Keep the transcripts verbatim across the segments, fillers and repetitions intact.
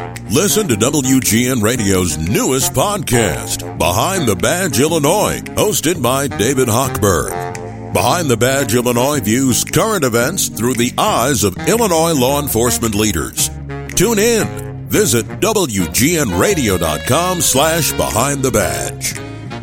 Listen to W G N Radio's newest podcast, Behind the Badge Illinois, hosted by David Hochberg. Behind the Badge Illinois views current events through the eyes of Illinois law enforcement leaders. Tune in. Visit W G N radio dot com slash behind the badge.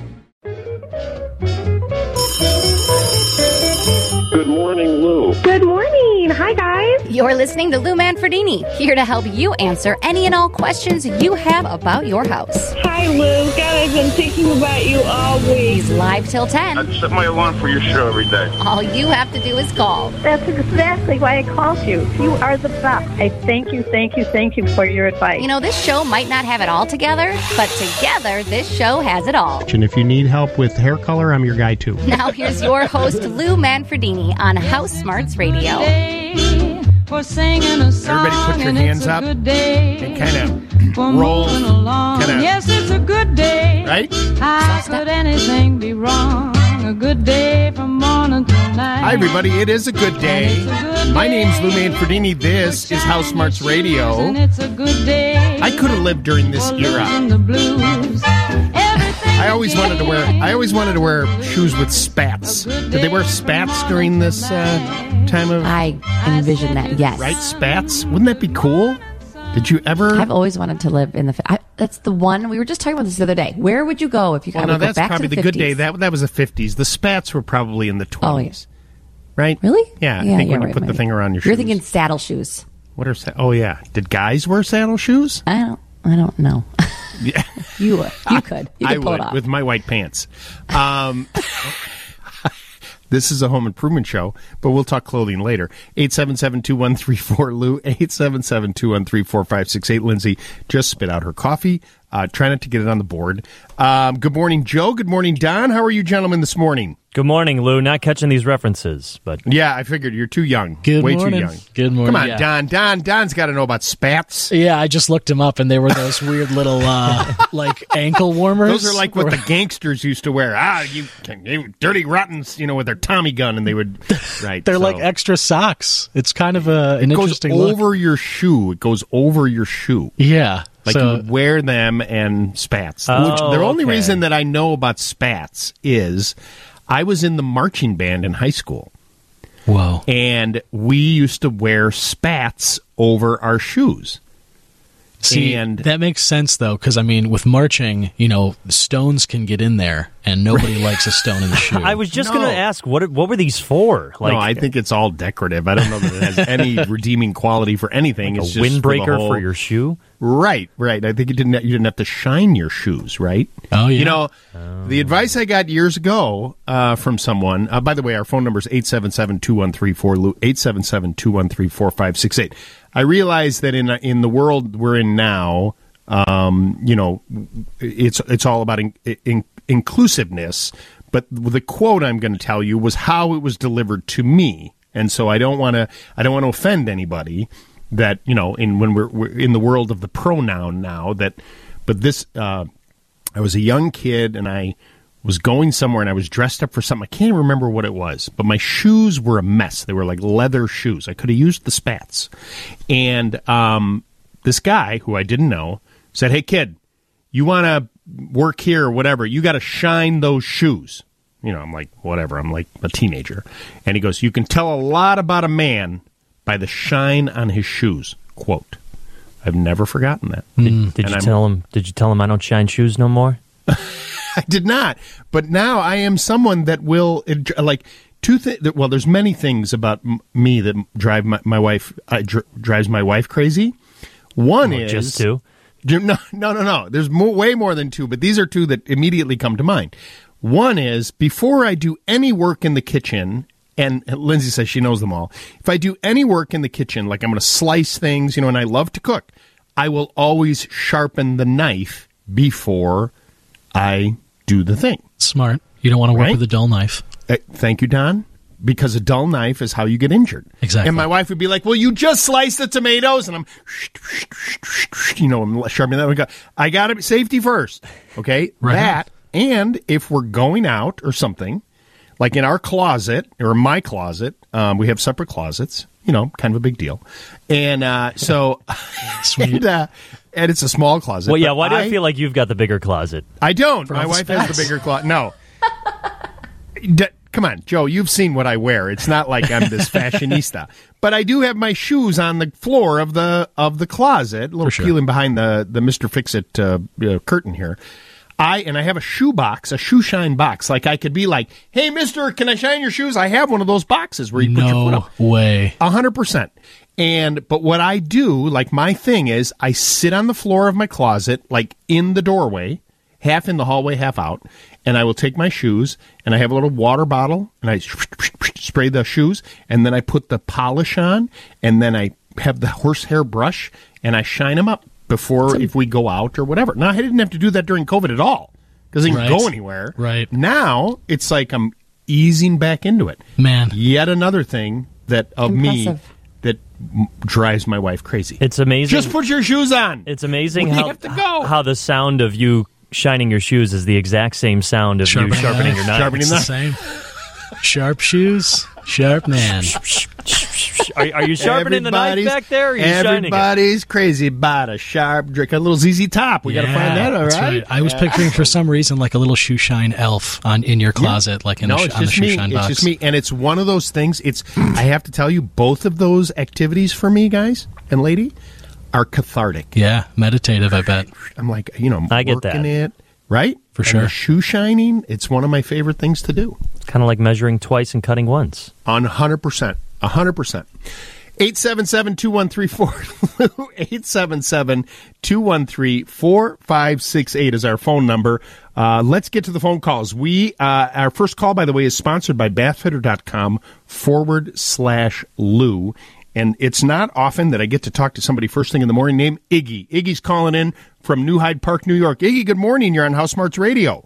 Good morning, Lou. Good morning. Hi, guys. You're listening to Lou Manfredini, here to help you answer any and all questions you have about your house. Hi, Lou. God, I've been thinking about you all week. He's live till ten. I set my alarm for your show every day. All you have to do is call. That's exactly why I called you. You are the best. I thank you, thank you, thank you for your advice. You know, this show might not have it all together, but together, this show has it all. And if you need help with hair color, I'm your guy, too. Now, here's your host, Lou Manfredini, on House Smarts Radio. For singing a song. Everybody put your hands up and kind of roll. Kinda, yes, it's a good day. Right? How could anything be wrong? A good day from morning till night. Hi, everybody. It is a good day. A good My day. name's Lou Manfredini. This is House Smarts Radio. And it's a good day. I could have lived during this for era. losing the blues. Everything I always wanted to wear. I always wanted to wear shoes with spats. Did they wear spats during this uh, time of? I envision that, yes. Right, spats. Wouldn't that be cool? Did you ever? I've always wanted to live in the. I, that's the one we were just talking about this the other day. Where would you go if you well, I no, would go that's back probably to the, the good day. fifties? That that was the fifties. The spats were probably in the twenties. Oh, right? Really? Yeah, Yeah, I think yeah, when you right, put the maybe. thing around your You're shoes. thinking saddle shoes. What are? Sa- oh yeah. Did guys wear saddle shoes? I don't. I don't know. Yeah. You would. You could. You could I pull would it off. with my white pants. Um, this is a home improvement show, but we'll talk clothing later. eight seven seven, two one three four, L U, eight seven seven, two one three, four five six eight. Lindsay just spit out her coffee. Uh, try not to get it on the board. Um, good morning, Joe. Good morning, Don. How are you gentlemen this morning? Good morning, Lou. Not catching these references, but Yeah, I figured you're too young. Good Way morning. too young. Good morning. Come on, yeah. Don. Don. Don's got to know about spats. Yeah, I just looked them up, and they were those weird little, uh, like, ankle warmers. Those are like what the gangsters used to wear. Ah, you, you dirty rottens, you know, with their Tommy gun, and they would, right. They're so. like extra socks. It's kind of a, an It goes interesting look. over your shoe. It goes over your shoe. Yeah. Like so, you would wear them and spats. Oh, Which, the only okay. reason that I know about spats is I was in the marching band in high school, whoa. and we used to wear spats over our shoes. See, and that makes sense, though, because, I mean, with marching, you know, stones can get in there, and nobody likes a stone in the shoe. I was just No. going to ask, what what were these for? Like no, I think it's all decorative. I don't know that it has any redeeming quality for anything. a It's just for the windbreaker whole- for your shoe? Right, right. I think you didn't you didn't have to shine your shoes, right? Oh, yeah. You know, the advice I got years ago uh, from someone. Uh, by the way, our phone number is eight seven seven, two one three four, eight seven seven, two one three, four five six eight. I realize that in in the world we're in now, um, you know, it's it's all about in, in, inclusiveness. But the quote I'm going to tell you was how it was delivered to me, and so I don't want to I don't want to offend anybody. That, you know, in when we're, we're in the world of the pronoun now, that, but this, uh, I was a young kid and I was going somewhere and I was dressed up for something. I can't remember what it was, but my shoes were a mess. They were like leather shoes. I could have used the spats. And um, this guy, who I didn't know, said, "Hey, kid, you want to work here or whatever, you got to shine those shoes." You know, I'm like, whatever. I'm like a teenager. And he goes, "You can tell a lot about a man by the shine on his shoes." Quote. I've never forgotten that. Did, did And you I'm- tell him? Did you tell him I don't shine shoes no more? I did not. But now I am someone that will, like, two th- well, there's many things about m- me that drive my, my wife, uh, dr- drives my wife crazy. One Oh, is... just two? No, no, no, no. There's more, way more than two, but these are two that immediately come to mind. One is, before I do any work in the kitchen, and Lindsay says she knows them all, if I do any work in the kitchen, like I'm going to slice things, you know, and I love to cook, I will always sharpen the knife before I do the thing. Smart. You don't want to work Right? with a dull knife. Uh, thank you, Don. Because a dull knife is how you get injured. Exactly. And my wife would be like, "Well, you just sliced the tomatoes," and I'm, you know, I'm sharpening that. We go, I got to safety first, okay? Right. That, and if we're going out or something, like in our closet or my closet, um, we have separate closets. You know, kind of a big deal. And uh, so, Sweet. and, uh, and it's a small closet. Well, yeah, but why do I, I feel like you've got the bigger closet? I don't. For My all the wife has space. the bigger closet. No. D- come on, Joe, you've seen what I wear. It's not like I'm this fashionista. But I do have my shoes on the floor of the of the closet, a little sure. peeling behind the, the Mister Fix-It uh, uh, curtain here. I And I have a shoe box, a shoe shine box. Like I could be like, hey, mister, can I shine your shoes? I have one of those boxes where you put your foot No up. way. A hundred percent. And, but what I do, like my thing is I sit on the floor of my closet, like in the doorway, half in the hallway, half out, and I will take my shoes and I have a little water bottle and I spray the shoes and then I put the polish on and then I have the horsehair brush and I shine them up before if we go out or whatever. Now, I didn't have to do that during COVID at all because I didn't Right. go anywhere. Right. Now, it's like I'm easing back into it. Man. Yet another thing that of me Impressive. that m- drives my wife crazy. It's amazing. Just put your shoes on. It's amazing We how have to go. how the sound of you shining your shoes is the exact same sound of you sharpening your knife. Sharpening It's the same. Sharp shoes, sharp man. Are, are you sharpening the knife Everybody's- back there? Or are you shining it? Everybody's crazy about a sharp drink, a little Z Z Top. We got to Yeah, find that, all that's right? I was picturing for some reason like a little shoe shine elf on in your closet, like in no, the, sh- it's on the just shoe me. shine It's box. just me, and it's one of those things. It's I have to tell you, both of those activities for me, guys and lady, are cathartic. Yeah, meditative. I bet. I'm like, you know, I'm I get working that. it right For And sure. the shoe shining. It's one of my favorite things to do. Kind of like measuring twice and cutting once. On one hundred percent. one hundred percent. eight seven seven, two one three four eight seven seven, two one three, four five six eight is our phone number. Uh, let's get to the phone calls. We uh, our first call, by the way, is sponsored by bathfitter.com forward slash Lou. And it's not often that I get to talk to somebody first thing in the morning named Iggy. Iggy's calling in from New Hyde Park, New York. Iggy, good morning. You're on House Smarts Radio.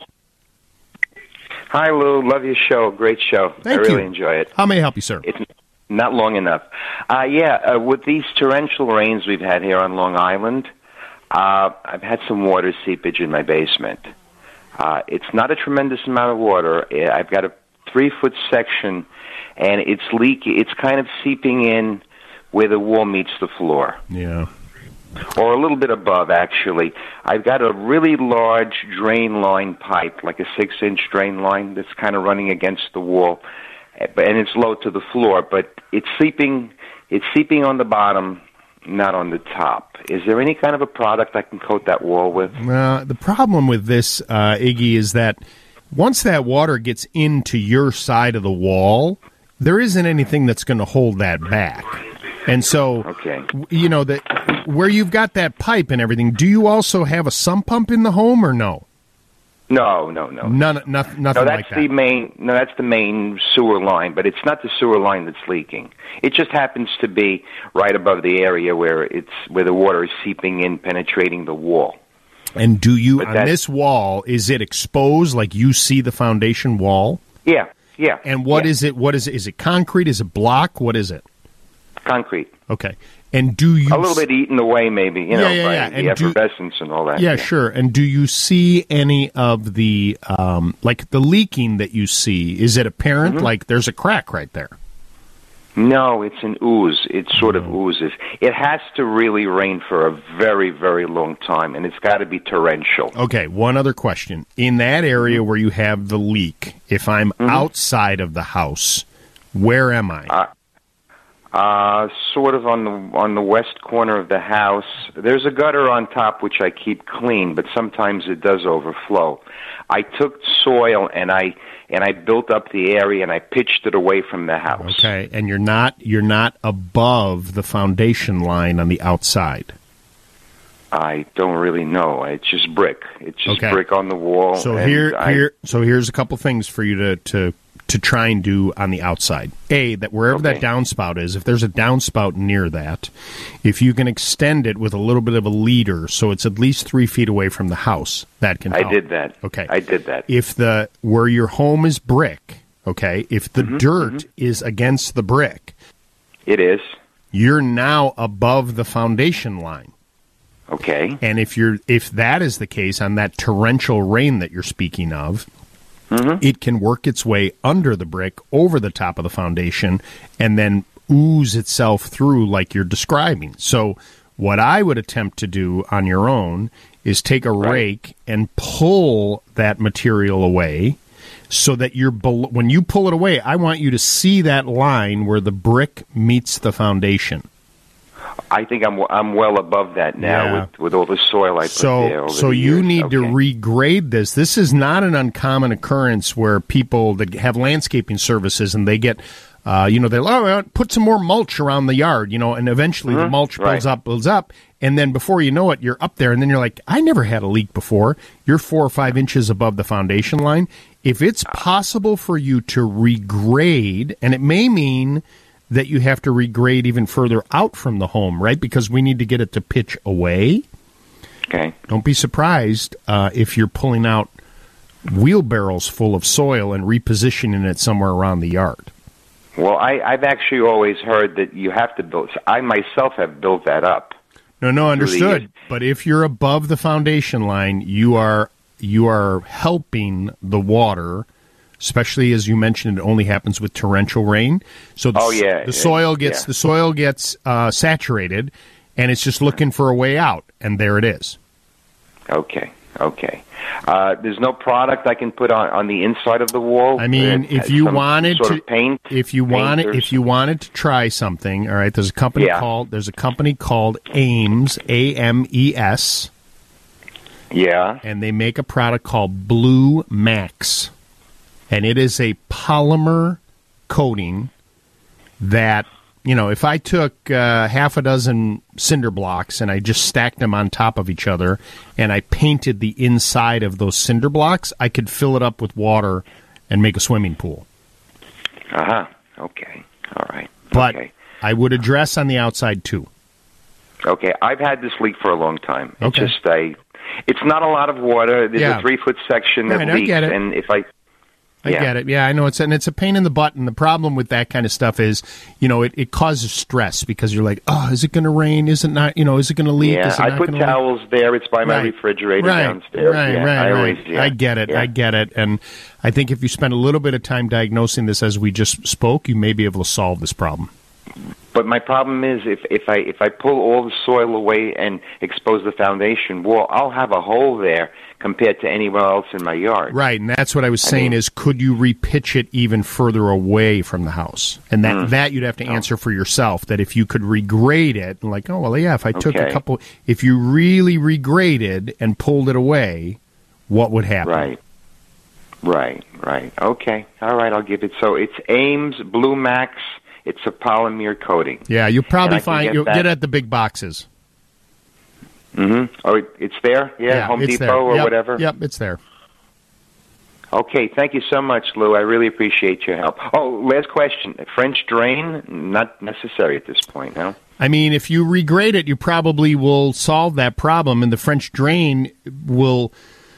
Hi, Lou. Love your show. Great show. Thank I really you. enjoy it. How may I help you, sir? It's not long enough. Uh, yeah, uh, with these torrential rains we've had here on Long Island, uh, I've had some water seepage in my basement. Uh, it's not a tremendous amount of water. Uh, I've got a three-foot section, and it's leaking. It's kind of seeping in where the wall meets the floor. Yeah. Or a little bit above, actually. I've got a really large drain line pipe, like a six-inch drain line that's kind of running against the wall, and it's low to the floor, but it's seeping, it's seeping on the bottom, not on the top. Is there any kind of a product I can coat that wall with? Uh, the problem with this, uh, Iggy, is that once that water gets into your side of the wall, there isn't anything that's going to hold that back. And so, Okay. w- you know, that where you've got that pipe and everything, do you also have a sump pump in the home or no? No, no, no. None, nothing, nothing No, that's like that. the main. No, that's the main sewer line, but it's not the sewer line that's leaking. It just happens to be right above the area where it's where the water is seeping in, penetrating the wall. And do you, But on that- this wall, is it exposed like you see the foundation wall? Yeah, yeah. And what yeah. is it? What is it? Is it concrete? Is it block? What is it? Concrete. Okay. And do you A little bit eaten away, maybe, you know, Yeah, yeah, by yeah. the And do- effervescence and all that. Yeah, sure. And do you see any of the, um, like the leaking that you see? Is it apparent? Mm-hmm. Like there's a crack right there. No, it's an ooze. It sort of Mm. oozes. It has to really rain for a very, very long time, and it's got to be torrential. Okay, one other question. In that area Mm-hmm. where you have the leak, if I'm outside of the house, where am I? Uh, uh, sort of on the on the west corner of the house. There's a gutter on top which I keep clean, but sometimes it does overflow. I took soil and I and I built up the area and I pitched it away from the house. Okay, and you're not you're not above the foundation line on the outside. I don't really know. It's just brick. It's just Okay. brick on the wall. So and here, I- here, so here's a couple things for you to, to to try and do on the outside. A, that wherever Okay. that downspout is, if there's a downspout near that, if you can extend it with a little bit of a leader, so it's at least three feet away from the house, that can I help. did that. Okay, I did that. If the where your home is brick, okay, if the Mm-hmm, dirt is against the brick, It is. you're now above the foundation line. Okay. And if you're if that is the case on that torrential rain that you're speaking of, it can work its way under the brick, over the top of the foundation, and then ooze itself through like you're describing. So What I would attempt to do on your own is take a Right. rake and pull that material away so that you're bel- when you pull it away, I want you to see that line where the brick meets the foundation. I think I'm I'm well above that now Yeah. with, with all the soil I put So, there. Over so the you years. need to Okay. regrade this. This is not an uncommon occurrence where people that have landscaping services and they get, uh, you know, they're oh, well, put some more mulch around the yard, you know, and eventually the Mhm. mulch builds Right. up, builds up, and then before you know it, you're up there, and then you're like, I never had a leak before. You're four or five inches above the foundation line. If it's possible for you to regrade, and it may mean that you have to regrade even further out from the home, right? Because we need to get it to pitch away. Okay. Don't be surprised uh, if you're pulling out wheelbarrows full of soil and repositioning it somewhere around the yard. Well, I, I've actually always heard that you have to build. I myself have built that up. No, no, Through the understood. years. But if you're above the foundation line, you are you are helping the water, especially as you mentioned, it only happens with torrential rain. So the, Oh, yeah, the soil yeah. gets the soil gets uh, saturated, and it's just looking for a way out, and there it is. Okay. Okay. Uh, there's no product I can put on, on the inside of the wall. I mean, Uh, if you some wanted sort to, of paint, if you paint wanted, or if you wanted to try something, all right. There's a company Yeah. called there's a company called Ames, A M E S, yeah. and they make a product called Blue Max, and it is a polymer coating that, you know, if I took uh, half a dozen cinder blocks and I just stacked them on top of each other and I painted the inside of those cinder blocks, I could fill it up with water and make a swimming pool. Uh huh. Okay. All right. But okay. I would address on the outside too. Okay. I've had this leak for a long time. It's Okay. just I. It's not a lot of water. There's Yeah. a three foot section that Right, I leaks, get it. and if I. I Yeah. get it. Yeah, I know it's and it's a pain in the butt. And the problem with that kind of stuff is, you know, it, it causes stress because you're like, oh, is it going to rain? Is it not? You know, is it going to leak? Yeah, is it I not put gonna leak? towels there. It's by my Right. refrigerator right, downstairs. Right, yeah, right, I always, right. yeah. I get it. Yeah. I get it. And I think if you spend a little bit of time diagnosing this as we just spoke, you may be able to solve this problem. But my problem is if, if I if I pull all the soil away and expose the foundation wall, I'll have a hole there compared to anywhere else in my yard. Right, and that's what I was saying mean- is could you repitch it even further away from the house? And that, Mm. that you'd have to answer for yourself, that if you could regrade it, and like, oh, well, yeah, if I took a Okay. couple, if you really regraded and pulled it away, what would happen? Right. Right, right. Okay. All right, I'll give it. So it's Ames Blue Max. It's a polymer coating. Yeah, you'll probably And I can find, get you'll that. get it at the big boxes. Mm-hmm. Oh, it- it's there? Yeah, Home it's Depot there. or Yep, whatever? Yep, it's there. Okay, thank you so much, Lou. I really appreciate your help. Oh, last question. French drain, not necessary at this point, no? I mean, if you regrade it, you probably will solve that problem, and the French drain will.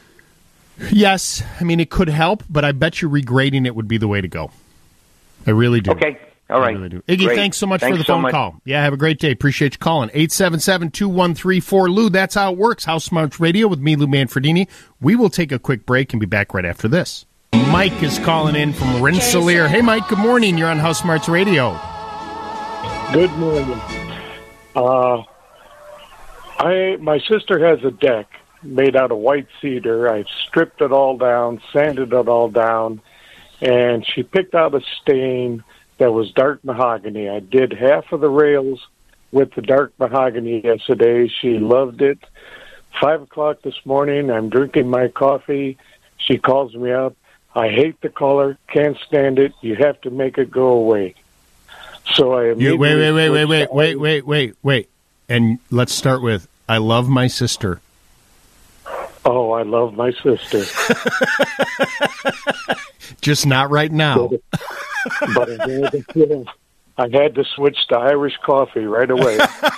Yes, I mean it could help, but I bet you regrading it would be the way to go. I really do. Okay, all right. I really do. Iggy, Great. thanks so much Thanks for the so phone much. call. Yeah, have a great day. Appreciate you calling. eight seven seven, two one three, four Lou. That's how it works. House Smarts Radio with me, Lou Manfredini. We will take a quick break and be back right after this. Mike is calling in from Rensselaer. Hey, Mike, good morning. You're on House Smarts Radio. Good morning. Uh, I my sister has a deck made out of white cedar. I've stripped it all down, sanded it all down, and she picked out a stain that was dark mahogany. I did half of the rails with the dark mahogany yesterday. She loved it. Five o'clock this morning, I'm drinking my coffee. She calls me up. I hate the color, can't stand it. You have to make it go away. So I You, wait, wait, wait, wait, immediately wait, wait, wait, wait, wait. And let's start with, I love my sister. Oh, I love my sister. Just not right now. But I had, to, I had to switch to Irish coffee right away.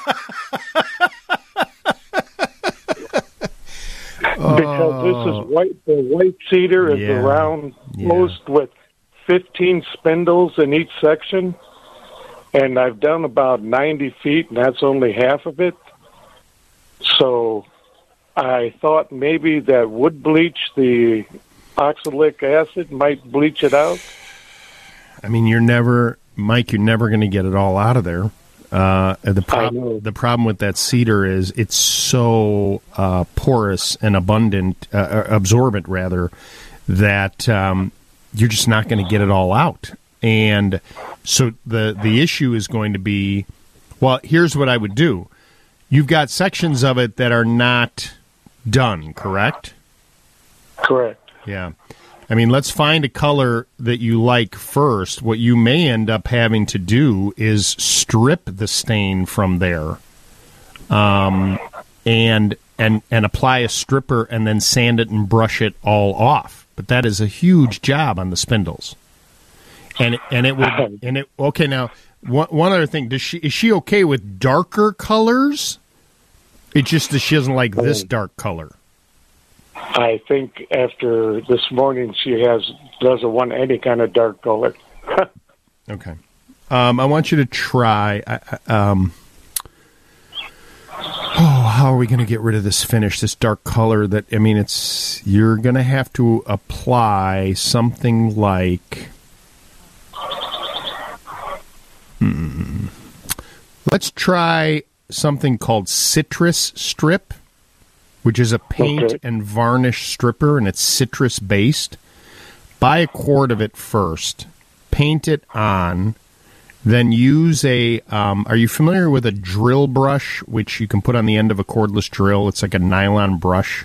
Because this is white. The white cedar is Yeah. a round Yeah. post with fifteen spindles in each section. And I've done about ninety feet, and that's only half of it. So I thought maybe that wood bleach, the oxalic acid, might bleach it out. I mean, you're never, Mike, you're never going to get it all out of there. Uh, the problem the problem with that cedar is it's so uh, porous and abundant, uh, absorbent rather, that um, you're just not going to get it all out. And so the the issue is going to be, well, here's what I would do. You've got sections of it that are not done, correct? Correct. Yeah. I mean, let's find a color that you like first. What you may end up having to do is strip the stain from there, um, and and and apply a stripper and then sand it and brush it all off. But that is a huge job on the spindles, and it, and it will and it okay. Now, one one other thing: does she is she okay with darker colors? It's just that she doesn't like this dark color. I think after this morning, she has doesn't want any kind of dark color. Okay. Um, I want you to try. I, I, um, oh, how are we going to get rid of this finish, this dark color? That I mean, it's you're going to have to apply something like. Hmm, let's try something called Citrus Strip, which is a paint okay. and varnish stripper, and it's citrus-based. Buy a quart of it first. Paint it on. Then use a, um, are you familiar with a drill brush, which you can put on the end of a cordless drill? It's like a nylon brush.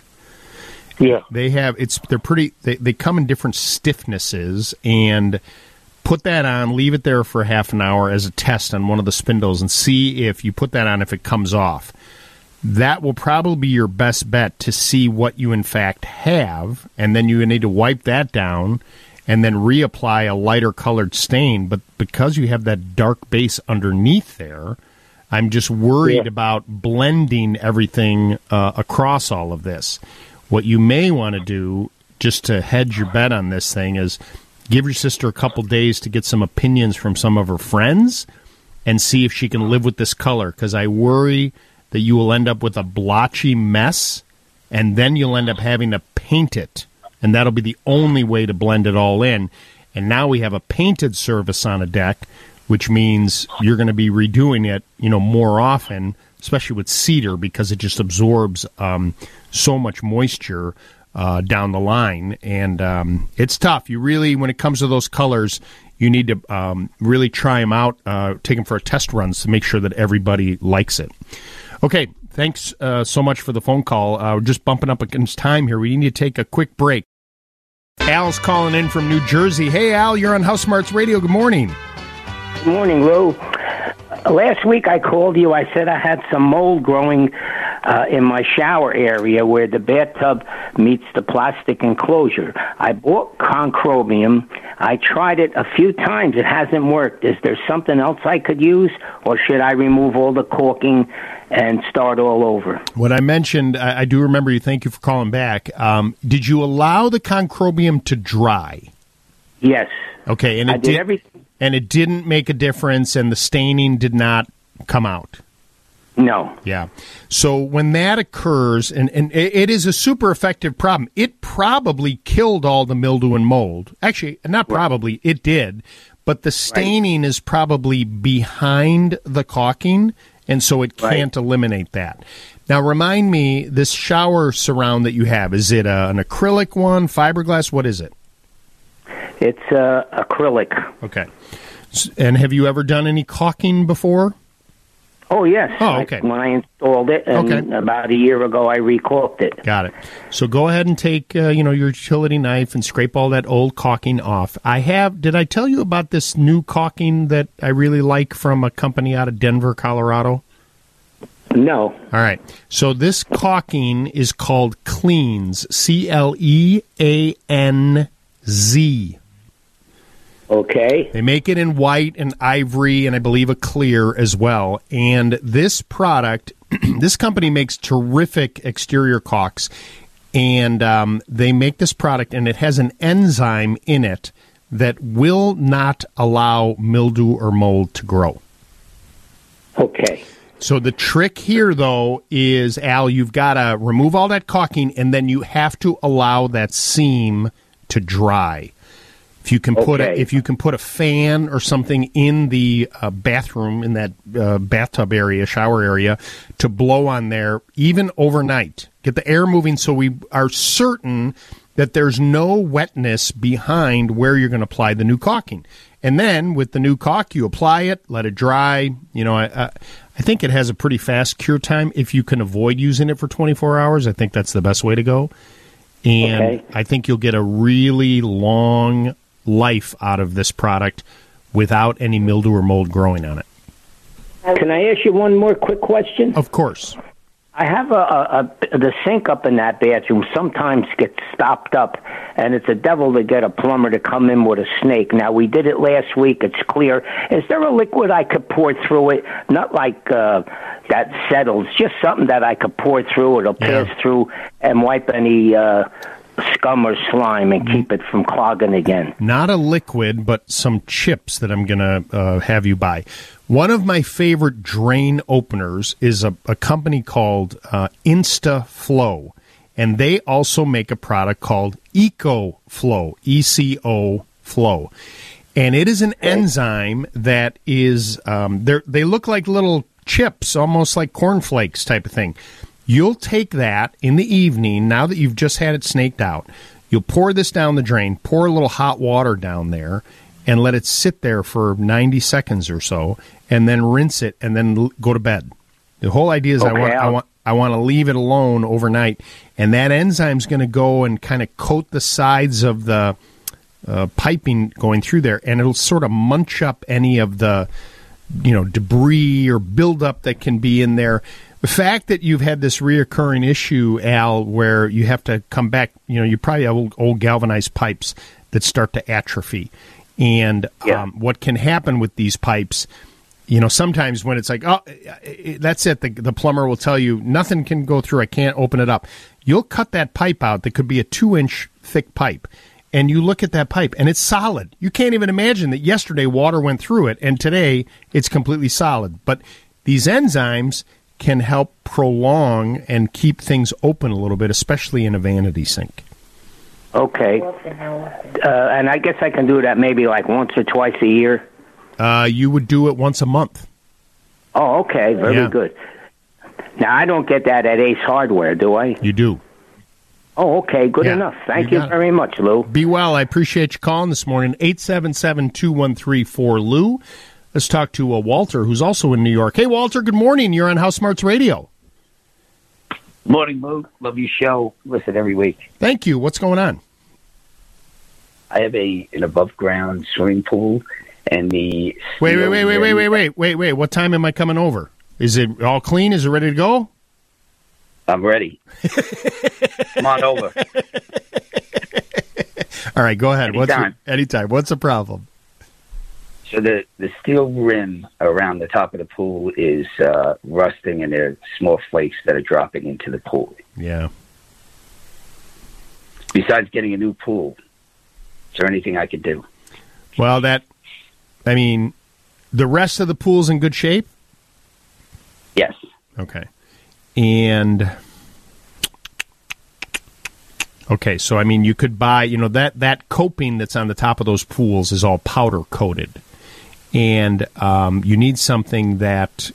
Yeah. They have, it's, they're pretty, they, they come in different stiffnesses, and put that on, leave it there for half an hour as a test on one of the spindles, and see if you put that on, if it comes off. That will probably be your best bet to see what you in fact have, and then you need to wipe that down and then reapply a lighter colored stain. But because you have that dark base underneath there, I'm just worried yeah. about blending everything uh, across all of this. What you may want to do, just to hedge your bet on this thing, is give your sister a couple days to get some opinions from some of her friends and see if she can live with this color, because I worry that you will end up with a blotchy mess, and then you'll end up having to paint it, and that'll be the only way to blend it all in. And now we have a painted service on a deck, which means you're going to be redoing it, you know, more often, especially with cedar, because it just absorbs um, so much moisture uh, down the line, and um, it's tough. You really, when it comes to those colors, you need to um, really try them out, uh, take them for a test runs to make sure that everybody likes it. Okay, thanks uh, so much for the phone call. Uh, we're just bumping up against time here. We need to take a quick break. Al's calling in from New Jersey. Hey, Al, you're on House Smarts Radio. Good morning. Good morning, Lou. Last week I called you. I said I had some mold growing uh, in my shower area where the bathtub meets the plastic enclosure. I bought Concrobium. I tried it a few times. It hasn't worked. Is there something else I could use, or should I remove all the caulking and start all over? What I mentioned, I, I do remember you. Thank you for calling back. Um, did you allow the Concrobium to dry? Yes. Okay, and it I did did everything. And it didn't make a difference, and the staining did not come out. No. Yeah. So when that occurs, and, and it is a super effective problem, it probably killed all the mildew and mold. Actually, not probably, it did. But the staining right. is probably behind the caulking, and so it can't right. eliminate that. Now, remind me, this shower surround that you have, is it a, an acrylic one, fiberglass? What is it? It's uh, acrylic. Okay. And have you ever done any caulking before? Oh, yes. Oh, okay. I, when I installed it, and okay. about a year ago, I re-caulked it. Got it. So go ahead and take, uh, you know, your utility knife and scrape all that old caulking off. I have, did I tell you about this new caulking that I really like from a company out of Denver, Colorado? No. All right. So this caulking is called Cleanz, C L E A N Z. Okay. They make it in white and ivory and I believe a clear as well. And this product, this company makes terrific exterior caulks. And um, they make this product, and it has an enzyme in it that will not allow mildew or mold to grow. Okay. So the trick here, though, is, Al, you've got to remove all that caulking, and then you have to allow that seam to dry. If you can put a, Okay. if you can put a fan or something in the uh, bathroom, in that uh, bathtub area, shower area, to blow on there, even overnight, get the air moving so we are certain that there's no wetness behind where you're going to apply the new caulking. And then with the new caulk, you apply it, let it dry. You know, I, I, I think it has a pretty fast cure time. If you can avoid using it for twenty-four hours, I think that's the best way to go. And Okay. I think you'll get a really long life out of this product without any mildew or mold growing on it. Can I ask you one more quick question? Of course. I have a, a, a the sink up in that bathroom sometimes gets stopped up, and it's a devil to get a plumber to come in with a snake. Now, we did it last week. It's clear. Is there a liquid I could pour through it? Not like uh, that settles, just something that I could pour through. It'll pass through and wipe any uh, scum or slime and keep it from clogging again. Not a liquid, but some chips that I'm going to uh, have you buy. One of my favorite drain openers is a, a company called uh, InstaFlow, and they also make a product called EcoFlow, E C O Flow. And it is an enzyme that is, um, they look like little chips, almost like cornflakes type of thing. You'll take that in the evening, now that you've just had it snaked out, you'll pour this down the drain, pour a little hot water down there, and let it sit there for ninety seconds or so, and then rinse it, and then l- go to bed. The whole idea is I Okay, want I I'll- want I want to leave it alone overnight, and that enzyme's going to go and kind of coat the sides of the uh, piping going through there, and it'll sort of munch up any of the you know debris or buildup that can be in there. The fact that you've had this reoccurring issue, Al, where you have to come back, you know, you probably have old, old galvanized pipes that start to atrophy. And um, what can happen with these pipes, you know, sometimes when it's like, oh, that's it, the, the plumber will tell you, nothing can go through, I can't open it up. You'll cut that pipe out that could be a two-inch thick pipe, and you look at that pipe, and it's solid. You can't even imagine that yesterday water went through it, and today it's completely solid. But these enzymes can help prolong and keep things open a little bit, especially in a vanity sink. Okay. Uh, and I guess I can do that maybe like once or twice a year. Uh, you would do it once a month. Oh, okay. Very Yeah. good. Now, I don't get that at Ace Hardware, do I? You do. Oh, okay. Good Yeah, enough. Thank you you, got it. very much, Lou. Be well. I appreciate you calling this morning. eight seven seven, two one three, four L U. Let's talk to uh, Walter, who's also in New York. Hey, Walter, good morning. You're on House Smarts Radio. Morning, Lou. Love your show. Listen every week. Thank you. What's going on? I have a an above ground swimming pool, and the Wait, wait, wait, wait, wait, wait, wait, wait, wait. What time am I coming over? Is it all clean? Is it ready to go? I'm ready. Come on over. All right, go ahead. What's Anytime. your, anytime. What's the problem? So the the steel rim around the top of the pool is uh, rusting, and there are small flakes that are dropping into the pool. Yeah. Besides getting a new pool, is there anything I could do? Well, that, I mean, the rest of the pool's in good shape? Yes. Okay. And, okay, so, I mean, you could buy, you know, that, that coping that's on the top of those pools is all powder coated. And um, you need something that,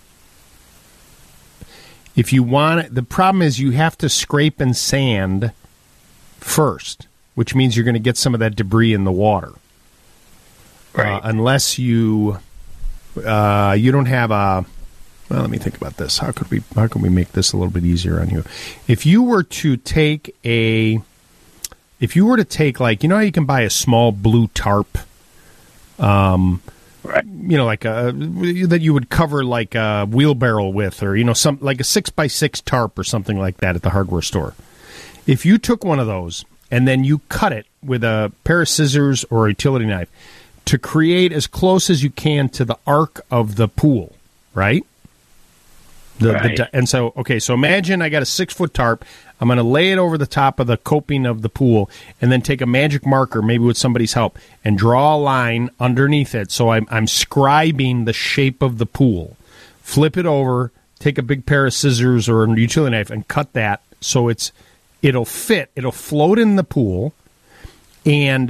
if you want it, the problem is you have to scrape and sand first, which means you're going to get some of that debris in the water. Right. Uh, unless you uh, you don't have a, well, let me think about this. How could we how can we make this a little bit easier on you? If you were to take a, if you were to take like, you know how you can buy a small blue tarp, um, right. you know, like a that you would cover like a wheelbarrow with, or you know, some like a six by six tarp or something like that at the hardware store. If you took one of those and then you cut it with a pair of scissors or a utility knife to create as close as you can to the arc of the pool, right? The, right. the and so, okay, so imagine I got a six-foot tarp. I'm going to lay it over the top of the coping of the pool and then take a magic marker, maybe with somebody's help, and draw a line underneath it so I'm, I'm scribing the shape of the pool. Flip it over, take a big pair of scissors or a utility knife and cut that so it's it'll fit, it'll float in the pool, and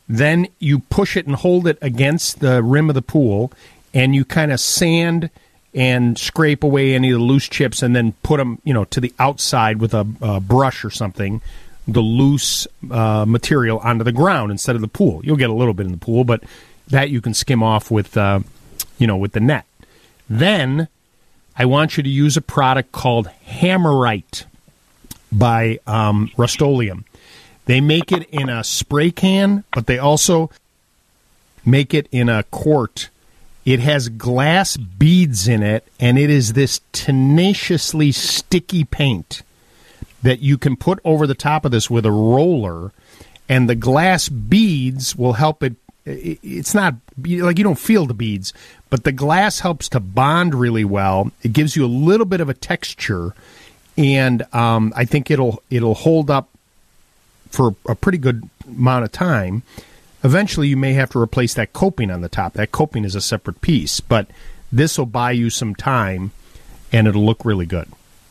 Then you push it and hold it against the rim of the pool, and you kind of sand and scrape away any of the loose chips, and then put them, you know, to the outside with a, a brush or something, the loose uh, material onto the ground instead of the pool. You'll get a little bit in the pool, but that you can skim off with, uh, you know, with the net. Then I want you to use a product called Hammerite by um, Rust-Oleum. They make it in a spray can, but they also make it in a quart. It has glass beads in it, and it is this tenaciously sticky paint that you can put over the top of this with a roller, and the glass beads will help it. It's not like you don't feel the beads, but the glass helps to bond really well. It gives you a little bit of a texture, and um, I think it'll it'll hold up for a pretty good amount of time. Eventually, you may have to replace that coping on the top. That coping is a separate piece, but this will buy you some time, and it'll look really good.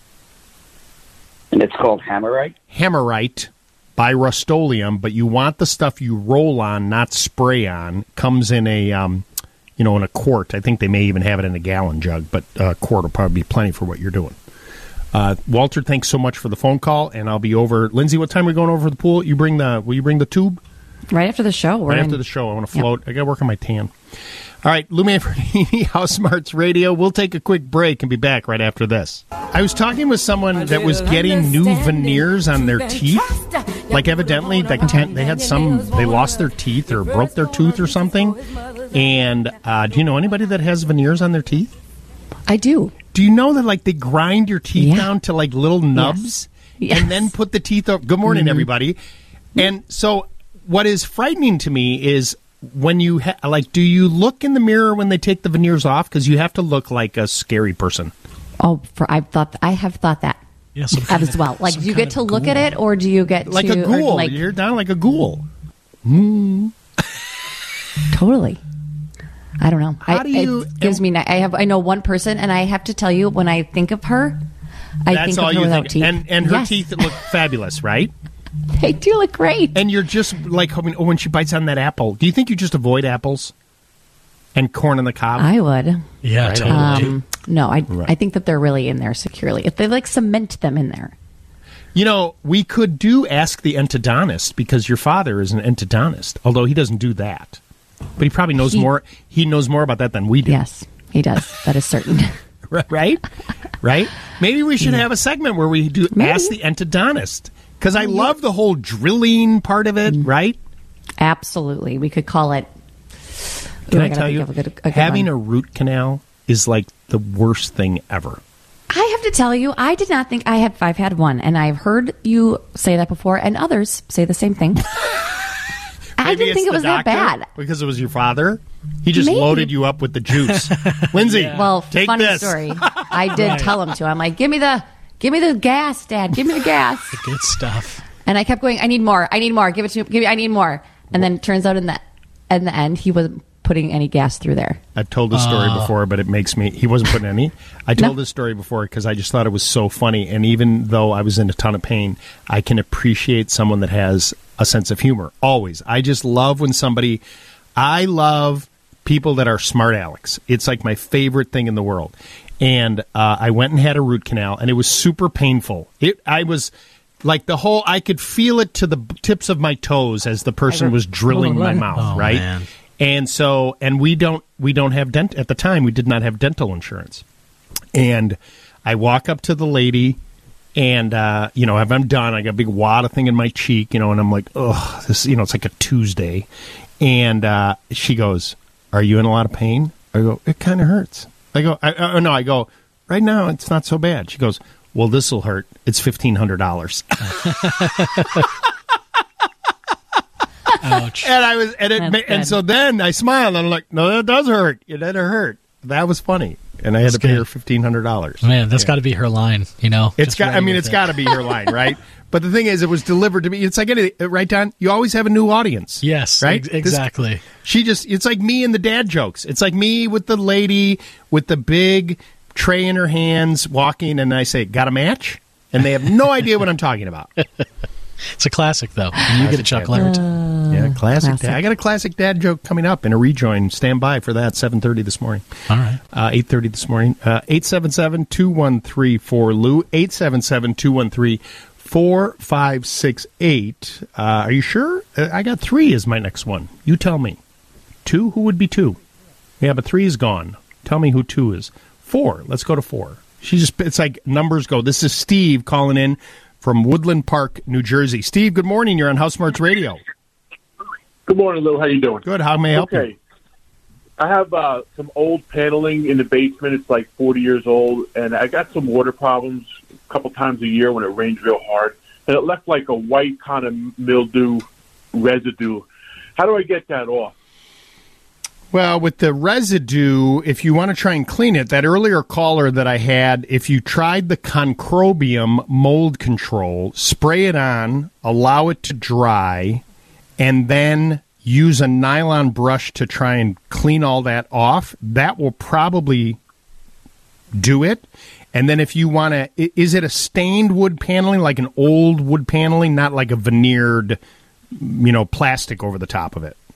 And it's called Hammerite? Hammerite by Rust-Oleum, but you want the stuff you roll on, not spray on. Comes in a, um, you know, in a quart. I think they may even have it in a gallon jug, but a quart will probably be plenty for what you're doing. Uh, Walter, thanks so much for the phone call, and I'll be over. Lindsay, what time are we going over to the pool? You bring the? Will you bring the tube? Right after the show. Right in, after the show. I want to float. Yep. I got to work on my tan. All right, Lou Manfredini, House Smarts Radio. We'll take a quick break and be back right after this. I was talking with someone that was getting new veneers on their teeth. Like, evidently, they, they had some, they lost their teeth or broke their tooth or something. And uh, do you know anybody that has veneers on their teeth? I do. Do you know that, like, they grind your teeth yeah. down to, like, little nubs? Yes. Yes. And then put the teeth up? Good morning, mm-hmm. everybody. And so what is frightening to me is when you, ha- like, do you look in the mirror when they take the veneers off? Because you have to look like a scary person. Oh, for I've thought I have thought that yeah, as well. Like, do you get to look ghoul. at it, or do you get like to, a ghoul? Like, you're down like a ghoul. Mm. Totally. I don't know. How I, do you? It gives me. I have. I know one person, and I have to tell you, when I think of her, I That's think all of her you without think. teeth. And and her yes. teeth look fabulous, right? They do look great. And you're just like hoping. Oh, when she bites on that apple, do you think you just avoid apples and corn on the cob? I would. Yeah, right? totally. Um, no, I right. I think that they're really in there securely. If they like cement them in there. You know, we could do Ask the Entodontist, because your father is an entodontist, although he doesn't do that. But he probably knows he, more. He knows more about that than we do. Yes, he does. That is certain. Right? Right? Maybe we should yeah. have a segment where we do Maybe. Ask the Entodontist. Because I love the whole drilling part of it, mm-hmm. right? Absolutely. We could call it... Can Ooh, I, I tell you, a good, a having one. a root canal is like the worst thing ever. I have to tell you, I did not think I had. I've had one, and I've heard you say that before, and others say the same thing. I didn't think it was that bad. Because it was your father? He just Maybe. loaded you up with the juice. Lindsay, yeah. well, take funny this. story. I did right. tell him to. I'm like, give me the, give me the gas, Dad. Give me the gas. The good stuff. And I kept going. I need more. I need more. Give it to me. Give me. I need more. And then it turns out in the, in the end, he wasn't putting any gas through there. I've told this story uh, before, but it makes me. He wasn't putting any. I told no. this story before because I just thought it was so funny. And even though I was in a ton of pain, I can appreciate someone that has a sense of humor. Always. I just love when somebody. I love people that are smart alecks. It's like my favorite thing in the world. And uh, I went and had a root canal, and it was super painful. It. I was. Like the whole, I could feel it to the tips of my toes as the person was drilling my mouth, oh, right? Man. And so, and we don't, we don't have dent at the time. We did not have dental insurance. And I walk up to the lady, and uh, you know, if I'm done, I got a big wad of thing in my cheek, you know, and I'm like, oh, this, you know, it's like a Tuesday. And uh, she goes, "Are you in a lot of pain?" I go, "It kind of hurts." I go, I, uh, "No," I go, "Right now, it's not so bad." She goes, "Well, this will hurt. It's fifteen hundred dollars." Ouch. And I was, and, it, and so then I smiled, and I'm like, "No, that does hurt. It did hurt." That was funny, and I had that's to pay good. her fifteen hundred dollars. Man, that's yeah. got to be her line. You know, it's got. I mean, it's got to be her line, right? But the thing is, it was delivered to me. It's like anything, right, Don? You always have a new audience. Yes, right. Ex- exactly. This, she just. It's like me and the dad jokes. It's like me with the lady with the big tray in her hands walking, and I say, "Got a match?" And they have no idea what I'm talking about. It's a classic, though. And you get a chuckle every time. Yeah, classic, classic. dad. I got a classic dad joke coming up in a rejoin. Stand by for that, seven thirty this morning. All right. Uh, eight thirty this morning. Uh, eight seven seven, two one three, four L U. eight seven seven, two one three, four five six eight. Uh, are you sure? Uh, I got three as my next one. You tell me. Two? Who would be two? Yeah, but three is gone. Tell me who two is. Four. Let's go to four. She just, it's like numbers go. This is Steve calling in from Woodland Park, New Jersey. Steve, good morning. You're on House Smarts Radio. Good morning, Lou. How you doing? Good. How may I help okay. you? I have uh, some old paneling in the basement. It's like forty years old, and I got some water problems a couple times a year when it rains real hard, and it left like a white kind of mildew residue. How do I get that off? Well, with the residue, if you want to try and clean it, that earlier caller that I had, if you tried the Concrobium mold control, spray it on, allow it to dry, and then use a nylon brush to try and clean all that off, that will probably do it. And then if you want to, is it a stained wood paneling, like an old wood paneling, not like a veneered, you know, plastic over the top of it?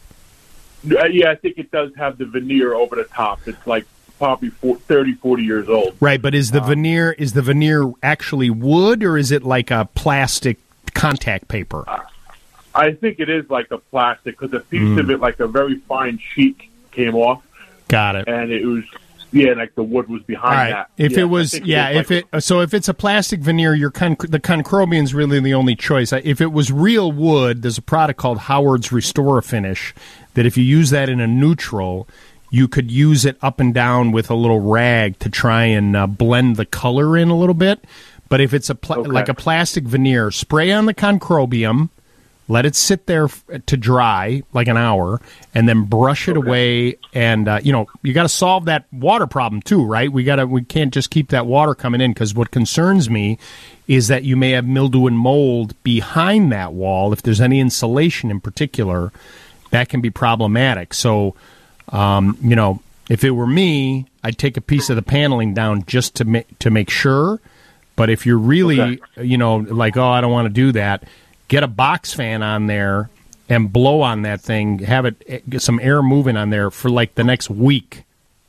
Uh, yeah, I think it does have the veneer over the top. It's like probably four, thirty, forty years old. Right, but is the um, veneer is the veneer actually wood, or is it like a plastic contact paper? Uh, I think it is like a plastic, because a piece mm. of it, like a very fine sheet, came off. Got it. And it was, yeah, like the wood was behind All right. that. If yeah, it was, yeah, it was if like it, so if it's a plastic veneer, your con- the Concrobian's really the only choice. If it was real wood, there's a product called Howard's Restore Finish that if you use that in a neutral, you could use it up and down with a little rag to try and uh, blend the color in a little bit. But if it's a pl- okay. like a plastic veneer, spray on the Concrobium, let it sit there f- to dry like an hour, and then brush it okay. away. And uh, you know, you got to solve that water problem too, right? We got to. We can't just keep that water coming in, because what concerns me is that you may have mildew and mold behind that wall. If there's any insulation in particular, that can be problematic. So, um, you know, if it were me, I'd take a piece of the paneling down just to ma- to make sure. But if you're really, okay. you know, like, oh, I don't want to do that, get a box fan on there and blow on that thing. Have it get some air moving on there for like the next week.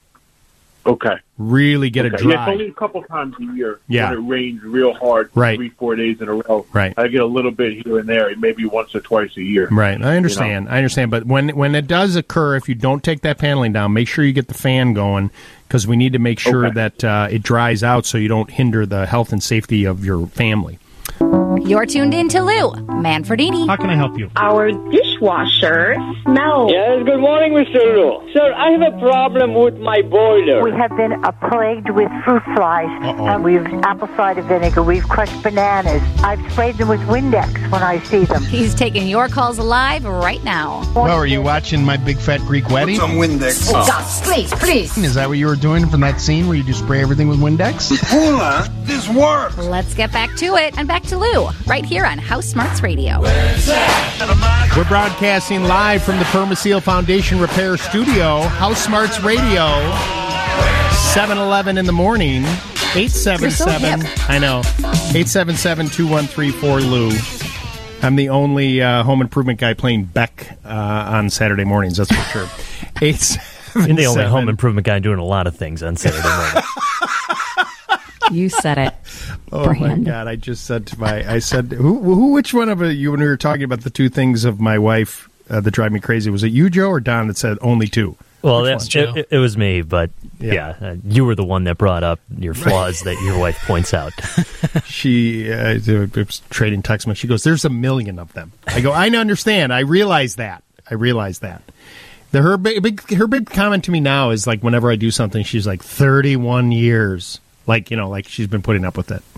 Okay. Really get okay. it dry. Yeah, it's only a couple times a year yeah. when it rains real hard, right. three, four days in a row. Right. I get a little bit here and there, maybe once or twice a year. Right. I understand. You know? I understand. But when when it does occur, if you don't take that paneling down, make sure you get the fan going, because we need to make sure okay. that uh, it dries out so you don't hinder the health and safety of your family. You're tuned in to Lou Manfredini. How can I help you? Our dishwasher smells. Yes, good morning, Mister Lou. Sir, I have a problem with my boiler. We have been uh, plagued with fruit flies. Uh-oh. And we've apple cider vinegar. We've crushed bananas. I've sprayed them with Windex when I see them. He's taking your calls live right now. Well, are you watching My Big Fat Greek Wedding? Put some Windex. Oh, God, please, please. Is that what you were doing from that scene where you just spray everything with Windex? Hula, this works. Let's get back to it and back to Lou right here on House Smarts Radio. We're broadcasting live from the Permaseal Foundation Repair Studio, House Smarts Radio, seven eleven in the morning, eight seven seven, so I know, eight seven seven, two one three, four L U. I'm the only uh, home improvement guy playing Beck uh, on Saturday mornings, that's for sure. eight seven You're the only home improvement guy doing a lot of things on Saturday morning. You said it. Oh, Brand. my God. I just said to my, I said, who, who, which one of you, when we were talking about the two things of my wife uh, that drive me crazy, was it you, Joe, or Don that said only two? Well, it, it, it was me, but yeah, yeah uh, you were the one that brought up your flaws that your wife points out. She uh, was trading text messages. She goes, there's a million of them. I go, I understand. I realize that. I realize that. The, her, big, her big comment to me now is like whenever I do something, she's like, thirty-one years. Like, you know, like she's been putting up with it.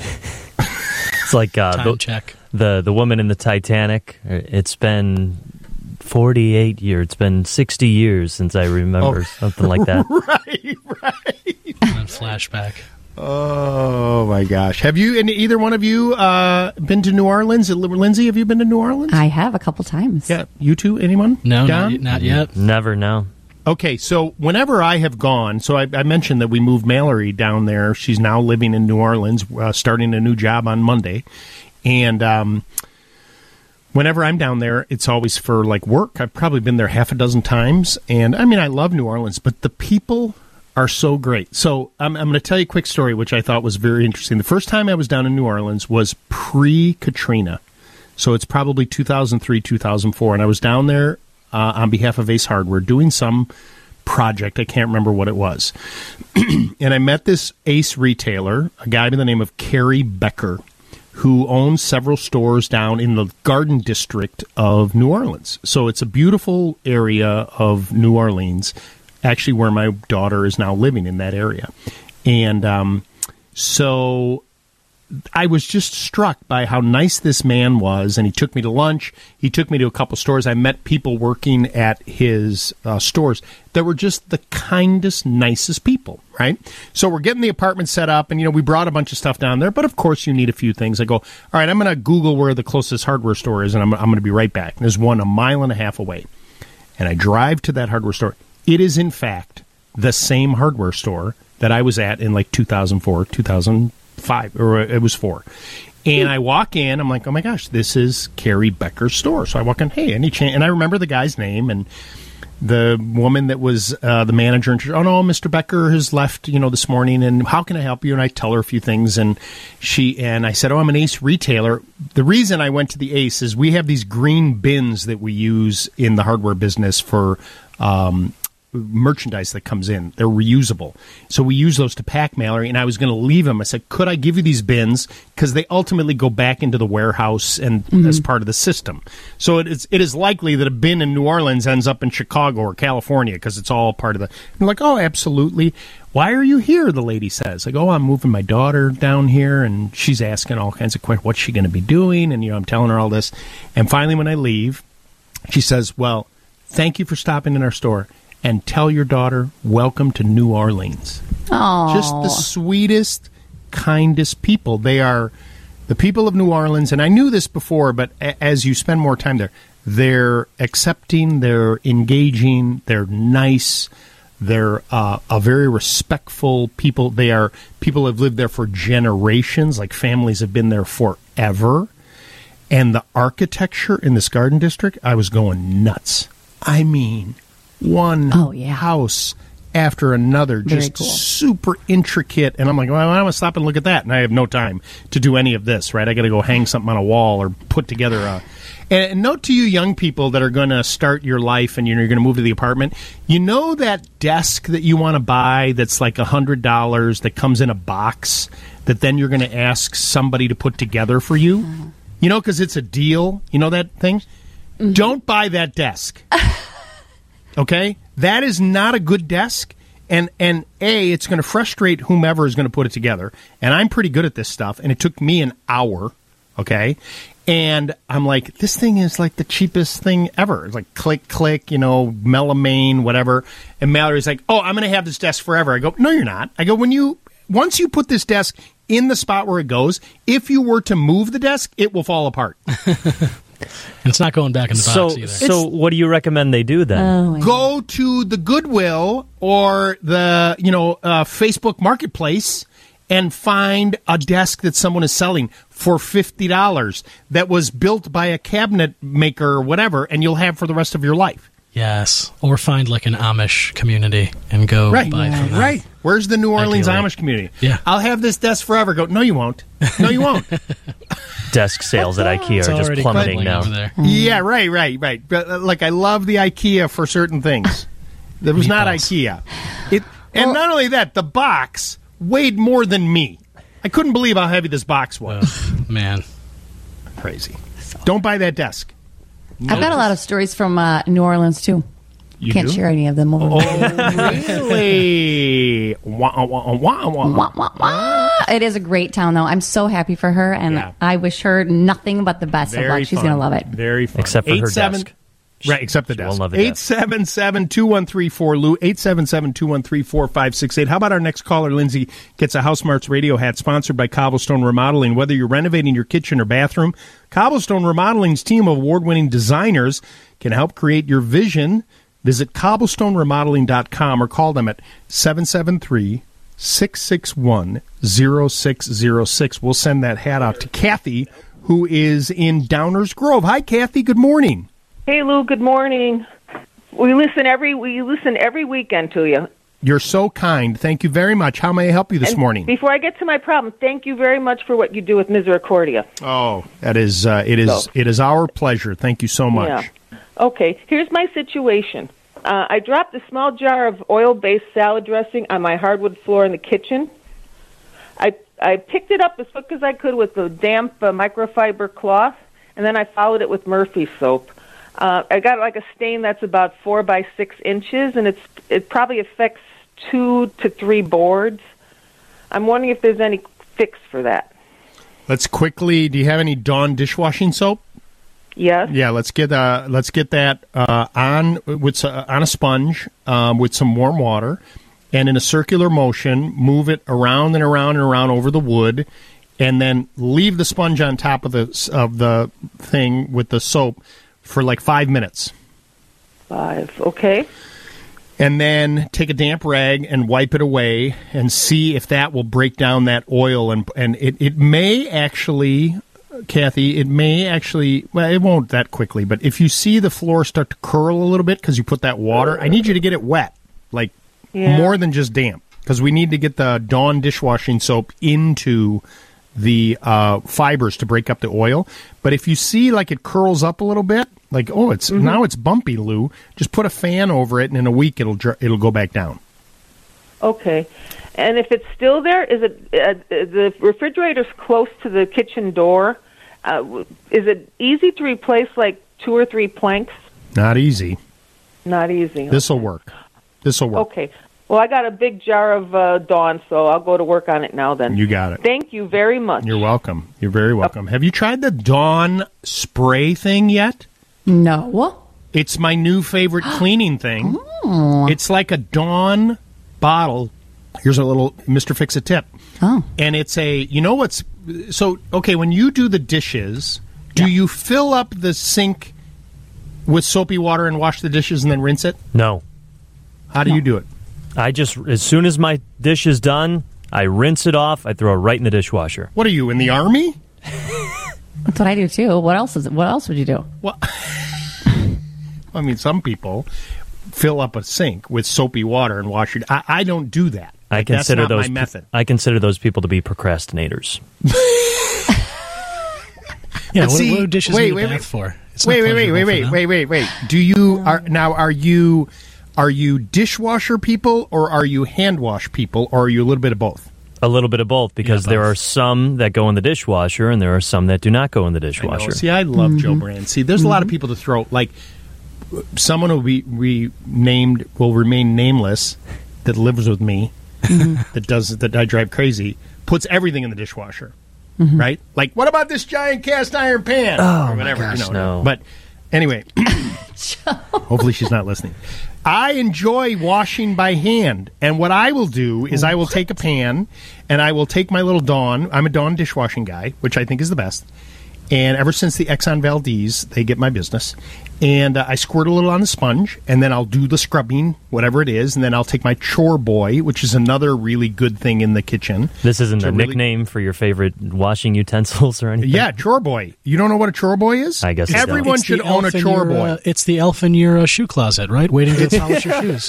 It's like uh, Time the, check. the the woman in the Titanic. It's been forty-eight years. It's been sixty years since I remember oh. something like that. Right, right. And flashback. Oh, my gosh. Have you, and either one of you, uh, been to New Orleans? Lindsay, have you been to New Orleans? I have a couple times. Yeah. You two? Anyone? No, Don? not, not yet. Never, no. Okay, so whenever I have gone, so I, I mentioned that we moved Mallory down there. She's now living in New Orleans, uh, starting a new job on Monday. And um, whenever I'm down there, it's always for, like, work. I've probably been there half a dozen times. And, I mean, I love New Orleans, but the people are so great. So I'm, I'm going to tell you a quick story, which I thought was very interesting. The first time I was down in New Orleans was pre-Katrina. So it's probably two thousand three, two thousand four. And I was down there Uh, on behalf of Ace Hardware, doing some project. I can't remember what it was. And I met this Ace retailer, a guy by the name of Kerry Becker, who owns several stores down in the Garden District of New Orleans. So it's a beautiful area of New Orleans, actually where my daughter is now living, in that area. And um, so I was just struck by how nice this man was, and he took me to lunch. He took me to a couple stores. I met people working at his uh, stores that were just the kindest, nicest people, right? So we're getting the apartment set up, and, you know, we brought a bunch of stuff down there, but of course you need a few things. I go, all right, I'm going to Google where the closest hardware store is, and I'm, I'm going to be right back. And there's one a mile and a half away. And I drive to that hardware store. It is, in fact, the same hardware store that I was at in, like, two thousand four, two thousand five, or it was four. And I walk in, I'm like, oh my gosh, this is Kerry Becker's store. So I walk in, hey, any chance? And I remember the guy's name, and the woman that was uh, the manager, and she, oh no, Mister Becker has left, you know, this morning, and how can I help you? And I tell her a few things, and she, and I said, oh, I'm an Ace retailer. The reason I went to the Ace is we have these green bins that we use in the hardware business for um merchandise that comes in. They're reusable. So we use those to pack Mallory, and I was going to leave them. I said, could I give you these bins? Because they ultimately go back into the warehouse and mm-hmm. as part of the system. So it is, it is likely that a bin in New Orleans ends up in Chicago or California because it's all part of the... I'm like, oh, absolutely. Why are you here, the lady says. I go, oh, I'm moving my daughter down here, and she's asking all kinds of questions. What's she going to be doing? And, you know, I'm telling her all this. And finally, when I leave, she says, well, thank you for stopping in our store. And tell your daughter, welcome to New Orleans. Aww. Just the sweetest, kindest people. They are the people of New Orleans. And I knew this before, but a- as you spend more time there, they're accepting, they're engaging, they're nice, they're uh, a very respectful people. They are people who have lived there for generations, like families have been there forever. And the architecture in this garden district, I was going nuts. I mean... One oh, yeah. house after another, just cool. super intricate. And I'm like, well, I want to stop and look at that. And I have no time to do any of this, right? I got to go hang something on a wall or put together a... And, and note to you young people that are going to start your life and you're going to move to the apartment, you know that desk that you want to buy that's like one hundred dollars that comes in a box that then you're going to ask somebody to put together for you? Mm-hmm. You know, because it's a deal. You know that thing? Mm-hmm. Don't buy that desk. Okay? That is not a good desk. And, and A, it's going to frustrate whomever is going to put it together. And I'm pretty good at this stuff. And it took me an hour. Okay? And I'm like, this thing is like the cheapest thing ever. It's like click, click, you know, melamine, whatever. And Mallory's like, oh, I'm going to have this desk forever. I go, no, you're not. I go, when you, once you put this desk in the spot where it goes, if you were to move the desk, it will fall apart. It's not going back in the box so, either. So what do you recommend they do then? Oh, Go to the Goodwill or the, you know, uh, Facebook Marketplace and find a desk that someone is selling for fifty dollars that was built by a cabinet maker or whatever, and you'll have for the rest of your life. Yes. Or find like an Amish community and go right. buy yeah. from them. Right. Where's the New Orleans Ideally. Amish community? Yeah. I'll have this desk forever. Go, no, you won't. No, you won't. Desk sales at IKEA It's are just already plummeting crumbling now. over there. Yeah, right, right, right. But, uh, like, I love the IKEA for certain things. It was not IKEA. It, and well, not only that, the box weighed more than me. I couldn't believe how heavy this box was. Oh, man. Crazy. Don't buy that desk. No. I've got a lot of stories from uh, New Orleans, too. You Can't do? share any of them over Oh, really? wah, wah, wah, wah. Wah, wah, wah. It is a great town, though. I'm so happy for her, and yeah. I wish her nothing but the best Very of luck. She's going to love it. Very fun. Except for Eight, her seven, desk. Right, except the She desk. won't love a eight seven seven, two one three four, L U, eight seven seven, two one three, four five six eight. How about our next caller, Lindsay, gets a House Smarts radio hat sponsored by Cobblestone Remodeling. Whether you're renovating your kitchen or bathroom, Cobblestone Remodeling's team of award-winning designers can help create your vision Visit cobblestone remodeling dot com or call them at seven seven three, six six one, zero six zero six. We'll send that hat out to Kathy, who is in Downers Grove. Hi, Kathy. Good morning. Hey, Lou. Good morning. We listen every we listen every weekend to you. You're so kind. Thank you very much. How may I help you this And morning? Before I get to my problem, thank you very much for what you do with Misericordia. Oh, that is uh, it is So- it is our pleasure. Thank you so much. Yeah. Okay, here's my situation. Uh, I dropped a small jar of oil-based salad dressing on my hardwood floor in the kitchen. I I picked it up as quick as I could with the damp uh, microfiber cloth, and then I followed it with Murphy soap. Uh, I got like a stain that's about four by six inches, and it's it probably affects two to three boards. I'm wondering if there's any fix for that. Let's quickly. Do you have any Dawn dishwashing soap? Yes. Yeah, let's get uh, let's get that uh, on with uh, on a sponge um, with some warm water, and in a circular motion, move it around and around and around over the wood, and then leave the sponge on top of the of the thing with the soap for like five minutes. Five. Okay. And then take a damp rag and wipe it away, and see if that will break down that oil, and and it, it may actually. Kathy, it may actually, well, it won't that quickly, but if you see the floor start to curl a little bit because you put that water, I need you to get it wet, like Yeah. more than just damp, because we need to get the Dawn dishwashing soap into the uh, fibers to break up the oil. But if you see like it curls up a little bit, like, oh, it's Mhm. now it's bumpy, Lou, just put a fan over it, and in a week it'll dr- it'll go back down. Okay. And if it's still there, is it uh, the refrigerator's close to the kitchen door? Uh, w- is it easy to replace like two or three planks? Not easy. Not easy. This will work. This will work. Okay. Well, I got a big jar of uh, Dawn, so I'll go to work on it now then. You got it. Thank you very much. You're welcome. You're very welcome. Have you tried the Dawn spray thing yet? No. It's my new favorite cleaning thing. It's like a Dawn bottle. Here's a little Mister Fix-A tip. Oh. And it's a, you know what's, so, okay, when you do the dishes, do you fill up the sink with soapy water and wash the dishes and then rinse it? No. How do you do it? I just, as soon as my dish is done, I rinse it off, I throw it right in the dishwasher. What are you, in the Army? That's what I do too. What else is it? What else would you do? Well, I mean, some people fill up a sink with soapy water and wash it. I, I don't do that. I Like, consider that's not those my method. I consider those people to be procrastinators. Yeah, But what, see, what do dishes wait, need a wait, bath wait. for? It's Wait, not wait, wait, pleasurable wait, for wait, them. wait, wait, wait. Do you are now? Are you are you dishwasher people, or are you hand wash people, or are you a little bit of both? A little bit of both, because there are some that go in the dishwasher and there are some that do not go in the I know. dishwasher. See, I love Joe Brand. See, there's a lot of people to throw. Like, someone will be renamed, will remain nameless, that lives with me, that does that I drive crazy, puts everything in the dishwasher, right? Like, what about this giant cast iron pan? Oh, or my whatever. gosh, you know, no. But anyway, hopefully she's not listening. I enjoy washing by hand, and what I will do is I will take a pan, and I will take my little Dawn. I'm a Dawn dishwashing guy, which I think is the best. And ever since the Exxon Valdez, they get my business. And uh, I squirt a little on the sponge, and then I'll do the scrubbing, whatever it is, and then I'll take my Chore Boy, which is another really good thing in the kitchen. This isn't It's a a really- nickname for your favorite washing utensils or anything? Yeah, Chore Boy. You don't know what a Chore Boy is? I guess it's everyone It's should the own a elf in Chore your, Boy. uh, it's the elf in your uh, shoe closet, right? Waiting to polish your shoes.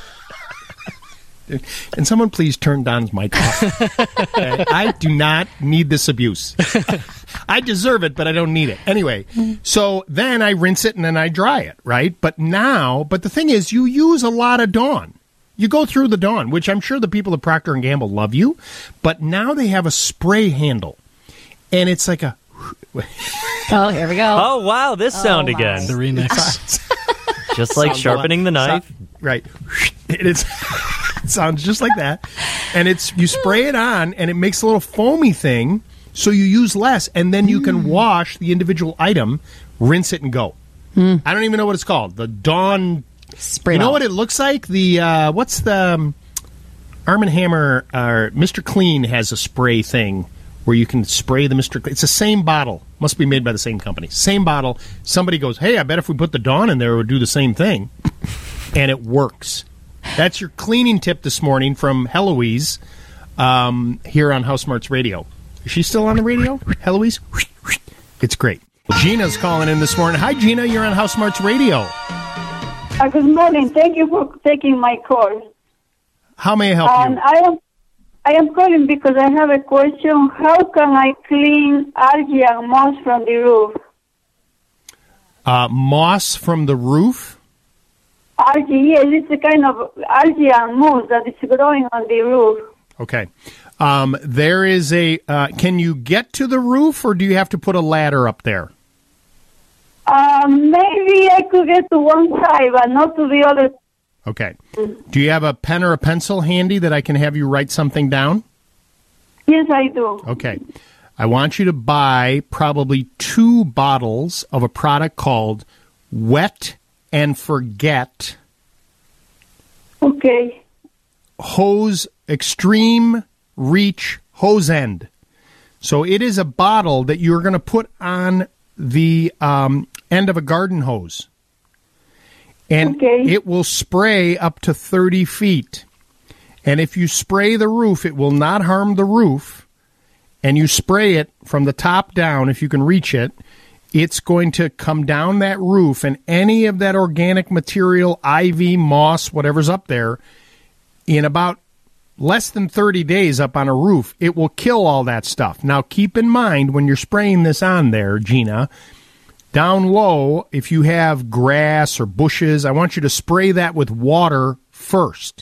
And someone please turn Don's mic off. Okay? I do not need this abuse. I deserve it, but I don't need it. Anyway, so then I rinse it and then I dry it, right? But now, but the thing is, you use a lot of Dawn. You go through the Dawn, which I'm sure the people at Procter and Gamble love you, but now they have a spray handle. And it's like a... Oh, here we go. Oh, wow, this sound my. again. The remix. Just like Sounds sharpening the a lot- knife. so- right. It's, it sounds just like that. And it's you spray it on, and it makes a little foamy thing, so you use less, and then you can wash the individual item, rinse it, and go. I don't even know what it's called. The Dawn... Spray You know bottle. what it looks like? The uh, what's the... Um, Arm and Hammer, uh, Mister Clean has a spray thing where you can spray the Mister Clean. It's the same bottle. Must be made by the same company. Same bottle. Somebody goes, hey, I bet if we put the Dawn in there, it would do the same thing. and it works. That's your cleaning tip this morning from Heloise um, here on House Smarts Radio. Is she still on the radio, Heloise? It's great. Gina's calling in this morning. Hi, Gina. You're on House Smarts Radio. Uh, good morning. Thank you for taking my call. How may I help um, you? I am I am calling because I have a question. How can I clean algae and moss from the roof? Uh, moss from the roof? Algae, yes. It's a kind of algae and moss that is growing on the roof. Okay. Um, there is a, uh, can you get to the roof, or do you have to put a ladder up there? Um, maybe I could get to one side, but not to the other. Okay. Do you have a pen or a pencil handy that I can have you write something down? Yes, I do. Okay. I want you to buy probably two bottles of a product called Wet and Forget. Okay. Hose Extreme Reach Hose End. So it is a bottle that you're going to put on the um, end of a garden hose. And okay. It will spray up to thirty feet. And if you spray the roof, it will not harm the roof. And you spray it from the top down, if you can reach it, it's going to come down that roof, and any of that organic material, ivy, moss, whatever's up there, in about less than thirty days up on a roof, it will kill all that stuff. Now, keep in mind, when you're spraying this on there, Gina, down low, if you have grass or bushes, I want you to spray that with water first.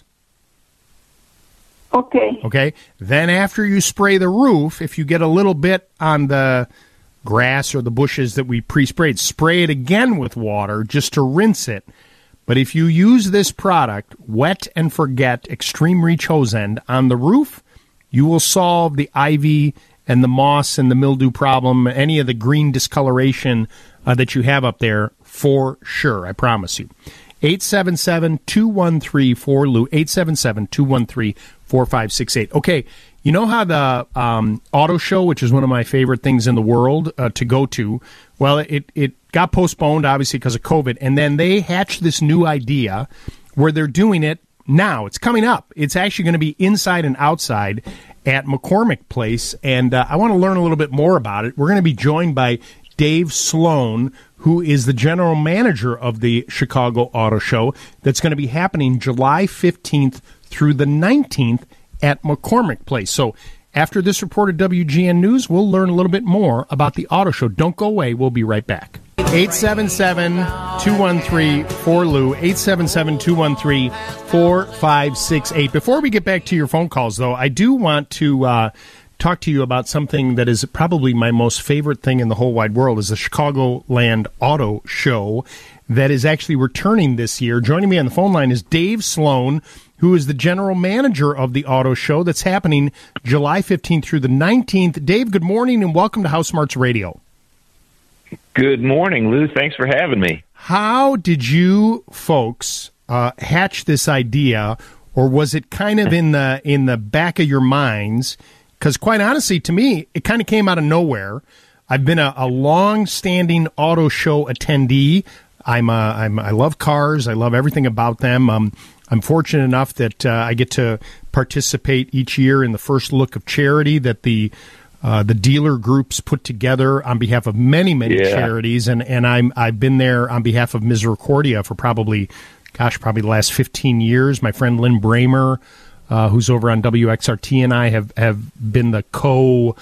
Okay. Okay? Then after you spray the roof, if you get a little bit on the grass or the bushes that we pre-sprayed, spray it again with water just to rinse it. But if you use this product, Wet and Forget Extreme Reach Hose End, on the roof, you will solve the ivy and the moss and the mildew problem, any of the green discoloration uh, that you have up there, for sure. I promise you. eight seven seven, two one three, four L U, eight seven seven, two one three, four five six eight. Okay, you know how the um, auto show, which is one of my favorite things in the world uh, to go to, well, it, it got postponed, obviously, because of COVID, and then they hatched this new idea where they're doing it now. It's coming up. It's actually going to be inside and outside at McCormick Place, and uh, I want to learn a little bit more about it. We're going to be joined by Dave Sloan, who is the general manager of the Chicago Auto Show, that's going to be happening July fifteenth through the nineteenth at McCormick Place. So after this report of W G N News, we'll learn a little bit more about the auto show. Don't go away. We'll be right back. eight seven seven, two one three, four L U, eight seven seven, two one three, four five six eight. Before we get back to your phone calls, though, I do want to uh, talk to you about something that is probably my most favorite thing in the whole wide world, is the Chicagoland Auto Show that is actually returning this year. Joining me on the phone line is Dave Sloan, who is the general manager of the auto show that's happening July fifteenth through the nineteenth. Dave, good morning and welcome to House Smarts Radio. Good morning, Lou. Thanks for having me. How did you folks uh, hatch this idea, or was it kind of in the in the back of your minds? Because quite honestly, to me, it kind of came out of nowhere. I've been a, a long-standing auto show attendee. I'm, a, I'm I love cars. I love everything about them. Um, I'm fortunate enough that uh, I get to participate each year in the First Look of Charity that the uh, the dealer groups put together on behalf of many, many yeah. charities, and and I'm I've been there on behalf of Misericordia for probably, gosh, probably the last fifteen years. My friend Lynn Bramer, uh, who's over on W X R T, and I have have been the co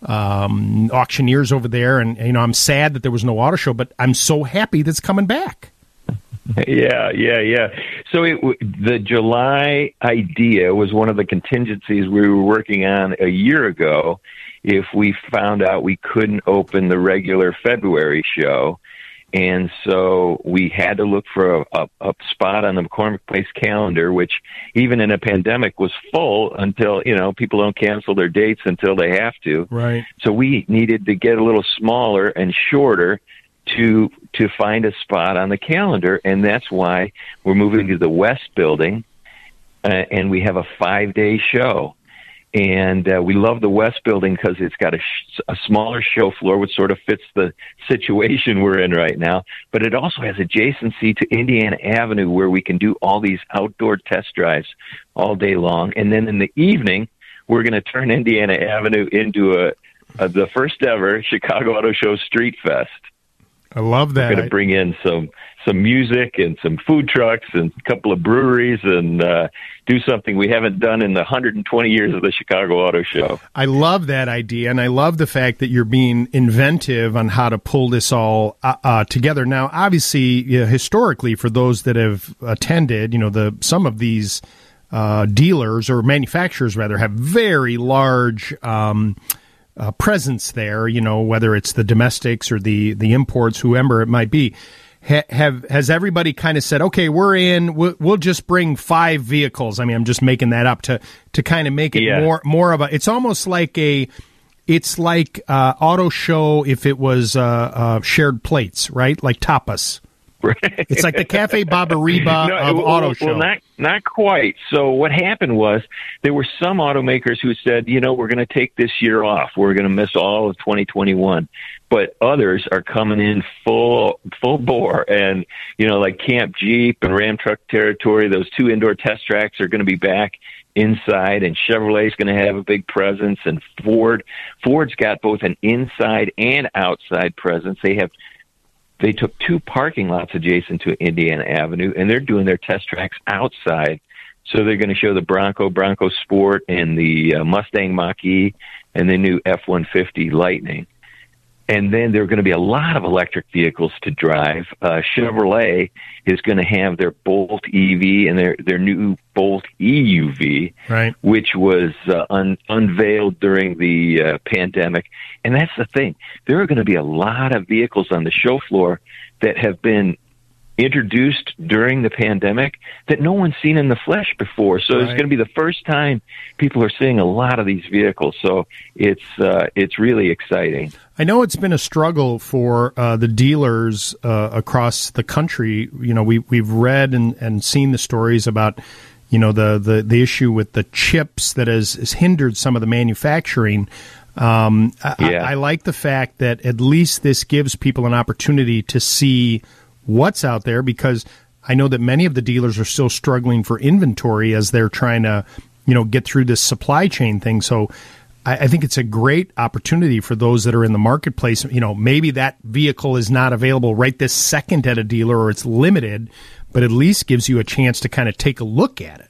um, auctioneers over there, and you know I'm sad that there was no auto show, but I'm so happy that's coming back. Yeah, yeah, yeah. So it, the July idea was one of the contingencies we were working on a year ago if we found out we couldn't open the regular February show. And so we had to look for a, a, a spot on the McCormick Place calendar, which even in a pandemic was full until, you know, people don't cancel their dates until they have to. Right. So we needed to get a little smaller and shorter to to find a spot on the calendar, and that's why we're moving to the West Building, uh, and we have a five-day show. And uh, we love the West building because it's got a, sh- a smaller show floor, which sort of fits the situation we're in right now. But it also has adjacency to Indiana Avenue, where we can do all these outdoor test drives all day long. And then in the evening, we're going to turn Indiana Avenue into a, a the first ever Chicago Auto Show Street Fest. I love that. We're going to bring in some some music and some food trucks and a couple of breweries and uh, do something we haven't done in the one hundred twenty years of the Chicago Auto Show. I love that idea, and I love the fact that you're being inventive on how to pull this all uh, uh, together. Now, obviously, you know, historically, for those that have attended, you know, the some of these uh, dealers or manufacturers, rather, have very large um Uh, presence there, you know, whether it's the domestics or the, the imports, whoever it might be. Ha- have has everybody kind of said, okay, we're in, we'll, we'll just bring five vehicles? I mean, I'm just making that up to to kind of make it yeah. more more of a. It's almost like a. It's like uh, auto show if it was uh, uh, shared plates, right? Like tapas. Right. It's like the Cafe Babariba no, of well, auto show. Well, not not quite. So what happened was there were some automakers who said, you know, we're going to take this year off. We're going to miss all of twenty twenty-one. But others are coming in full full bore, and you know, like Camp Jeep and Ram Truck Territory, those two indoor test tracks are going to be back inside, and Chevrolet's going to have a big presence, and Ford Ford's got both an inside and outside presence. They have. They took two parking lots adjacent to Indiana Avenue, and they're doing their test tracks outside. So they're going to show the Bronco, Bronco Sport, and the uh, Mustang Mach-E, and the new F one fifty Lightning. And then there are going to be a lot of electric vehicles to drive. Uh, Chevrolet is going to have their Bolt E V and their, their new Bolt E U V, right, which was uh, un- unveiled during the uh, pandemic. And that's the thing. There are going to be a lot of vehicles on the show floor that have been introduced during the pandemic that no one's seen in the flesh before. So right. It's going to be the first time people are seeing a lot of these vehicles. So it's uh, it's really exciting. I know it's been a struggle for uh, the dealers uh, across the country. You know, we we've read and, and seen the stories about, you know, the, the, the issue with the chips that has, has hindered some of the manufacturing. Um, yeah. I, I like the fact that at least this gives people an opportunity to see what's out there, because I know that many of the dealers are still struggling for inventory as they're trying to, you know, get through this supply chain thing. So I, I think it's a great opportunity for those that are in the marketplace. You know, maybe that vehicle is not available right this second at a dealer, or it's limited, but at least gives you a chance to kind of take a look at it.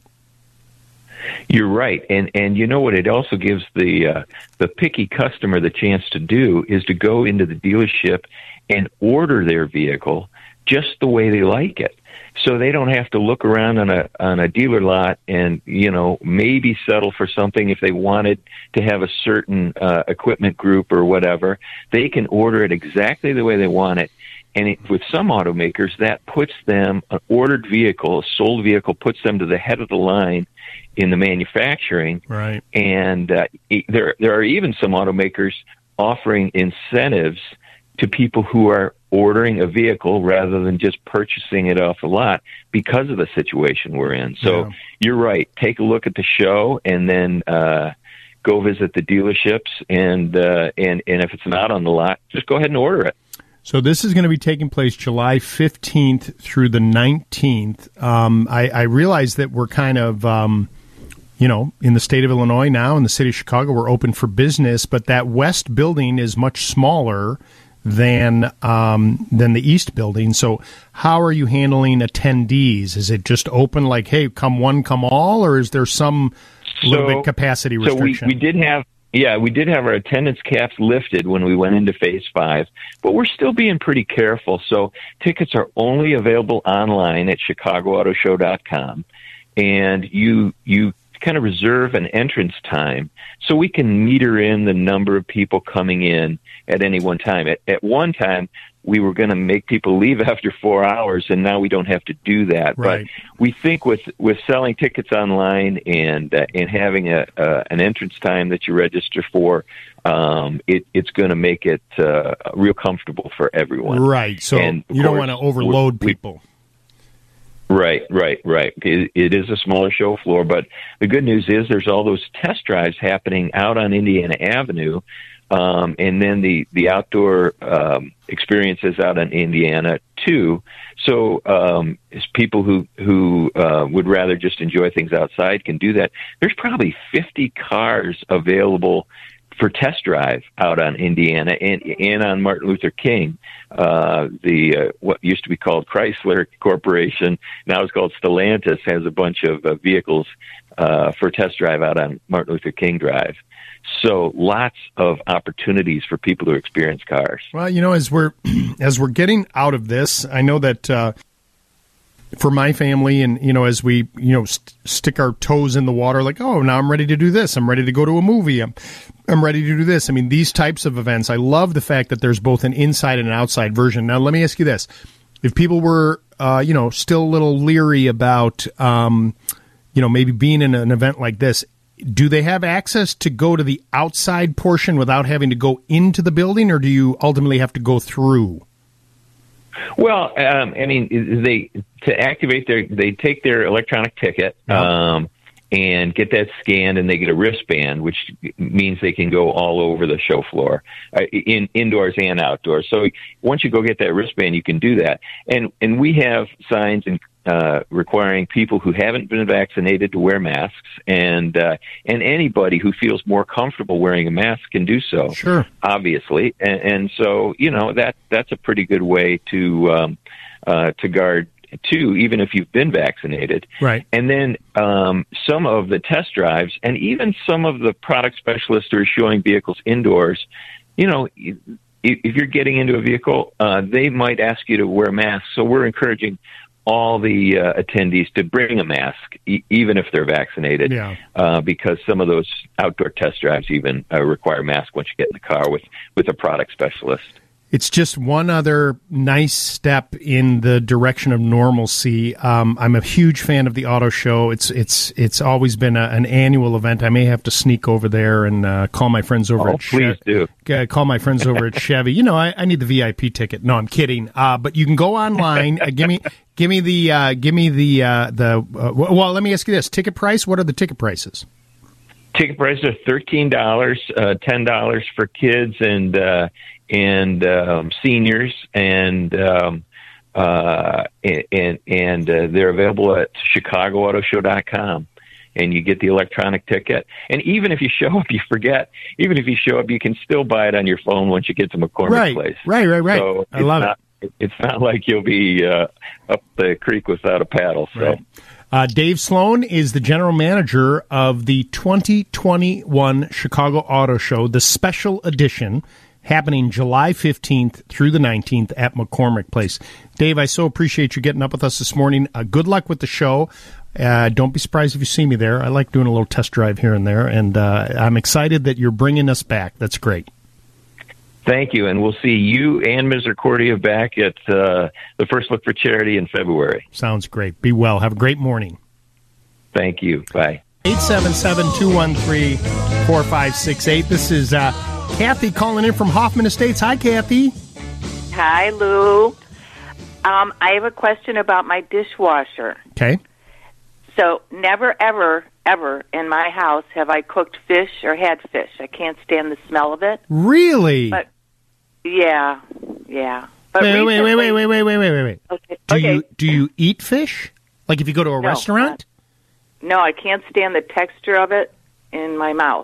You're right, and and you know what? It also gives the uh, the picky customer the chance to do is to go into the dealership and order their vehicle just the way they like it, so they don't have to look around on a on a dealer lot and, you know, maybe settle for something if they wanted to have a certain uh, equipment group or whatever. They can order it exactly the way they want it. And it, with some automakers, that puts them, an ordered vehicle, a sold vehicle, puts them to the head of the line in the manufacturing. Right. And uh, there there are even some automakers offering incentives to people who are ordering a vehicle rather than just purchasing it off the lot because of the situation we're in. So yeah. You're right. Take a look at the show and then uh, go visit the dealerships. And, uh, and, and if it's not on the lot, just go ahead and order it. So this is going to be taking place July fifteenth through the nineteenth. Um, I, I realize that we're kind of, um, you know, in the state of Illinois now, in the city of Chicago, we're open for business, but that west building is much smaller than um, than the east building. So how are you handling attendees? Is it just open like, hey, come one, come all, or is there some so, little bit capacity restriction? So we, we did have Yeah, we did have our attendance caps lifted when we went into phase five, but we're still being pretty careful. So tickets are only available online at chicago auto show dot com, and you you kind of reserve an entrance time so we can meter in the number of people coming in at any one time. At, at one time, we were going to make people leave after four hours, and now we don't have to do that. Right. But we think with with selling tickets online and uh, and having a uh, an entrance time that you register for, um, it, it's going to make it uh, real comfortable for everyone. Right. So and you don't want to overload we, people. Right, right, right. It, it is a smaller show floor, but the good news is there's all those test drives happening out on Indiana Avenue, um, and then the the outdoor um, experiences out on Indiana too. So, um, as people who who uh, would rather just enjoy things outside can do that. There's probably fifty cars available for test drive out on Indiana and, and on Martin Luther King. Uh, the uh, what used to be called Chrysler Corporation, now it's called Stellantis, has a bunch of uh, vehicles uh, for test drive out on Martin Luther King Drive. So lots of opportunities for people to experience cars. Well, you know, as we're as we're getting out of this, I know that uh, for my family, and you know, as we you know st- stick our toes in the water, like, oh, now I'm ready to do this. I'm ready to go to a movie. I'm I'm ready to do this. I mean, these types of events, I love the fact that there's both an inside and an outside version. Now, let me ask you this: if people were, uh, you know, still a little leery about, um, you know, maybe being in an event like this, do they have access to go to the outside portion without having to go into the building, or do you ultimately have to go through? Well, um, I mean, they to activate their, they take their electronic ticket um, and get that scanned, and they get a wristband, which means they can go all over the show floor, uh, in indoors and outdoors. So once you go get that wristband, you can do that. And and we have signs and uh, requiring people who haven't been vaccinated to wear masks, and uh, and anybody who feels more comfortable wearing a mask can do so. Sure, obviously, and, and so you know that that's a pretty good way to um, uh, to guard too, even if you've been vaccinated. Right. And then um, some of the test drives, and even some of the product specialists who are showing vehicles indoors, you know, if, if you're getting into a vehicle, uh, they might ask you to wear masks. So we're encouraging all the uh, attendees to bring a mask, e- even if they're vaccinated, yeah. uh, because some of those outdoor test drives even uh, require masks once you get in the car with, with a product specialist. It's just one other nice step in the direction of normalcy. Um, I'm a huge fan of the auto show. It's it's it's always been a, an annual event. I may have to sneak over there and uh, call my friends over oh, at Chevy. Please do. Uh, call my friends over at Chevy. You know, I, I need the V I P ticket. No, I'm kidding. Uh, but you can go online. Uh, give me give me the uh, give me the uh, the. Uh, well, let me ask you this: ticket price. What are the ticket prices? Ticket prices are thirteen dollars, uh, ten dollars for kids and. Uh, and um, seniors, and um, uh, and and uh, they're available at chicago auto show dot com, and you get the electronic ticket. And even if you show up, you forget. Even if you show up, you can still buy it on your phone once you get to McCormick right, Place. Right, right, right. So I love not, it. It's not like you'll be uh, up the creek without a paddle. So. Right. Uh, Dave Sloan is the general manager of the twenty twenty-one Chicago Auto Show, the special edition, happening July fifteenth through the nineteenth at McCormick Place. Dave, I so appreciate you getting up with us this morning. Uh, good luck with the show. Uh, don't be surprised if you see me there. I like doing a little test drive here and there, and uh, I'm excited that you're bringing us back. That's great. Thank you, and we'll see you and Miz Accordia back at uh, the First Look for Charity in February. Sounds great. Be well. Have a great morning. Thank you. Bye. eight seven seven, two one three, four five six eight. This is uh, Kathy calling in from Hoffman Estates. Hi, Kathy. Hi, Lou. Um, I have a question about my dishwasher. Okay. So never, ever, ever in my house have I cooked fish or had fish. I can't stand the smell of it. Really? But yeah, yeah. But wait, wait, wait, wait, recently- wait, wait, wait, wait, wait. Okay. Do okay. you do you eat fish? Like if you go to a No, restaurant? No, I can't stand the texture of it in my mouth.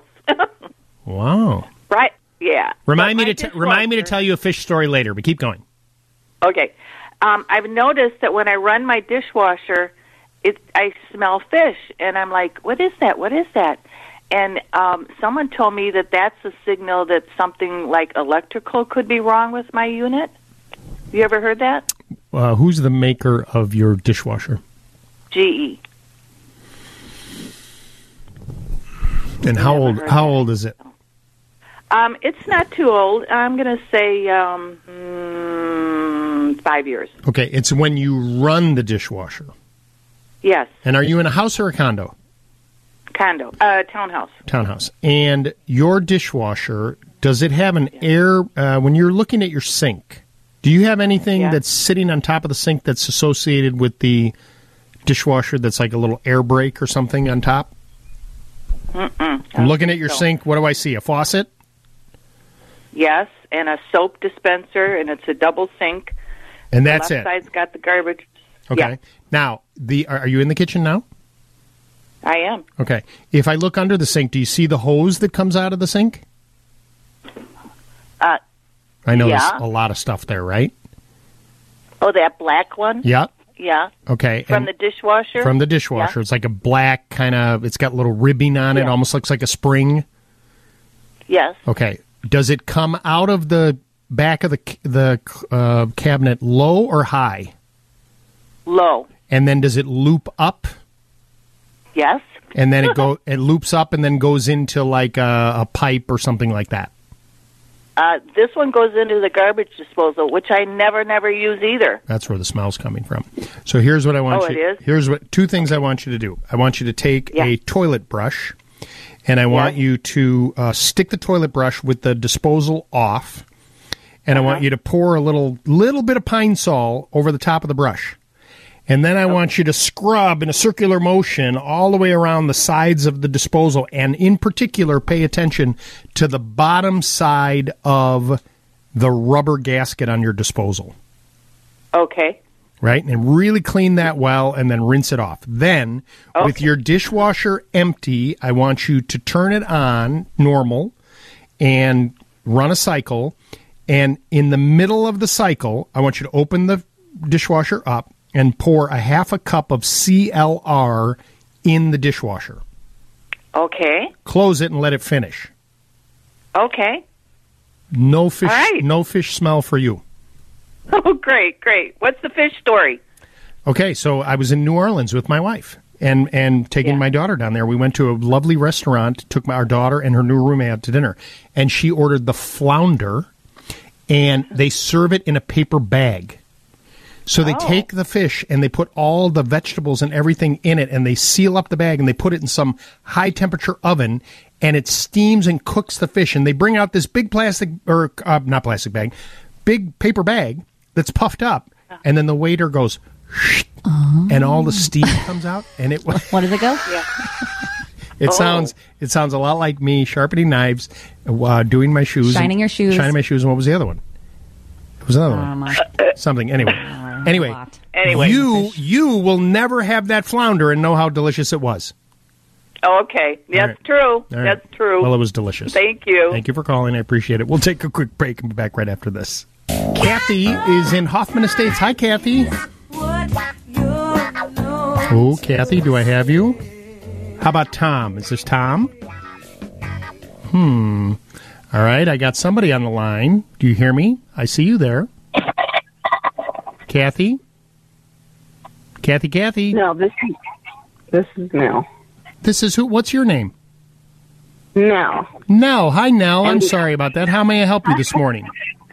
Wow. Right? Yeah. Remind But me my to t- remind me to tell you a fish story later, but keep going. Okay. Um, I've noticed that when I run my dishwasher, it I smell fish, and I'm like, what is that? What is that? And um, someone told me that that's a signal that something like electrical could be wrong with my unit. You ever heard that? Uh, who's the maker of your dishwasher? G E. And how old how old is it? Um, it's not too old. I'm going to say um, mm, five years. Okay, it's when you run the dishwasher. Yes, And are you in a house or a condo? condo, uh, townhouse. Townhouse. And your dishwasher, does it have an air, uh, when you're looking at your sink, do you have anything Yeah. that's sitting on top of the sink that's associated with the dishwasher that's like a little air brake or something on top? Mm-mm. I'm looking at your So- sink. What do I see? A faucet? Yes, and a soap dispenser, and it's a double sink. And that's the it? left side's got the garbage. Okay. Yeah, Now, the are, are you in the kitchen now? I am. Okay. If I look under the sink, do you see the hose that comes out of the sink? Uh, I know yeah. there's a lot of stuff there, right? Oh, that black one? Yeah. Yeah. Okay. From and the dishwasher? From the dishwasher. Yeah. It's like a black kind of, it's got little ribbing on it, Yeah. almost looks like a spring. Yes. Okay. Does it come out of the back of the the uh, cabinet low or high? Low. And then does it loop up? Yes. And then it go it loops up and then goes into like a, a pipe or something like that. Uh, this one goes into the garbage disposal, which I never, never use either. That's where the smell's coming from. So here's what I want Oh, you. it is? Here's what two things I want you to do. I want you to take Yeah. a toilet brush, and I want you to uh, stick the toilet brush with the disposal off, and I want you to pour a little little bit of Pine Sol over the top of the brush. And then I want you to scrub in a circular motion all the way around the sides of the disposal, and in particular, pay attention to the bottom side of the rubber gasket on your disposal. Okay. Right? And really clean that well, and then rinse it off. Then, with your dishwasher empty, I want you to turn it on normal and run a cycle. And in the middle of the cycle, I want you to open the dishwasher up and pour a half a cup of C L R in the dishwasher. Okay. Close it and let it finish. Okay. No fish, All right. no fish smell for you. Oh, great, great. What's the fish story? Okay, so I was in New Orleans with my wife and, and taking my daughter down there. We went to a lovely restaurant, took my, our daughter and her new roommate out to dinner, and she ordered the flounder, and they serve it in a paper bag. So they Oh. take the fish and they put all the vegetables and everything in it, and they seal up the bag and they put it in some high temperature oven, and it steams and cooks the fish. And they bring out this big plastic, or uh, not plastic bag, big paper bag that's puffed up, and then the waiter goes, and all the steam comes out, and it. What does it go? Yeah. It Oh. sounds it sounds a lot like me sharpening knives, uh, doing my shoes, Shining and- your shoes. shining my shoes. And what was the other one? It was another Um, one. Something. Anyway, anyway, Anyway. you you will never have that flounder and know how delicious it was. Okay. That's right. true. All right. That's true. Well, it was delicious. Thank you. Thank you for calling. I appreciate it. We'll take a quick break and be back right after this. Kathy is in Hoffman Estates. Hi, Kathy. Oh, Kathy, do I have you? How about Tom? Is this Tom? Hmm. All right, I got somebody on the line. Do you hear me? I see you there. Kathy? Kathy, Kathy? No, this is, this is Nell. This is who? What's your name? Nell. Nell. Hi, Nell. I'm And- sorry about that. How may I help you this morning?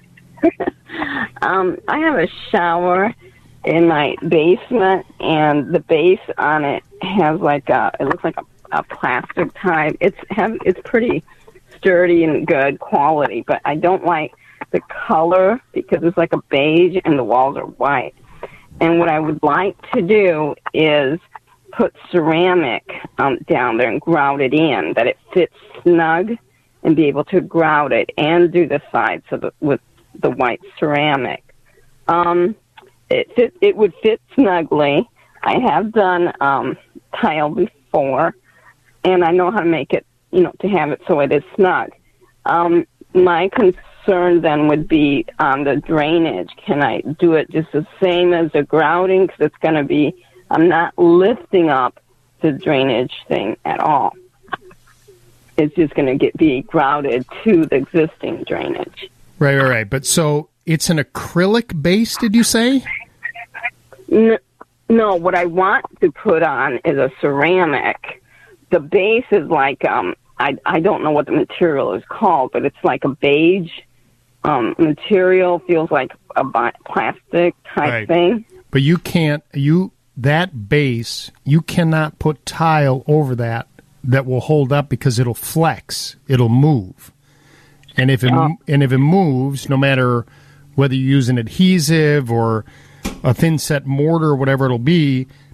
Um, I have a shower in my basement, and the base on it has like a, it looks like a, a plastic type. It's have, it's pretty sturdy and good quality, but I don't like the color because it's like a beige and the walls are white. And what I would like to do is put ceramic um, down there and grout it in, that it fits snug, and be able to grout it and do the sides of it with the white ceramic. Um, it fit, it would fit snugly. I have done um, tile before, and I know how to make it, you know, to have it so it is snug. Um, my concern then would be on the drainage. Can I do it just the same as the grouting? Because it's going to be, I'm not lifting up the drainage thing at all. It's just going to get be grouted to the existing drainage. Right, right, right. But so it's an acrylic base, did you say? N- no, what I want to put on is a ceramic. The base is like, um, I, I don't know what the material is called, but it's like a beige um, material, feels like a bi- plastic type Right. thing. But you can't, you, that base, you cannot put tile over that that will hold up because it'll flex. It'll move. And if it, Oh. and if it moves, no matter whether you use an adhesive or a thin set mortar or whatever it'll be,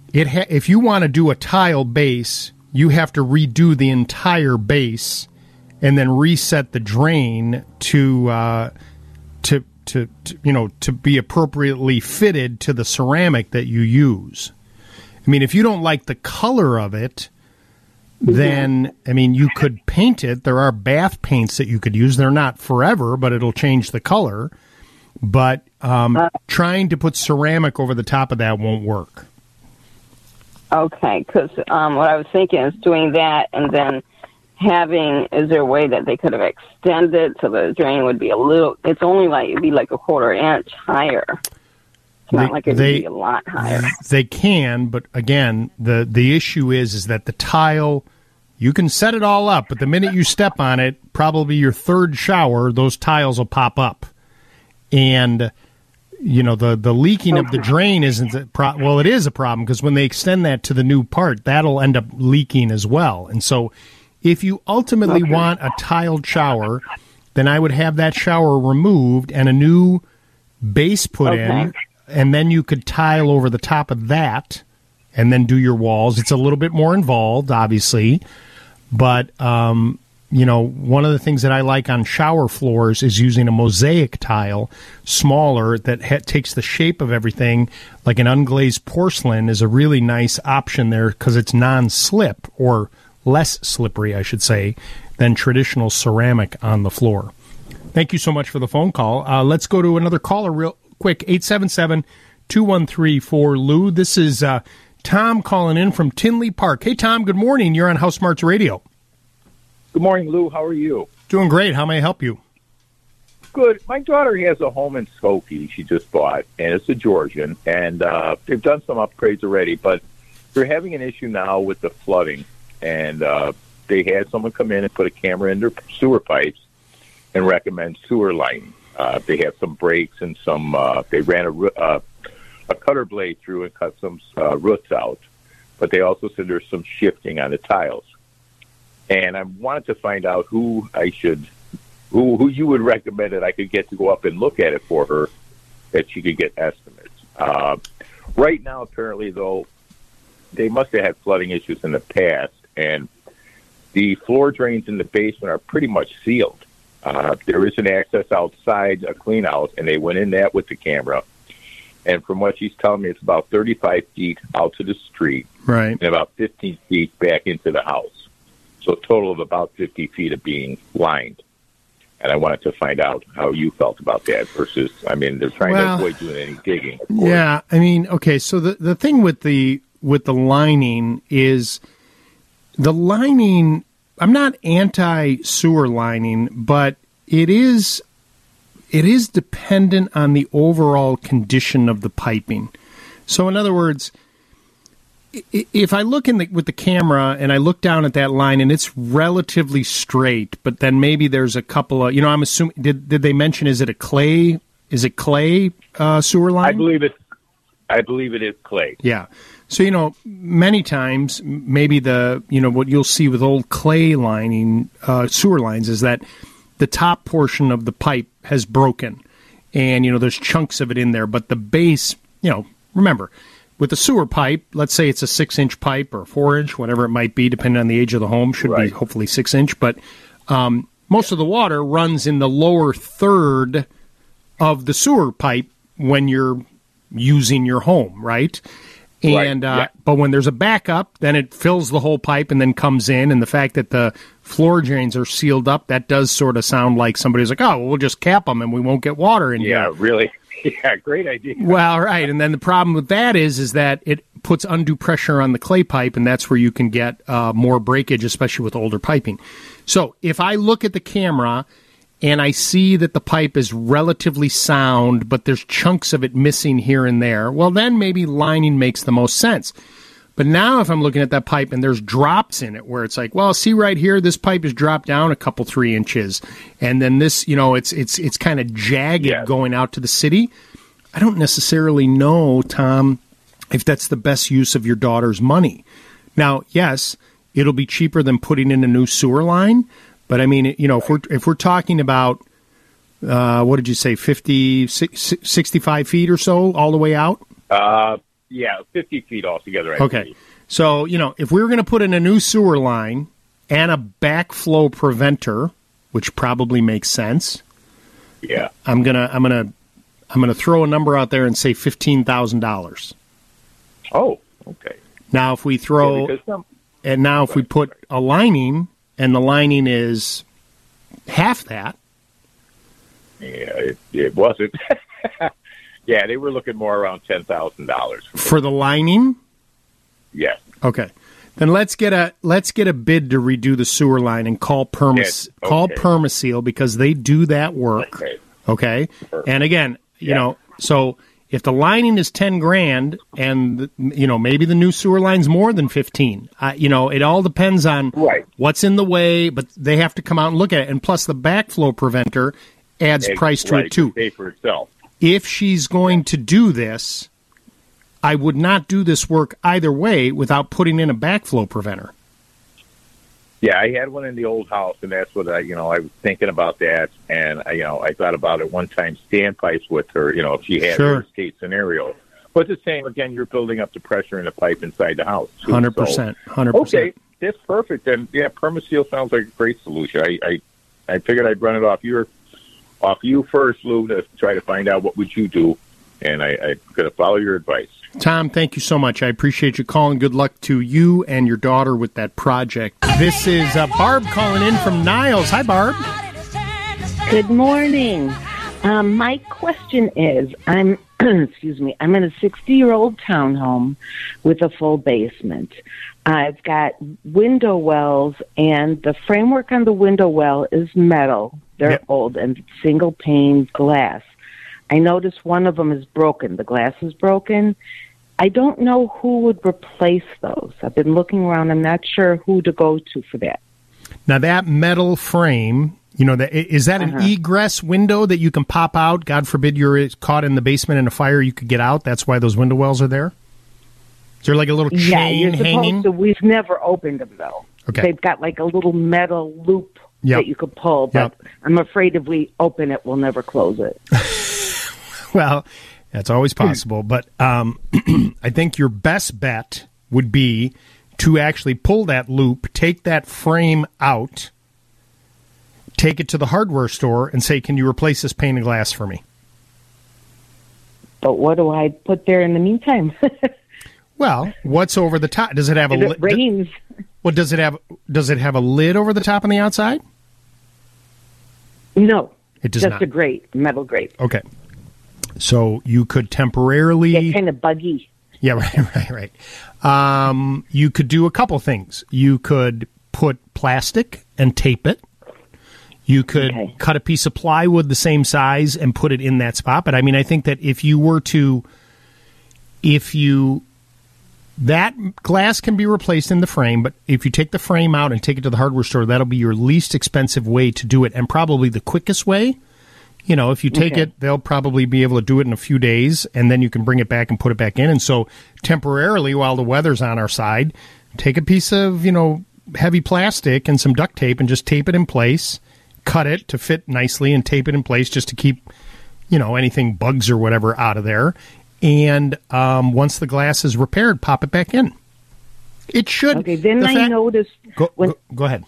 it ha- if you want to do a tile base, you have to redo the entire base and then reset the drain to uh, to, to to you know to be appropriately fitted to the ceramic that you use. I mean, if you don't like the color of it, then, I mean, you could paint it. There are bath paints that you could use. They're not forever, but it'll change the color. But um, uh, trying to put ceramic over the top of that won't work. Okay, because um, what I was thinking is doing that and then having, is there a way that they could have extended so the drain would be a little, it's only like, it'd be like a quarter inch higher. It's not they, like it they, would be a lot higher. They can, but again, the, the issue is is that the tile, you can set it all up, but the minute you step on it, probably your third shower, those tiles will pop up. And, you know, the, the leaking okay. of the drain isn't a pro- well, it is a problem because when they extend that to the new part, that'll end up leaking as well. And so if you ultimately okay. want a tiled shower, then I would have that shower removed and a new base put okay. in. And then you could tile over the top of that and then do your walls. It's a little bit more involved, obviously. But, um, you know, one of the things that I like on shower floors is using a mosaic tile, smaller, that ha- takes the shape of everything. Like an unglazed porcelain is a really nice option there because it's non-slip, or less slippery, I should say, than traditional ceramic on the floor. Thank you so much for the phone call. Uh, let's go to another caller real quick, eight seven seven, two one three, four L U. This is uh, Tom calling in from Tinley Park. Hey, Tom, good morning. You're on House Smarts Radio. Good morning, Lou. How are you? Doing great. How may I help you? Good. My daughter has a home in Skokie she just bought, and it's a Georgian, and uh, they've done some upgrades already, but they're having an issue now with the flooding, and uh, they had someone come in and put a camera in their sewer pipes and recommend sewer lining. Uh, they have some breaks and some, uh, they ran a, uh, a cutter blade through and cut some uh, roots out. But they also said there's some shifting on the tiles. And I wanted to find out who I should, who, who you would recommend that I could get to go up and look at it for her, that she could get estimates. Uh, right now, apparently, though, they must have had flooding issues in the past. And the floor drains in the basement are pretty much sealed. Uh, there is an access outside, a clean out, and they went in that with the camera. And from what she's telling me, it's about thirty-five feet out to the street, right, and about fifteen feet back into the house. So a total of about fifty feet of being lined. And I wanted to find out how you felt about that versus, I mean, they're trying well, to avoid doing any digging. Yeah, I mean, okay, so the, the thing with the with the lining is the lining, I'm not anti-sewer lining, but it is it is dependent on the overall condition of the piping. So in other words, if I look in the, with the camera and I look down at that line and it's relatively straight, but then maybe there's a couple of, you know, I'm assuming, did did they mention, is it a clay, is it clay uh, sewer line? I believe it, I believe it is clay. Yeah. So, you know, many times, maybe the, you know, what you'll see with old clay lining uh, sewer lines is that the top portion of the pipe has broken and, you know, there's chunks of it in there, but the base, you know, remember, with a sewer pipe, let's say it's a six-inch pipe or four-inch, whatever it might be, depending on the age of the home, should right. be hopefully six-inch, but um, most of the water runs in the lower third of the sewer pipe when you're using your home, right? And right. uh, yeah. But when there's a backup, then it fills the whole pipe and then comes in, and the fact that the floor drains are sealed up, that does sort of sound like somebody's like, oh, well, we'll just cap them and we won't get water in yeah, here. Yeah, really. Yeah, great idea. Well, right, and then the problem with that is is that it puts undue pressure on the clay pipe, and that's where you can get uh, more breakage, especially with older piping. So if I look at the camera and I see that the pipe is relatively sound, but there's chunks of it missing here and there, well, then maybe lining makes the most sense. But now if I'm looking at that pipe and there's drops in it where it's like, well, see right here, this pipe is dropped down a couple, three inches. And then this, you know, it's it's it's kind of jagged yes. going out to the city. I don't necessarily know, Tom, if that's the best use of your daughter's money. Now, yes, it'll be cheaper than putting in a new sewer line. But I mean, you know, if we're, if we're talking about, uh, what did you say, fifty, sixty-five feet or so all the way out? Uh yeah, fifty feet altogether. I Okay. believe. So, you know, if we were going to put in a new sewer line and a backflow preventer, which probably makes sense. Yeah. I'm going to I'm going to I'm going to throw a number out there and say fifteen thousand dollars. Oh, okay. Now if we throw Yeah, because some- and now if we put a lining and the lining is half that. Yeah, it, it wasn't. Yeah, they were looking more around ten thousand dollars For the lining? Yes. Okay. Then let's get a let's get a bid to redo the sewer line and call Perma Yes, okay. call Permaseal because they do that work. Okay. Okay. Perfect. And again, you Yeah. know, so if the lining is ten grand and you know maybe the new sewer line's more than fifteen, uh, you know, it all depends on right. what's in the way. But they have to come out and look at it, and plus the backflow preventer adds Ex- price to right, it too. Pay for itself. If she's going to do this, I would not do this work either way without putting in a backflow preventer. Yeah, I had one in the old house, and that's what I, you know, I was thinking about that, and I, you know, I thought about it one time, standpipes with her, you know, if she had Sure. worst case scenario. But the same again, you're building up the pressure in the pipe inside the house. too. Hundred percent, So, hundred percent. Okay, that's perfect. Then yeah, Permaseal sounds like a great solution. I, I, I figured I'd run it off your, off you first, Lou, to try to find out what would you do, and I, I'm going to follow your advice. Tom, thank you so much. I appreciate you calling. Good luck to you and your daughter with that project. This is uh, Barb calling in from Niles. Hi, Barb. Good morning. Um, my question is, I'm excuse me, I'm in a sixty-year-old townhome with a full basement. I've got window wells, and the framework on the window well is metal. They're Yep. old and single pane glass. I noticed one of them is broken. The glass is broken. I don't know who would replace those. I've been looking around. I'm not sure who to go to for that. Now, that metal frame, you know, that, is that an Uh-huh. egress window that you can pop out? God forbid you're caught in the basement in a fire, you could get out. That's why those window wells are there? Is there like a little Yeah, chain you're supposed hanging? to. We've never opened them, though. Okay. They've got like a little metal loop Yep. that you could pull, but I'm afraid if we open it, we'll never close it. Well, that's always possible. But um, I think your best bet would be to actually pull that loop, take that frame out, take it to the hardware store, and say, can you replace this pane of glass for me? But what do I put there in the meantime? Well, what's over the top? Does it have a If it lid? rains. Well, does it have does it have a lid over the top on the outside? No. It does just not. a grate, metal grate. Okay. So you could temporarily Yeah, kind of buggy. Yeah, right, right, right. Um, you could do a couple things. You could put plastic and tape it. You could Okay. cut a piece of plywood the same size and put it in that spot. But I mean, I think that if you were to, if you, that glass can be replaced in the frame, but if you take the frame out and take it to the hardware store, that'll be your least expensive way to do it and probably the quickest way. You know, if you take Okay. it, they'll probably be able to do it in a few days, and then you can bring it back and put it back in. And so temporarily, while the weather's on our side, take a piece of, you know, heavy plastic and some duct tape and just tape it in place, cut it to fit nicely and tape it in place just to keep, you know, anything, bugs or whatever out of there. And um, once the glass is repaired, pop it back in. It should. Okay, then the I fact- noticed Go, when go, go ahead.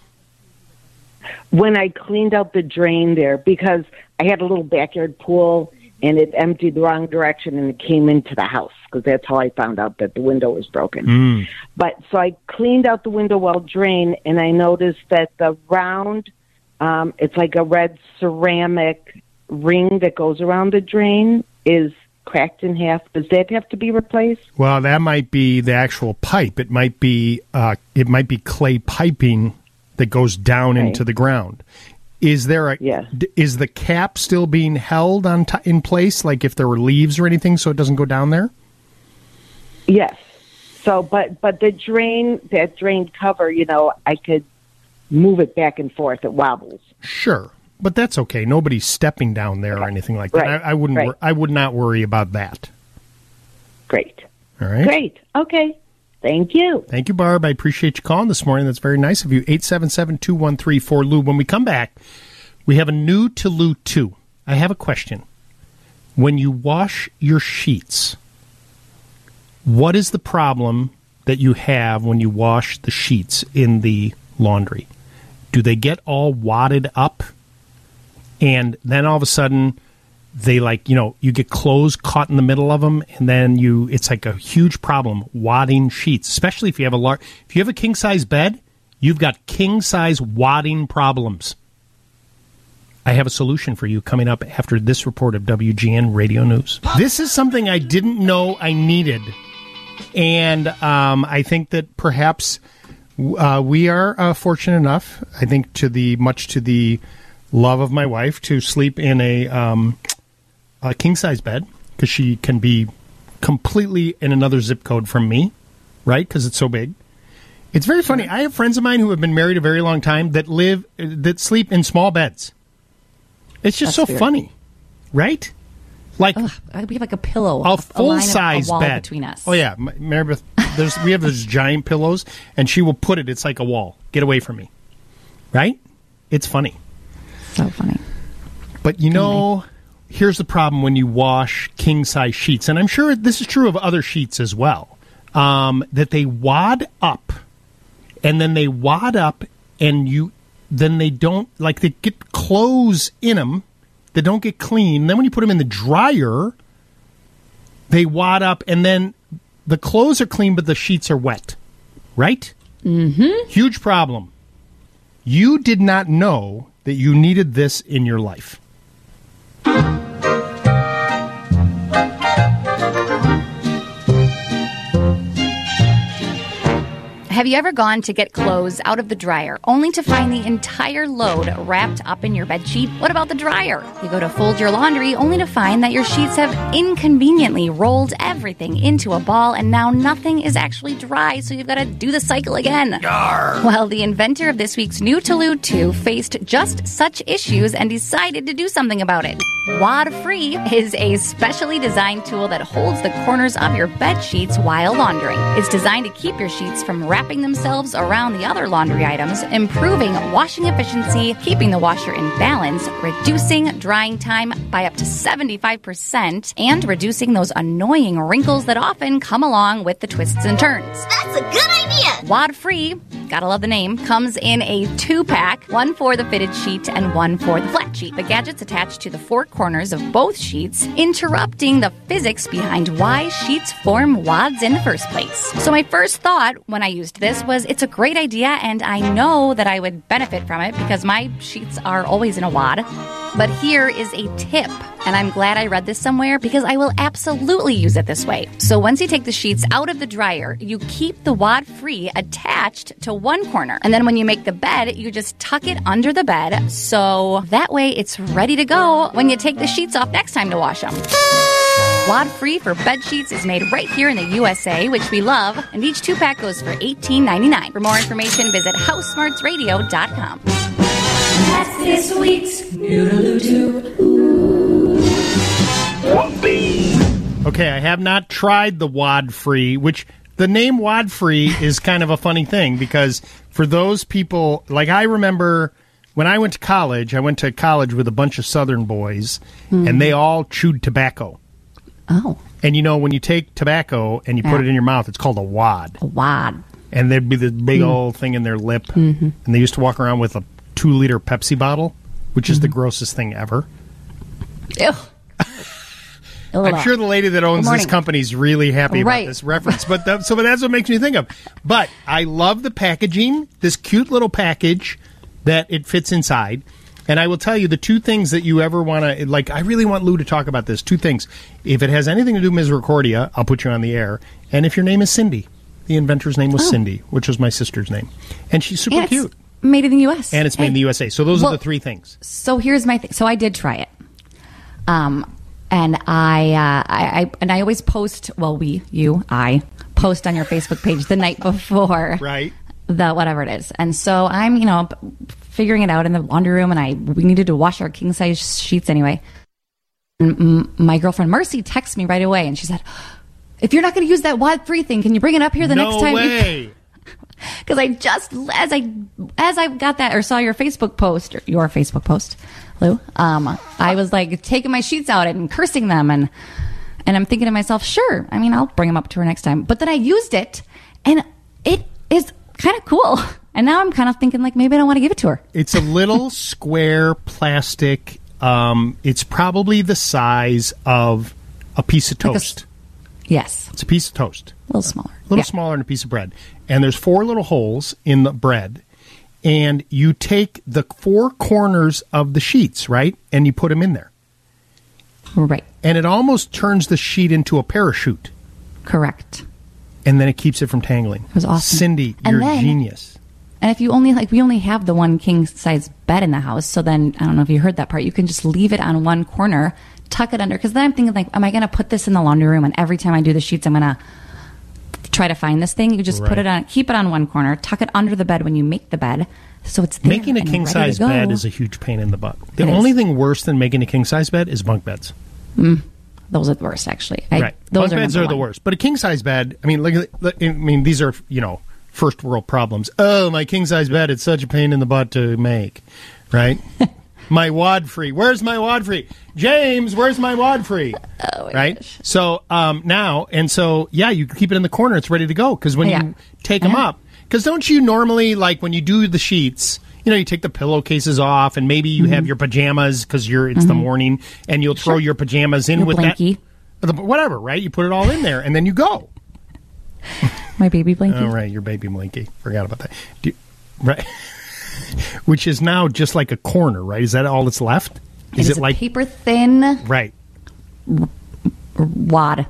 when I cleaned out the drain there, because I had a little backyard pool and it emptied the wrong direction and it came into the house, because that's how I found out that the window was broken. Mm. But so I cleaned out the window well drain, and I noticed that the round, um, it's like a red ceramic ring that goes around the drain, is cracked in half. Does that have to be replaced? Well, that might be the actual pipe. It might be uh, it might be clay piping that goes down Okay. into the ground. Is there a Yeah. d- is the cap still being held on t- in place, like if there were leaves or anything, so it doesn't go down there? Yes. So, but but the drain, that drain cover, you know, I could move it back and forth. It wobbles. Sure, but that's okay. Nobody's stepping down there or anything like that. Right, I, I wouldn't. right. wor- I would not worry about that. Great. All right. Great. Okay. Thank you. Thank you, Barb. I appreciate you calling this morning. That's very nice of you. eight seven seven, two one three, four L U. When we come back, we have a new to Lou two. I have a question. When you wash your sheets, What is the problem that you have when you wash the sheets in the laundry? Do they get all wadded up? And then all of a sudden, they like, you know, you get clothes caught in the middle of them, and then you, it's like a huge problem wadding sheets, especially if you have a large, if you have a king size bed, you've got king size wadding problems. I have a solution for you coming up after this report of W G N Radio News. This is something I didn't know I needed. And um, I think that perhaps uh, we are uh, fortunate enough, I think to the much to the love of my wife, to sleep in a, um, a king-size bed, because she can be completely in another zip code from me, right, because it's so big. It's very funny. I have friends of mine who have been married a very long time that live, that sleep in small beds. It's just That's so weird. funny, right? Like Ugh, we have like a pillow, a a full line of- size a wall bed between us. Oh yeah, M- Mary Beth, there's we have those giant pillows, and she will put it. It's like a wall. Get away from me, right? It's funny. So funny. But you know, here's the problem when you wash king size sheets, and I'm sure this is true of other sheets as well. Um, that they wad up, and then they wad up, and you then they don't like they get clothes in them. They don't get clean. Then when you put them in the dryer, they wad up, and then the clothes are clean, but the sheets are wet. Right? Mm-hmm. Huge problem. You did not know that you needed this in your life. Have you ever gone to get clothes out of the dryer only to find the entire load wrapped up in your bedsheet? What about the dryer? You go to fold your laundry only to find that your sheets have inconveniently rolled everything into a ball, and now nothing is actually dry, so you've got to do the cycle again. Yarr. Well, the inventor of this week's new Tolu two faced just such issues and decided to do something about it. Wad Free is a specially designed tool that holds the corners of your bed sheets while laundering. It's designed to keep your sheets from wrapping themselves around the other laundry items, improving washing efficiency, keeping the washer in balance, reducing drying time by up to seventy-five percent, and reducing those annoying wrinkles that often come along with the twists and turns. That's a good idea! Wad Free, gotta love the name, comes in a two-pack, one for the fitted sheet and one for the flat sheet. The gadget's attached to the four corners of both sheets, interrupting the physics behind why sheets form wads in the first place. So my first thought when I used this was it's a great idea, and I know that I would benefit from it because my sheets are always in a wad. But here is a tip, and I'm glad I read this somewhere because I will absolutely use it this way. So once you take the sheets out of the dryer, you keep the Wad Free attached to one corner. And then when you make the bed, you just tuck it under the bed, so that way it's ready to go when you take the sheets off next time to wash them. Wad Free for bed sheets is made right here in the U S A, which we love, and each two-pack goes for eighteen ninety-nine. For more information, visit house smarts radio dot com. That's this week's Noodle Okay, I have not tried the Wad Free, which the name Wad Free is kind of a funny thing because for those people, like I remember when I went to college, I went to college with a bunch of Southern boys, Mhm. and they all chewed tobacco. Oh. And you know, when you take tobacco and you put Yeah. it in your mouth, it's called a wad. A wad. And there'd be this big Mm. old thing in their lip. Mhm. And they used to walk around with a two-liter Pepsi bottle, which is the grossest thing ever. Ew. I'm sure the lady that owns Good this morning. company is really happy Right. about this reference. But that, so but that's what makes me think of. But I love the packaging, this cute little package that it fits inside. And I will tell you the two things that you ever want to, like, I really want Lou to talk about this. Two things. If it has anything to do with Misericordia, I'll put you on the air. And if your name is Cindy, the inventor's name was Oh. Cindy, which was my sister's name. And she's super And it's cute. Made in the U S. And it's made in the U S A. So those Well, are the three things. So here's my thing. So I did try it. Um, and I, uh, I, I, and I always post, well, we, you, I post on your Facebook page the night before. Right. The whatever it is. And so I'm, you know, figuring it out in the laundry room, and I, we needed to wash our king size sheets anyway. And m- my girlfriend Marcy texts me right away, and she said, if you're not going to use that Wad Free thing, can you bring it up here the no next time? way. Because I just as I as I got that or saw your Facebook post or your Facebook post, Lou, um, I was like taking my sheets out and cursing them, and And I'm thinking to myself, sure, I mean, I'll bring them up to her next time. But then I used it, and it is kind of cool. And now I'm kind of thinking, like, maybe I don't want to give it to her. It's a little square plastic. Um, it's probably the size of a piece of Like a toast. s- yes. It's a piece of toast. A little smaller. A little Yeah. smaller than a piece of bread. And there's four little holes in the bread. And you take the four corners of the sheets, right? And you put them in there. Right. And it almost turns the sheet into a parachute. Correct. And then it keeps it from tangling. It was awesome. Cindy, And you're a then- genius. And if you only, like, we only have the one king size bed in the house. So then, I don't know if you heard that part, you can just leave it on one corner, tuck it under. Because then I'm thinking, like, am I going to put this in the laundry room? And every time I do the sheets, I'm going to try to find this thing. You just put Right. it on, keep it on one corner, tuck it under the bed when you make the bed. So it's there Making a and king ready size to go. bed is a huge pain in the butt. The It is. only thing worse than making a king size bed is bunk beds. Mm, those are the worst, actually. I, right. Those Bunk are beds number are the one. worst. But a king size bed, I mean, look, at- look, I mean, these are, you know, first world problems. Oh, my king size bed, it's such a pain in the butt to make, right? My wad free. Where's my wad free? James, where's my wad free? Oh, my right? gosh. So um, now, and so, yeah, you keep it in the corner. It's ready to go. Because when Yeah. you take them up, because don't you normally, like when you do the sheets, you know, you take the pillowcases off and maybe you Mm-hmm. have your pajamas because you're it's the morning and you'll throw your pajamas in Your with blankie. that. the- Whatever, right? You put it all in there and then you go. My baby blanket. All right, your baby blankie. Forgot about that. Do you- right. Which is now just like a corner, right? Is that all that's left? It Is is it a like paper thin right? wad.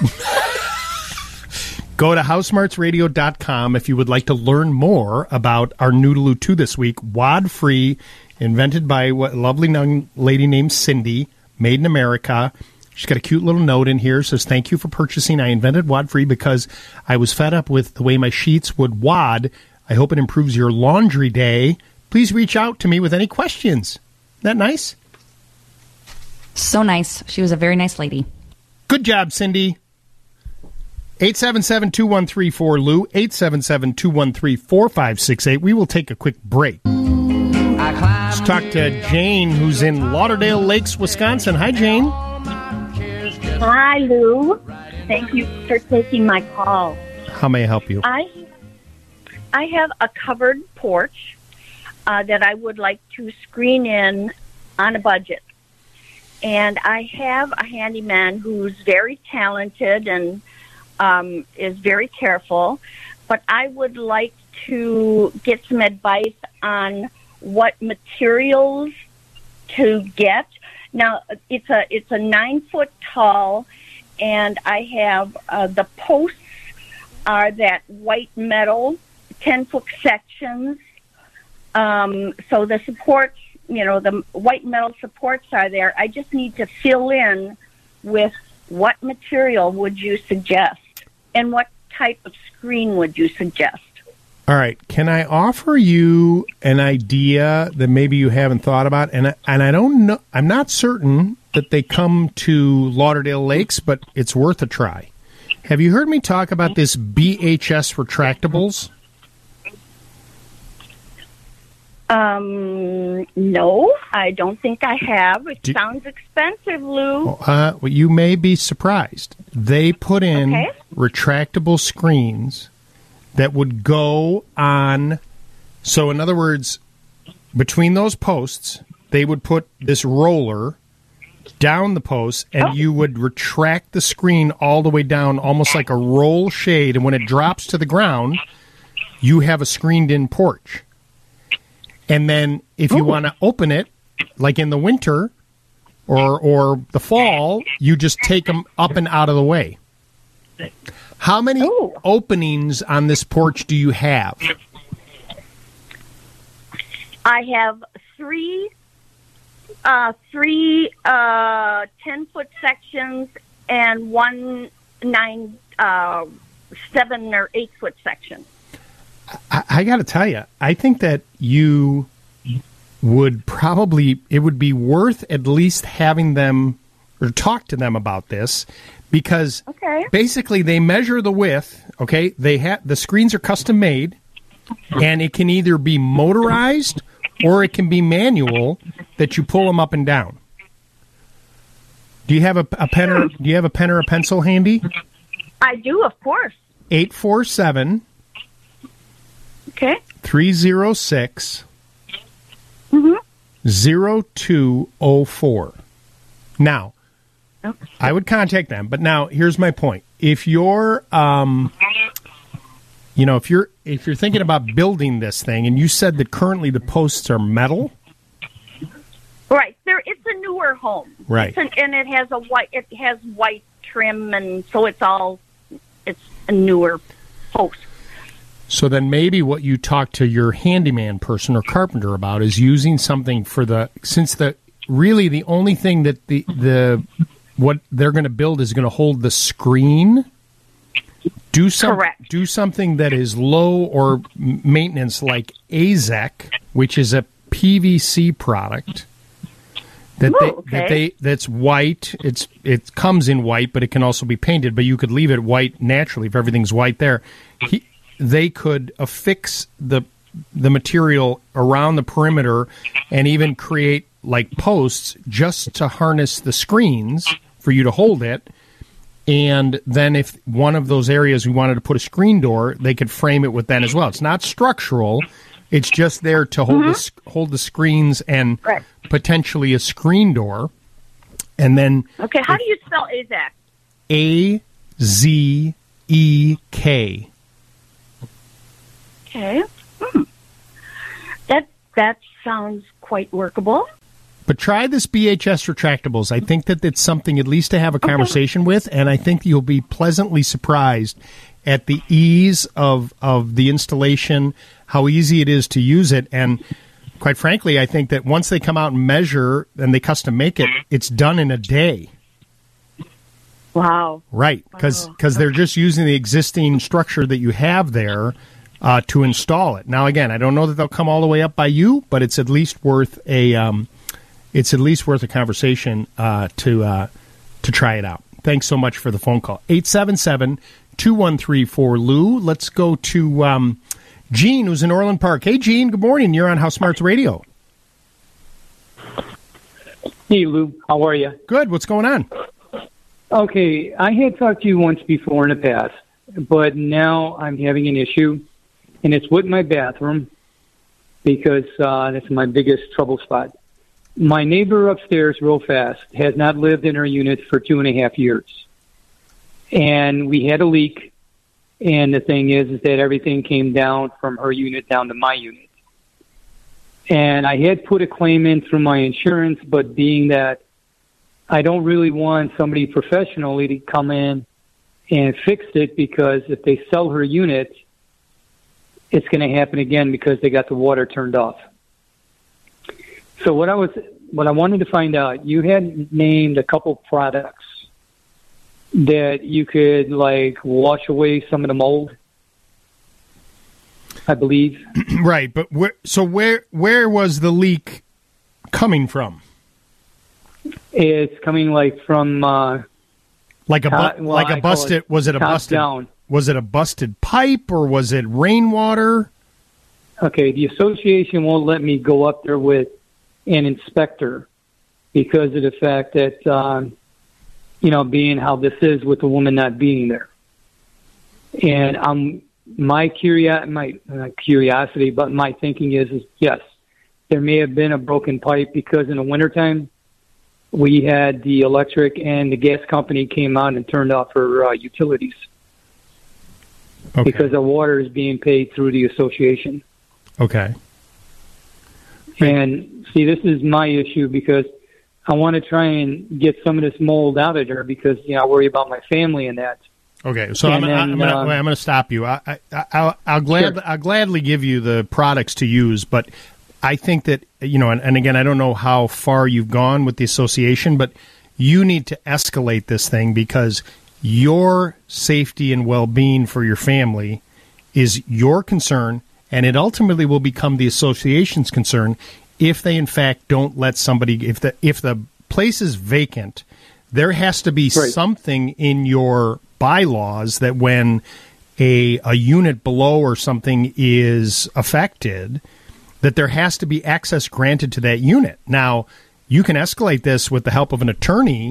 Go to housemarts radio dot com if you would like to learn more about our Noodaloo two this week. Wad free, invented by a lovely young lady named Cindy, made in America. She's got a cute little note in here. Says, thank you for purchasing. I invented wad free because I was fed up with the way my sheets would wad. I hope it improves your laundry day. Please reach out to me with any questions. Isn't that nice? So nice. She was a very nice lady. Good job, Cindy. eight seven seven, two one three, four L U, eight seven seven, two one three, four five six eight. We will take a quick break. Let's talk to Jane, who's in Lauderdale Lakes, Wisconsin. Hi, Jane. Hi, Lou. Thank you for taking my call. How may I help you? I I have a covered porch uh, that I would like to screen in on a budget. And I have a handyman who's very talented and um, is very careful, but I would like to get some advice on what materials to get. Now, it's a it's a nine foot tall, and I have uh, the posts are that white metal, ten foot sections. Um, so the supports, you know, the white metal supports are there. I just need to fill in with what material would you suggest, and what type of screen would you suggest? All right. Can I offer you an idea that maybe you haven't thought about? And I, and I don't know. I'm not certain that they come to Lauderdale Lakes, but it's worth a try. Have you heard me talk about this B H S retractables? Um, no, I don't think I have. It Do- sounds expensive, Lou. Uh, well, you may be surprised. They put in Okay. retractable screens that would go on. So, in other words, between those posts, they would put this roller down the posts, and you would retract the screen all the way down, almost like a roll shade. And when it drops to the ground, you have a screened-in porch. And then if you want to open it, like in the winter or or the fall, you just take them up and out of the way. How many openings on this porch do you have? I have three, uh, three uh, ten-foot sections and one nine, uh, seven or eight-foot section. I, I got to tell you, I think that you would probably, it would be worth at least having them or talk to them about this, because Okay. basically they measure the width. Okay, they have the screens are custom made, and it can either be motorized or it can be manual that you pull them up and down. Do you have a, a pen or do you have a pen or a pencil handy? I do, of course. Eight four seven. Okay. Three zero six. Mm-hmm. Zero two oh four. Now, Okay. I would contact them, but now here's my point. If you're, um, you know, if you're if you're thinking about building this thing, and you said that currently the posts are metal, Right. There, it's a newer home. Right. It's an, and it has a white. It has white trim, and so it's all. It's a newer post. so then maybe what you talk to your handyman person or carpenter about is using something for the since the really the only thing that the the what they're going to build is going to hold the screen. Do some, Correct. Do something that is low or m- maintenance, like A Z E C, which is a P V C product that Ooh, they okay. that they that's white. It's it comes in white, but it can also be painted. But you could leave it white naturally if everything's white there. He, they could affix the the material around the perimeter and even create like posts just to harness the screens for you to hold it. And then if one of those areas we wanted to put a screen door, they could frame it with that as well. It's not structural. It's just there to hold, Mm-hmm. the, sc- hold the screens and Right. potentially a screen door. And then Okay. How do you spell A Z E C? A Z E K. Okay. Hmm. That that sounds quite workable. But try this B H S Retractables. I think that it's something at least to have a conversation with, and I think you'll be pleasantly surprised at the ease of, of the installation, how easy it is to use it, and quite frankly, I think that once they come out and measure and they custom make it, it's done in a day. Wow. Right, because they're just using the existing structure that you have there uh, to install it. Now, again, I don't know that they'll come all the way up by you, but it's at least worth a um, it's at least worth a conversation uh, to uh, to try it out. Thanks so much for the phone call. eight seven seven, two one three, four L U. Let's go to um, Gene, who's in Orland Park. Hey, Gene, good morning. You're on House Smarts Radio. Hey, Lou. How are you? Good. What's going on? Okay, I had talked to you once before in the past, but now I'm having an issue, and it's with my bathroom because uh, that's my biggest trouble spot. My neighbor upstairs, real fast, has not lived in her unit for two and a half years. And we had a leak, and the thing is, is that everything came down from her unit down to my unit. And I had put a claim in through my insurance, but being that I don't really want somebody professionally to come in and fix it, because if they sell her unit, it's going to happen again because they got the water turned off. So what I was, what I wanted to find out, you had named a couple products that you could like wash away some of the mold, I believe. Right, but where, so where where was the leak coming from? It's coming like from uh, like a bu- top- well, like I a call busted it was it a top busted down. was it a busted pipe or was it rainwater? Okay, the association won't let me go up there with an inspector because of the fact that, um, you know, being how this is with the woman not being there. And um, my, curio- my not curiosity, but my thinking is, is, yes, there may have been a broken pipe because in the wintertime, we had the electric and the gas company came out and turned off her uh, utilities. Okay. Because the water is being paid through the association. Okay. And see, this is my issue because I want to try and get some of this mold out of there because, you know, I worry about my family and that. Okay, so And I'm, then, I'm going um, to I'm going to stop you. I, I, I'll, I'll glad Sure. I'll gladly give you the products to use, but I think that, you know, and, and again, I don't know how far you've gone with the association, but you need to escalate this thing because your safety and well-being for your family is your concern, and it ultimately will become the association's concern if they, in fact, don't let somebody, if the if the place is vacant, there has to be Right. something in your bylaws that when a a unit below or something is affected, that there has to be access granted to that unit. Now, you can escalate this with the help of an attorney,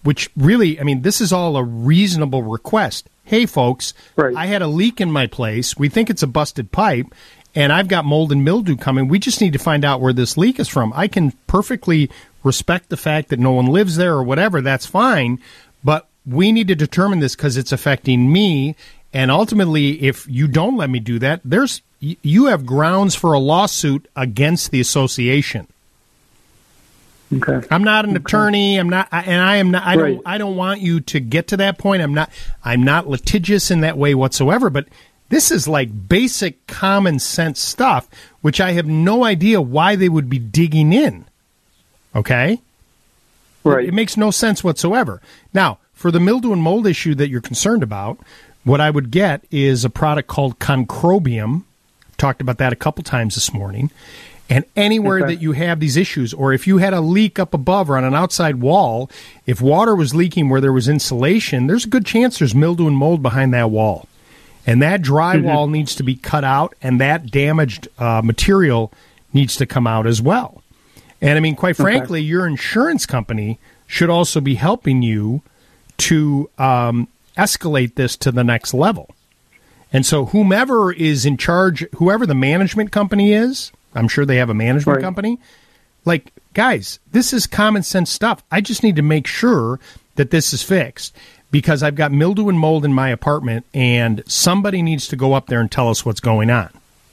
which really, I mean, this is all a reasonable request. Hey, folks, I had a leak in my place. We think it's a busted pipe, and I've got mold and mildew coming. We just need to find out where this leak is from. I can perfectly respect the fact that no one lives there or whatever. That's fine, but we need to determine this because it's affecting me. And ultimately, if you don't let me do that, there's you have grounds for a lawsuit against the association. Okay. I'm not an attorney. I'm not, and I am not. I don't. I don't want you to get to that point. I'm not. I'm not litigious in that way whatsoever. But this is like basic common sense stuff, which I have no idea why they would be digging in. Okay. Right. It, it makes no sense whatsoever. Now, for the mildew and mold issue that you're concerned about, what I would get is a product called Concrobium. Talked about that a couple times this morning. And anywhere okay. that you have these issues, or if you had a leak up above or on an outside wall, if water was leaking where there was insulation, there's a good chance there's mildew and mold behind that wall. And that drywall mm-hmm. needs to be cut out, and that damaged uh, material needs to come out as well. And, I mean, quite frankly, okay. your insurance company should also be helping you to um, escalate this to the next level. And so whomever is in charge, whoever the management company is, I'm sure they have a management right. company. Like, guys, this is common sense stuff. I just need to make sure that this is fixed because I've got mildew and mold in my apartment, and somebody needs to go up there and tell us what's going on.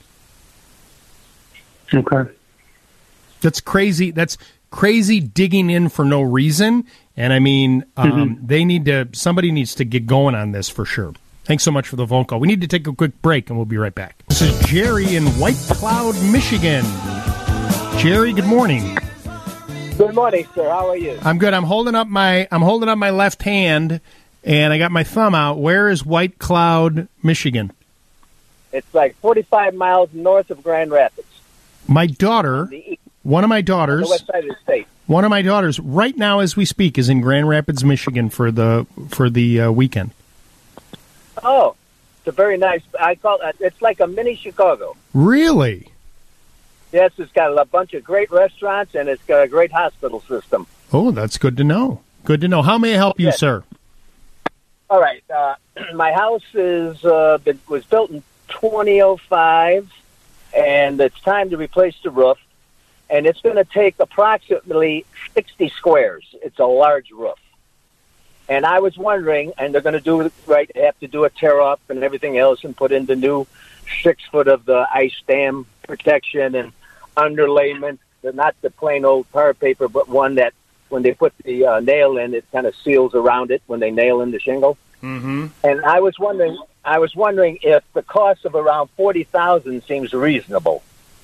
Okay. That's crazy. That's crazy digging in for no reason. And, I mean, um, mm-hmm. they need to, somebody needs to get going on this for sure. Thanks so much for the phone call. We need to take a quick break, and we'll be right back. This is Jerry in White Cloud, Michigan. Jerry, good morning. Good morning, sir. How are you? I'm good. I'm holding up my I'm holding up my left hand, and I got my thumb out. Where is White Cloud, Michigan? It's like forty-five miles north of Grand Rapids. My daughter, one of my daughters, on the west side of the state. One of my daughters, right now as we speak, is in Grand Rapids, Michigan for the for the uh, weekend. Oh, it's a very nice. I call it. It's like a mini Chicago. Really? Yes, it's got a bunch of great restaurants and it's got a great hospital system. Oh, that's good to know. Good to know. How may I help you, yes. sir? All right. Uh, my house is uh, was built in twenty oh five, and it's time to replace the roof. And it's going to take approximately sixty squares. It's a large roof. And I was wondering, and they're going to do it right, they have to do a tear up and everything else and put in the new six foot of the ice dam protection and underlayment, not the plain old tar paper, but one that when they put the uh, nail in, it kind of seals around it when they nail in the shingle. Mm-hmm. And I was wondering, I was wondering if the cost of around forty thousand seems reasonable.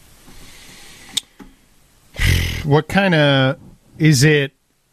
What kind of is it?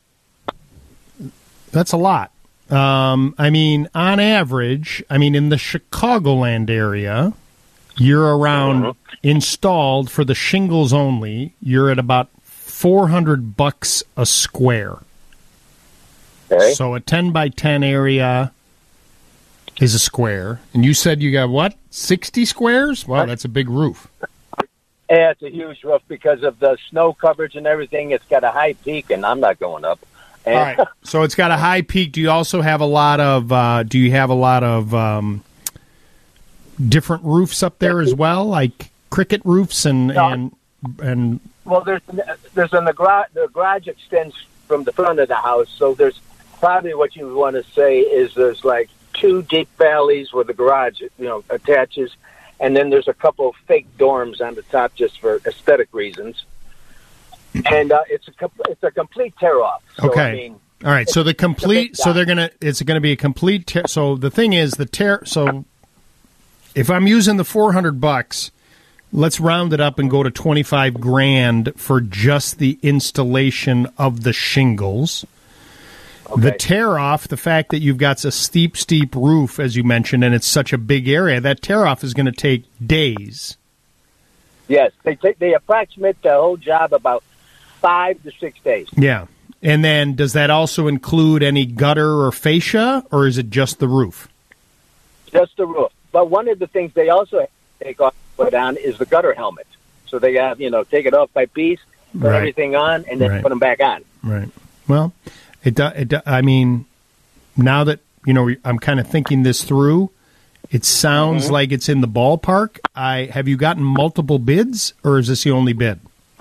That's a lot. Um, I mean, on average, I mean, in the Chicagoland area, you're around uh-huh. installed for the shingles only. You're at about four hundred bucks a square. Okay. So a ten by ten area is a square. And you said you got what? sixty squares? Wow, that's a big roof. Yeah, it's a huge roof because of the snow coverage and everything. It's got a high peak, and I'm not going up. And all right. So it's got a high peak. Do you also have a lot of? Uh, do you have a lot of um, different roofs up there as well, like cricket roofs and no. and and? Well, there's there's in the garage. The garage extends from the front of the house, so there's probably what you want to say is there's like two deep valleys where the garage, you know, attaches, and then there's a couple of fake dorms on the top just for aesthetic reasons. And uh, it's a it's a complete tear off. So, okay. I mean, all right. So the complete. So they're gonna. It's gonna be a complete tear. So the thing is the tear. So if I'm using the four hundred bucks, let's round it up and go to twenty five grand for just the installation of the shingles. Okay. The tear off, the fact that you've got a steep, steep roof, as you mentioned, and it's such a big area, that tear off is going to take days. Yes, they take, they approximate the whole job about five to six days. Yeah. And then does that also include any gutter or fascia, or is it just the roof? Just the roof. But one of the things they also take off and put on is the gutter helmet. So they have, you know, take it off by piece, put right. everything on, and then right. put them back on. Right. Well, It, do, it do, I mean, now that, you know, I'm kind of thinking this through, it sounds Mm-hmm. like it's in the ballpark. I Have you gotten multiple bids, or is this the only bid?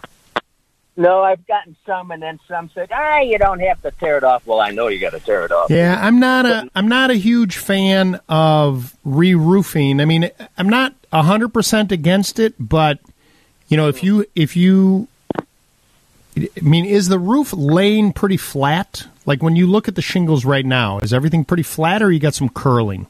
No, I've gotten some, and then some said, ah, you don't have to tear it off. Well, I know you got to tear it off. Yeah, I'm not a I'm not a huge fan of re-roofing. I mean, I'm not one hundred percent against it, but you know, if you if you I mean, is the roof laying pretty flat? Like when you look at the shingles right now, is everything pretty flat, or you got some curling?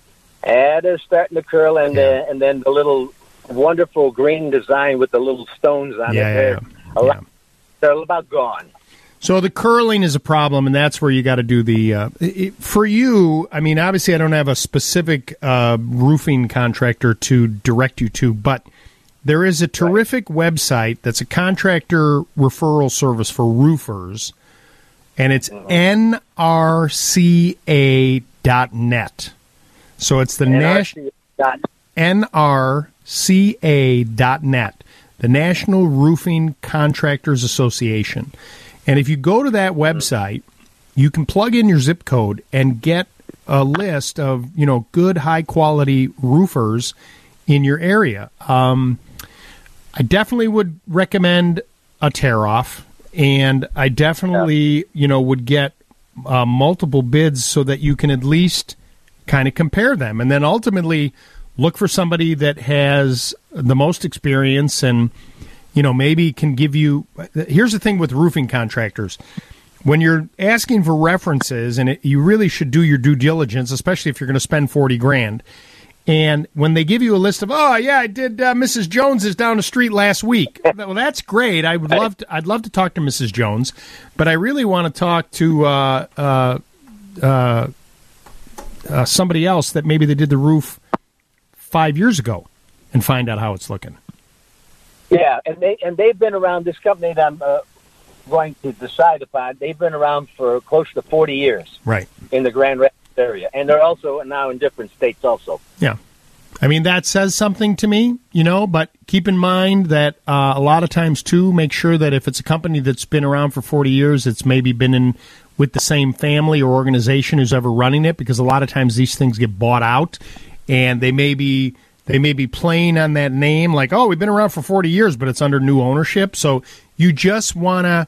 And it's starting to curl, and yeah. uh, and then the little wonderful green design with the little stones on Yeah, it. yeah, They're, yeah. a lot, they're about gone. So the curling is a problem, and that's where you got to do the. Uh, it, for you, I mean, obviously, I don't have a specific uh, roofing contractor to direct you to, but there is a terrific right. website that's a contractor referral service for roofers, and it's mm-hmm. N R C A dot net. So it's the national N R C A dot net, the National Roofing Contractors Association. And if you go to that website, you can plug in your zip code and get a list of, you know, good, high-quality roofers in your area. Um, I definitely would recommend a tear-off, and I definitely, you know, would get uh, multiple bids so that you can at least kind of compare them. And then ultimately look for somebody that has the most experience and, you know, maybe can give you. Here's the thing with roofing contractors. When you're asking for references, and it, you really should do your due diligence, especially if you're going to spend forty grand. And when they give you a list of, oh, yeah, I did uh, Missus Jones is down the street last week. Well, that's great. I would love to, I'd love to talk to Missus Jones, but I really want to talk to uh, uh, uh, uh, somebody else that maybe they did the roof five years ago and find out how it's looking. Yeah, and they and they've been around. This company that I'm uh, going to decide upon, they've been around for close to forty years, right, in the Grand Rapids area, and they're also now in different states. Also, yeah, I mean that says something to me, you know. But keep in mind that uh, a lot of times too, make sure that if it's a company that's been around for forty years, it's maybe been in with the same family or organization who's ever running it, because a lot of times these things get bought out, and they may be. They may be playing on that name like, oh, we've been around for forty years, but it's under new ownership. So you just want to,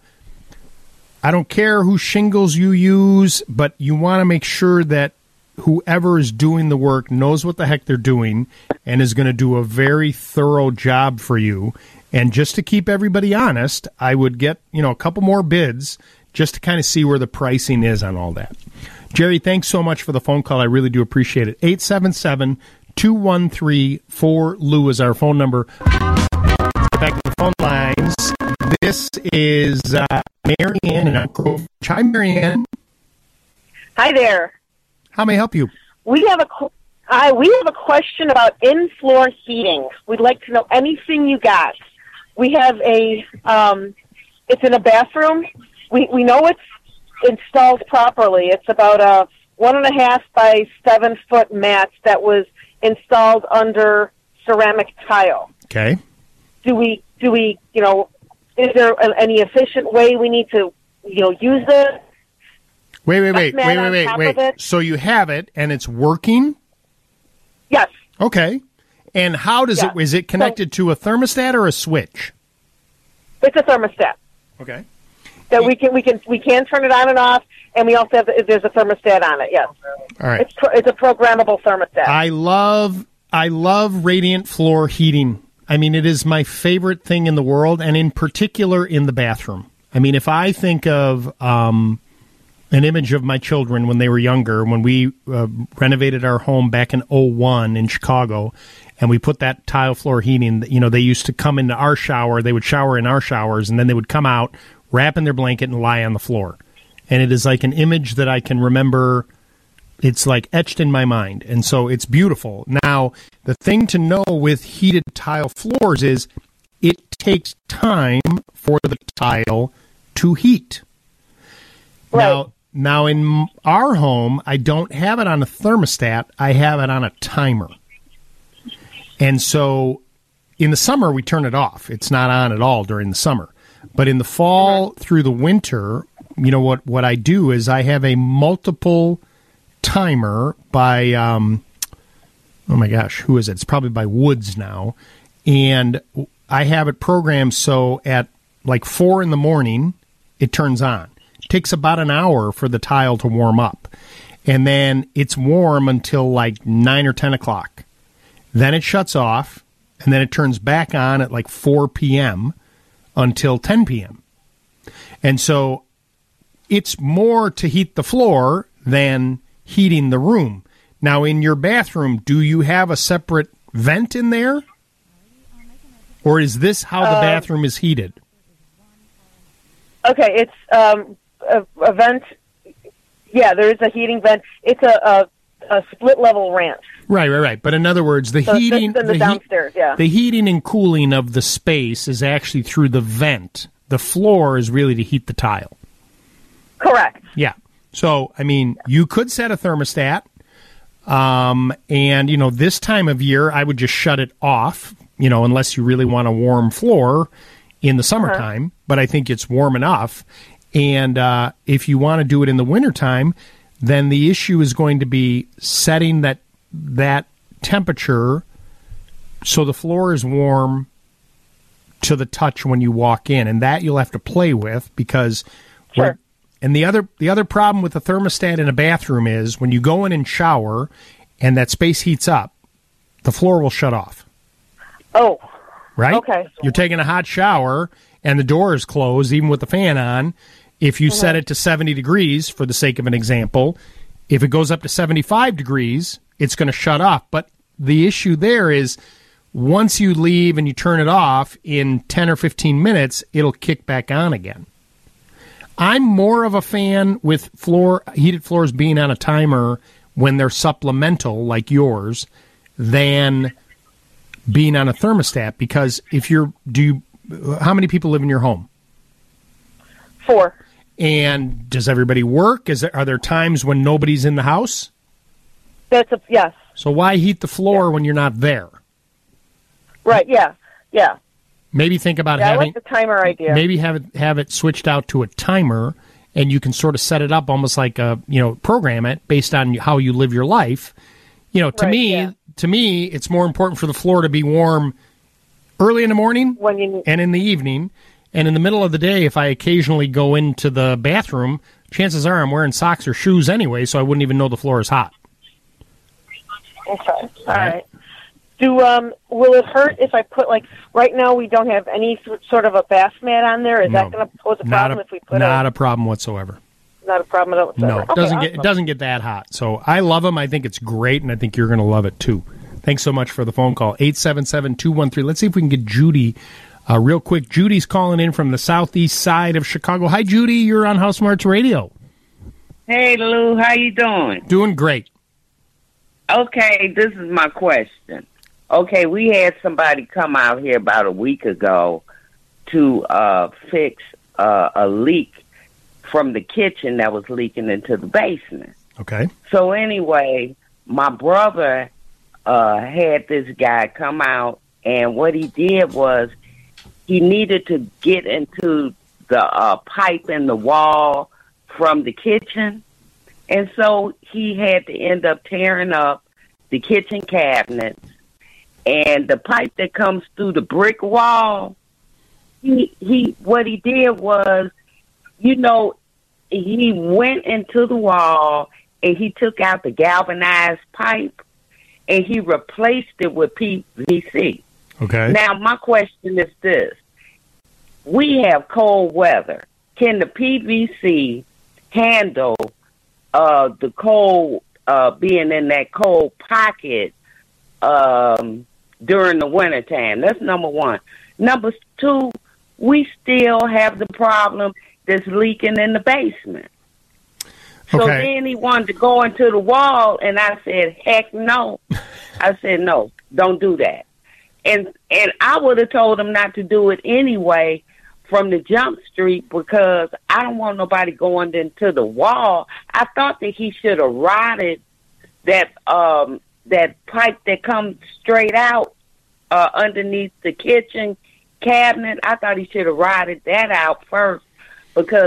I don't care whose shingles you use, but you want to make sure that whoever is doing the work knows what the heck they're doing and is going to do a very thorough job for you. And just to keep everybody honest, I would get, you know, a couple more bids just to kind of see where the pricing is on all that. Jerry, thanks so much for the phone call. I really do appreciate it. eight seven seven, two one three, four L U is our phone number. Back to the phone lines. This is uh, Marianne and Uncle. Hi, Marianne. Hi there. How may I help you? We have a uh, we have a question about in-floor heating. We'd like to know anything you got. We have a um, it's in a bathroom. We we know it's installed properly. It's about a one and a half by seven foot mat that was installed under ceramic tile. Okay. Do we, do we, you know, is there a, any efficient way we need to, you know, use it? Wait, wait, wait, wait, wait, wait, wait. So you have it and it's working? Yes. Okay. And how does yeah. it, is it connected so, to a thermostat or a switch? It's a thermostat. Okay. That we can, we can, we can turn it on and off. And we also have, there's a thermostat on it, yes. All right. It's, it's a programmable thermostat. I love, I love radiant floor heating. I mean, it is my favorite thing in the world, and in particular in the bathroom. I mean, if I think of um, an image of my children when they were younger, when we uh, renovated our home back in oh one in Chicago, and we put that tile floor heating, you know, they used to come into our shower, they would shower in our showers, and then they would come out, wrap in their blanket, and lie on the floor. And it is like an image that I can remember. It's like etched in my mind. And so it's beautiful. Now, the thing to know with heated tile floors is it takes time for the tile to heat. Right. Now, now, in our home, I don't have it on a thermostat. I have it on a timer. And so in the summer, we turn it off. It's not on at all during the summer. But in the fall through the winter, you know, what, what I do is I have a multiple timer by, um, oh my gosh, who is it? It's probably by Woods now. And I have it programmed so at like four in the morning, it turns on. It takes about an hour for the tile to warm up. And then it's warm until like nine or ten o'clock. Then it shuts off, and then it turns back on at like four p.m. until ten p.m. And so it's more to heat the floor than heating the room. Now, in your bathroom, do you have a separate vent in there? Or is this how the Uh, bathroom is heated? Okay, it's um, a, a vent. Yeah, there is a heating vent. It's a, a, a split level ranch. Right, right, right. But in other words, the So it's heating, just in the heat- downstairs, yeah. the heating and cooling of the space is actually through the vent. The floor is really to heat the tile. Correct. Yeah. So, I mean, you could set a thermostat, um, and, you know, this time of year, I would just shut it off, you know, unless you really want a warm floor in the summertime, but I think it's warm enough. And uh, if you want to do it in the wintertime, then the issue is going to be setting that that temperature so the floor is warm to the touch when you walk in, and that you'll have to play with because Sure. and the other the other problem with the thermostat in a bathroom is when you go in and shower and that space heats up, the floor will shut off. Oh. Right? Okay. You're taking a hot shower and the door is closed, even with the fan on. If you set it to seventy degrees, for the sake of an example, if it goes up to seventy-five degrees, it's going to shut off. But the issue there is once you leave and you turn it off, in ten or fifteen minutes, it'll kick back on again. I'm more of a fan with floor heated floors being on a timer when they're supplemental, like yours, than being on a thermostat. Because if you're, do you, how many people live in your home? Four. And does everybody work? Is there, are there times when nobody's in the house? That's a yes. So why heat the floor when you're not there? Right. Yeah. Yeah. Maybe think about Yeah, I having like the timer idea. maybe have it have it switched out to a timer, and you can sort of set it up almost like a you know program it based on how you live your life. You know, to Right, me, yeah. to me, it's more important for the floor to be warm early in the morning when you and in the evening, and in the middle of the day. If I occasionally go into the bathroom, chances are I'm wearing socks or shoes anyway, so I wouldn't even know the floor is hot. Okay. All right. Do um will it hurt if I put like right now we don't have any s- sort of a bath mat on there? Is No. that going to pose a Not problem a, if we put not a, a problem whatsoever. not a problem at all? No, it Okay, doesn't get it awesome. doesn't get that hot. So I love them. I think it's great, and I think you're going to love it too. Thanks so much for the phone call. eight seven seven, two one three. Let's see if we can get Judy uh, real quick. Judy's calling in from the southeast side of Chicago. Hi, Judy. You're on House Smarts Radio. Hey, Lou, how you doing? Doing great. Okay, this is my question. Okay, we had somebody come out here about a week ago to uh, fix uh, a leak from the kitchen that was leaking into the basement. Okay. So anyway, my brother uh, had this guy come out, and what he did was he needed to get into the uh, pipe in the wall from the kitchen, and so he had to end up tearing up the kitchen cabinets, and the pipe that comes through the brick wall. He he, what he did was, you know, he went into the wall and he took out the galvanized pipe and he replaced it with P V C. Okay. Now, my question is this. We have cold weather. Can the P V C handle uh, the cold, uh, being in that cold pocket um, during the wintertime? That's number one. Number two, we still have the problem that's leaking in the basement. So Okay. then he wanted to go into the wall, and I said, heck no. I said, no, don't do that. And and I would have told him not to do it anyway from the jump street because I don't want nobody going into the wall. I thought that he should have rotted that um, that pipe that comes straight out uh, underneath the kitchen cabinet. I thought he should have rotted that out first because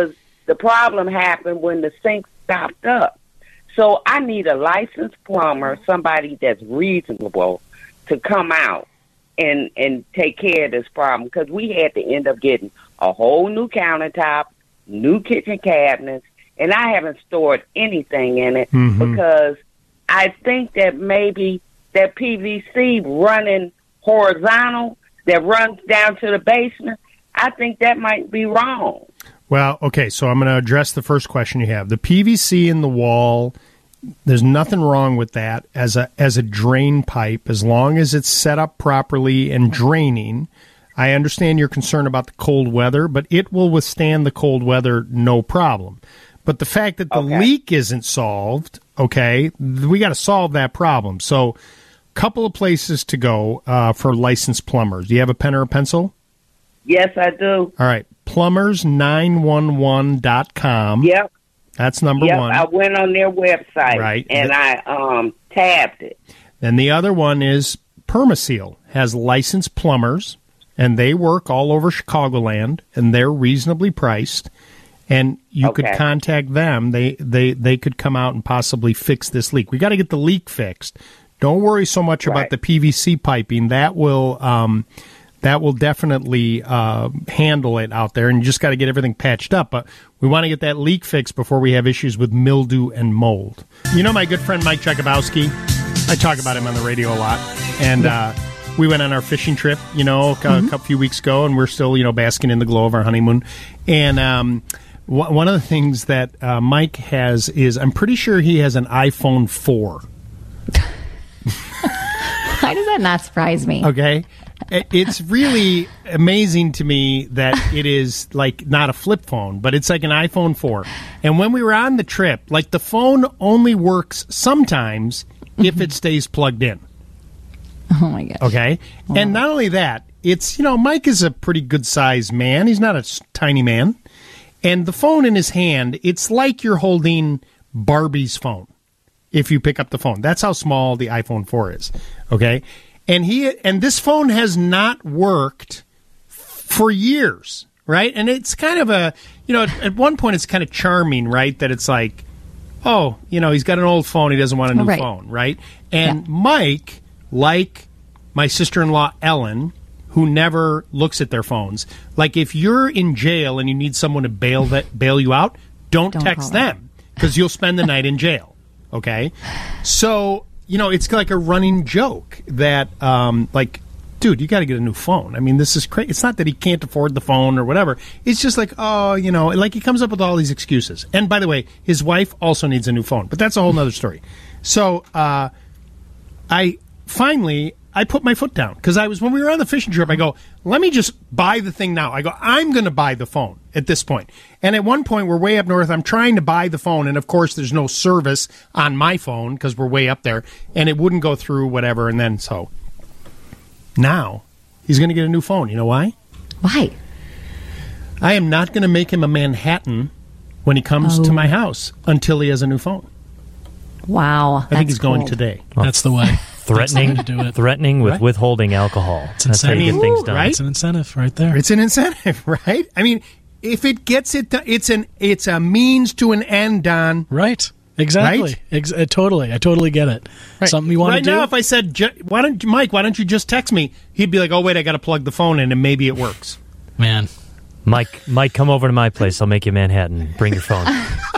the problem happened when the sink stopped up. So I need a licensed plumber, somebody that's reasonable, to come out and and take care of this problem, because we had to end up getting a whole new countertop, new kitchen cabinets, and I haven't stored anything in it Mhm. because I think that maybe that P V C running horizontal that runs down to the basement, I think that might be wrong. Well, okay, so I'm going to address the first question you have. The P V C in the wall, there's nothing wrong with that as a as a drain pipe, as long as it's set up properly and draining. I understand your concern about the cold weather, but it will withstand the cold weather no problem. But the fact that the leak isn't solved, okay, we got to solve that problem. So, couple of places to go uh, for licensed plumbers. Do you have a pen or a pencil? Yes, I do. All right, plumbers nine one one dot com. Yep. That's number yep, one. I went on their website, Right. and I um, tabbed it. And the other one is Permaseal, has licensed plumbers, and they work all over Chicagoland, and they're reasonably priced. And you could Okay. contact them. They, they, they could come out and possibly fix this leak. We got to get the leak fixed. Don't worry so much about the P V C piping. That will um, that will definitely uh, handle it out there, and you just got to get everything patched up. But we want to get that leak fixed before we have issues with mildew and mold. You know my good friend Mike Jakubowski? I talk about him on the radio a lot. And uh, we went on our fishing trip, you know, a, Mhm. a couple few weeks ago, and we're still, you know, basking in the glow of our honeymoon. And um, w- one of the things that uh, Mike has is, I'm pretty sure he has an iPhone four. Why does that not surprise me? Okay. It- It's really amazing to me that it is like not a flip phone, but it's like an iPhone four. And when we were on the trip, like the phone only works sometimes if it stays plugged in. Oh my gosh. Okay. And not only that, it's, you know, Mike is a pretty good sized man. He's not a s- tiny man. And the phone in his hand, it's like you're holding Barbie's phone if you pick up the phone. That's how small the iPhone four is. Okay. And he and this phone has not worked for years, right? And it's kind of a, you know, at, at one point it's kind of charming, right? That it's like, oh, you know, he's got an old phone, he doesn't want a new Right. phone, right? And Mike, like my sister-in-law Ellen, who never looks at their phones, like if you're in jail and you need someone to bail that bail you out, don't, Don't text call them because you'll spend the night in jail. Okay, so you know it's like a running joke that, um, like, dude, you got to get a new phone. I mean, this is crazy. It's not that he can't afford the phone or whatever. It's just like, oh, you know, like he comes up with all these excuses. And by the way, his wife also needs a new phone, but that's a whole nother story. So, uh, I finally I put my foot down because I was when we were on the fishing trip. I go, let me just buy the thing now. I go, I'm going to buy the phone at this point. And at one point, we're way up north. I'm trying to buy the phone, and of course, there's no service on my phone because we're way up there, and it wouldn't go through whatever. And then so now he's going to get a new phone. You know why? Why? I am not going to make him a Manhattan when he comes Oh. to my house until he has a new phone. Wow. I think that's he's going cool. today. That's the way. Threatening That's the way to do it. threatening with Right. withholding alcohol. That's how you get incentive. things Ooh, done. right? It's an incentive right there. It's an incentive, right? I mean, if it gets it, done, it's an it's a means to an end, Don. Right. Exactly. Right? Ex- uh, totally. I totally get it. Right. Something you want right to do? now, if I said, "Ju- "Why don't you, Mike? Why don't you just text me?" He'd be like, "Oh wait, I got to plug the phone in, and maybe it works." Man, Mike, Mike, come over to my place. I'll make you Manhattan. Bring your phone.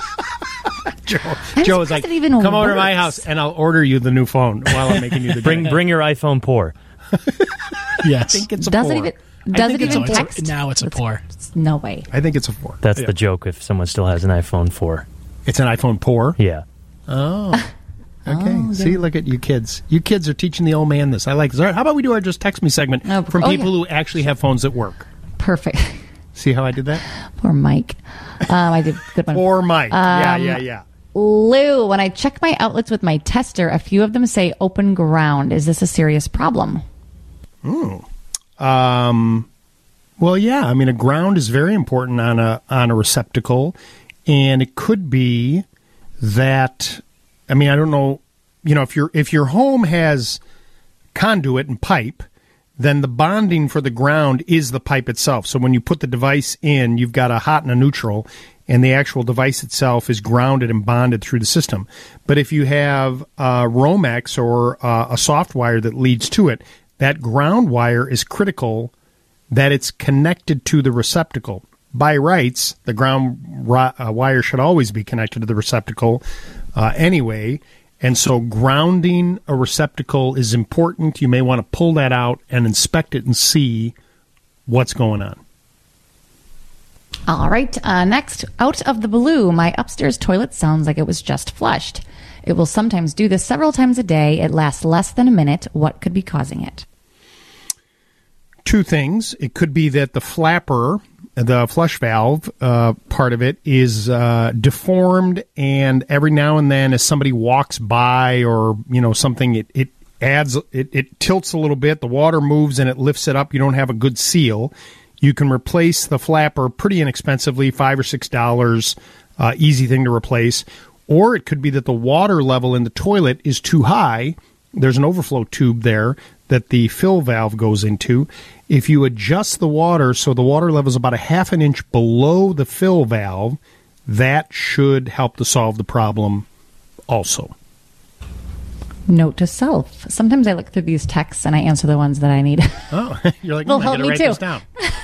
Joe, I'm Joe is surprised like, it even "Come over to my works." house, and I'll order you the new phone while I'm making you the bring drink." bring your iPhone poor. yes. I think it's a Does it four. even I does think it it's even a four. text? Now it's a pour. No way. I think it's a four. That's Yeah. the joke if someone still has an iPhone four. It's an iPhone four. Yeah. Oh. Okay. Oh, See, yeah. look at you kids. You kids are teaching the old man this. I like this. All right, how about we do our Just Text Me segment Oh, from oh, people yeah. who actually have phones that work? Perfect. See how I did that? Poor Mike. Um, I did a good one. Poor Mike. yeah, Um, yeah, yeah. Lou, when I check my outlets with my tester, a few of them say open ground. Is this a serious problem? Ooh. Um, well, yeah. I mean, a ground is very important on a on a receptacle, and it could be that. I mean, I don't know. You know, if your if your home has conduit and pipe, then the bonding for the ground is the pipe itself. So when you put the device in, you've got a hot and a neutral, and the actual device itself is grounded and bonded through the system. But if you have uh, Romex or uh, a soft wire that leads to it, that ground wire is critical that it's connected to the receptacle. By rights, the ground ri- uh, wire should always be connected to the receptacle uh, anyway, and so grounding a receptacle is important. You may want to pull that out and inspect it and see what's going on. All right, uh, next, out of the blue, my upstairs toilet sounds like it was just flushed. It will sometimes do this several times a day. It lasts less than a minute. What could be causing it? Two things. It could be that the flapper, the flush valve uh, part of it, is uh, deformed, and every now and then as somebody walks by or, you know, something, it, it adds, it, it tilts a little bit, the water moves and it lifts it up. You don't have a good seal. You can replace the flapper pretty inexpensively, five or six dollars, uh, easy thing to replace. Or it could be that the water level in the toilet is too high. There's an overflow tube there that the fill valve goes into. If you adjust the water so the water level is about a half an inch below the fill valve, that should help to solve the problem also. Note to self. Sometimes I look through these texts and I answer the ones that I need. Oh, you're like, Will mm, I help gotta me write too. this down.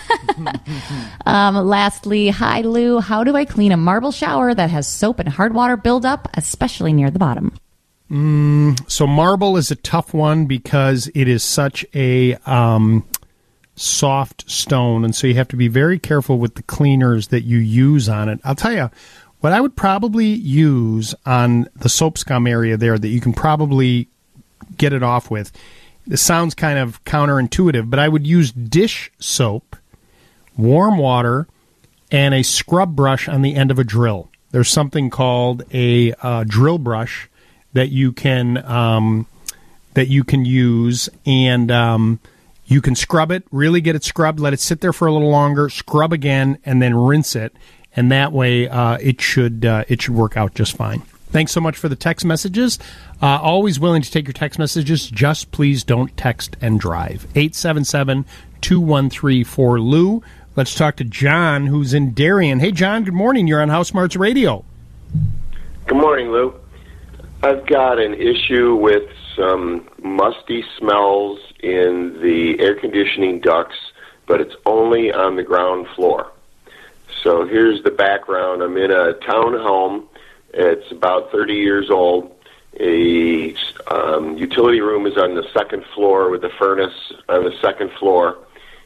um, lastly, hi Lou. How do I clean a marble shower that has soap and hard water buildup, especially near the bottom? Mm, so marble is a tough one because it is such a um, soft stone, and so you have to be very careful with the cleaners that you use on it. I'll tell you, what I would probably use on the soap scum area there that you can probably get it off with, this sounds kind of counterintuitive, but I would use dish soap, warm water, and a scrub brush on the end of a drill. There's something called a uh, drill brush that you can um, that you can use, and um, you can scrub it, really get it scrubbed, let it sit there for a little longer, scrub again, and then rinse it. And that way, uh, it should uh, it should work out just fine. Thanks so much for the text messages. Uh, always willing to take your text messages. Just please don't text and drive. eight seven seven, two one three, four L U. Let's talk to John, who's in Darien. Hey, John, good morning. You're on House Smarts Radio. Good morning, Lou. I've got an issue with some musty smells in the air conditioning ducts, but it's only on the ground floor. So here's the background. I'm in a townhome. It's about thirty years old. A um, utility room is on the second floor with a furnace on the second floor.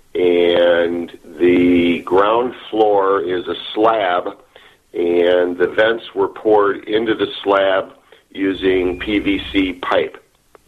And the ground floor is a slab, and the vents were poured into the slab using P V C pipe.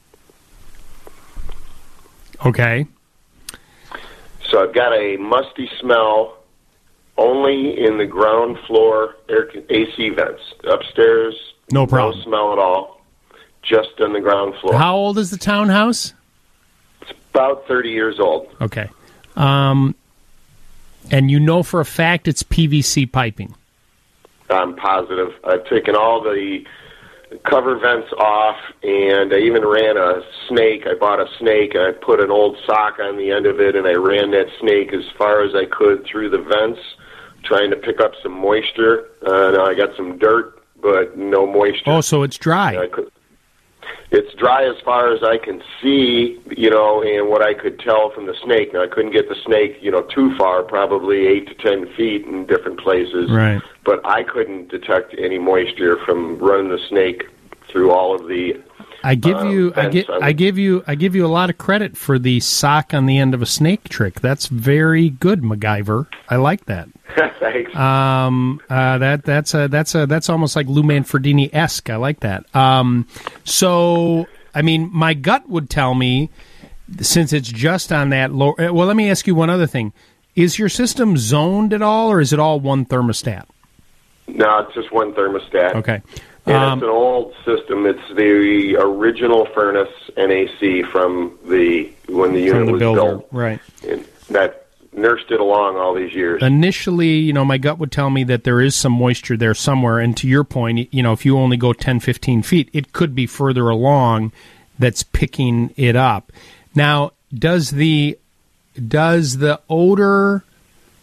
Okay. So I've got a musty smell only in the ground floor air A C vents. Upstairs, no problem. No smell at all, just on the ground floor. How old is the townhouse? It's about thirty years old. Okay. Um, and you know for a fact it's P V C piping? I'm positive. I've taken all the cover vents off, and I even ran a snake. I bought a snake, and I put an old sock on the end of it, and I ran that snake as far as I could through the vents, trying to pick up some moisture. Uh, now I got some dirt, but no moisture. Oh, so it's dry. I could, it's dry as far as I can see, you know, and what I could tell from the snake. Now, I couldn't get the snake, you know, too far, probably eight to ten feet in different places. Right. But I couldn't detect any moisture from running the snake through all of the. I give uh, you, I, vents gi- on I give you, I give you a lot of credit for the sock on the end of a snake trick. That's very good, MacGyver. I like that. Thanks. Um, uh, that that's a that's a that's almost like Lou Manfredini-esque. I like that. Um, so I mean, my gut would tell me, since it's just on that low. Well, let me ask you one other thing: is your system zoned at all, or is it all one thermostat? No, it's just one thermostat. Okay. And Um, it's an old system. It's the original furnace and A C from the when the unit From the was builder, built. right? And that nursed it along all these years. Initially, you know, my gut would tell me that there is some moisture there somewhere. And to your point, you know, if you only go ten, fifteen feet, it could be further along that's picking it up. Now, does the does the odor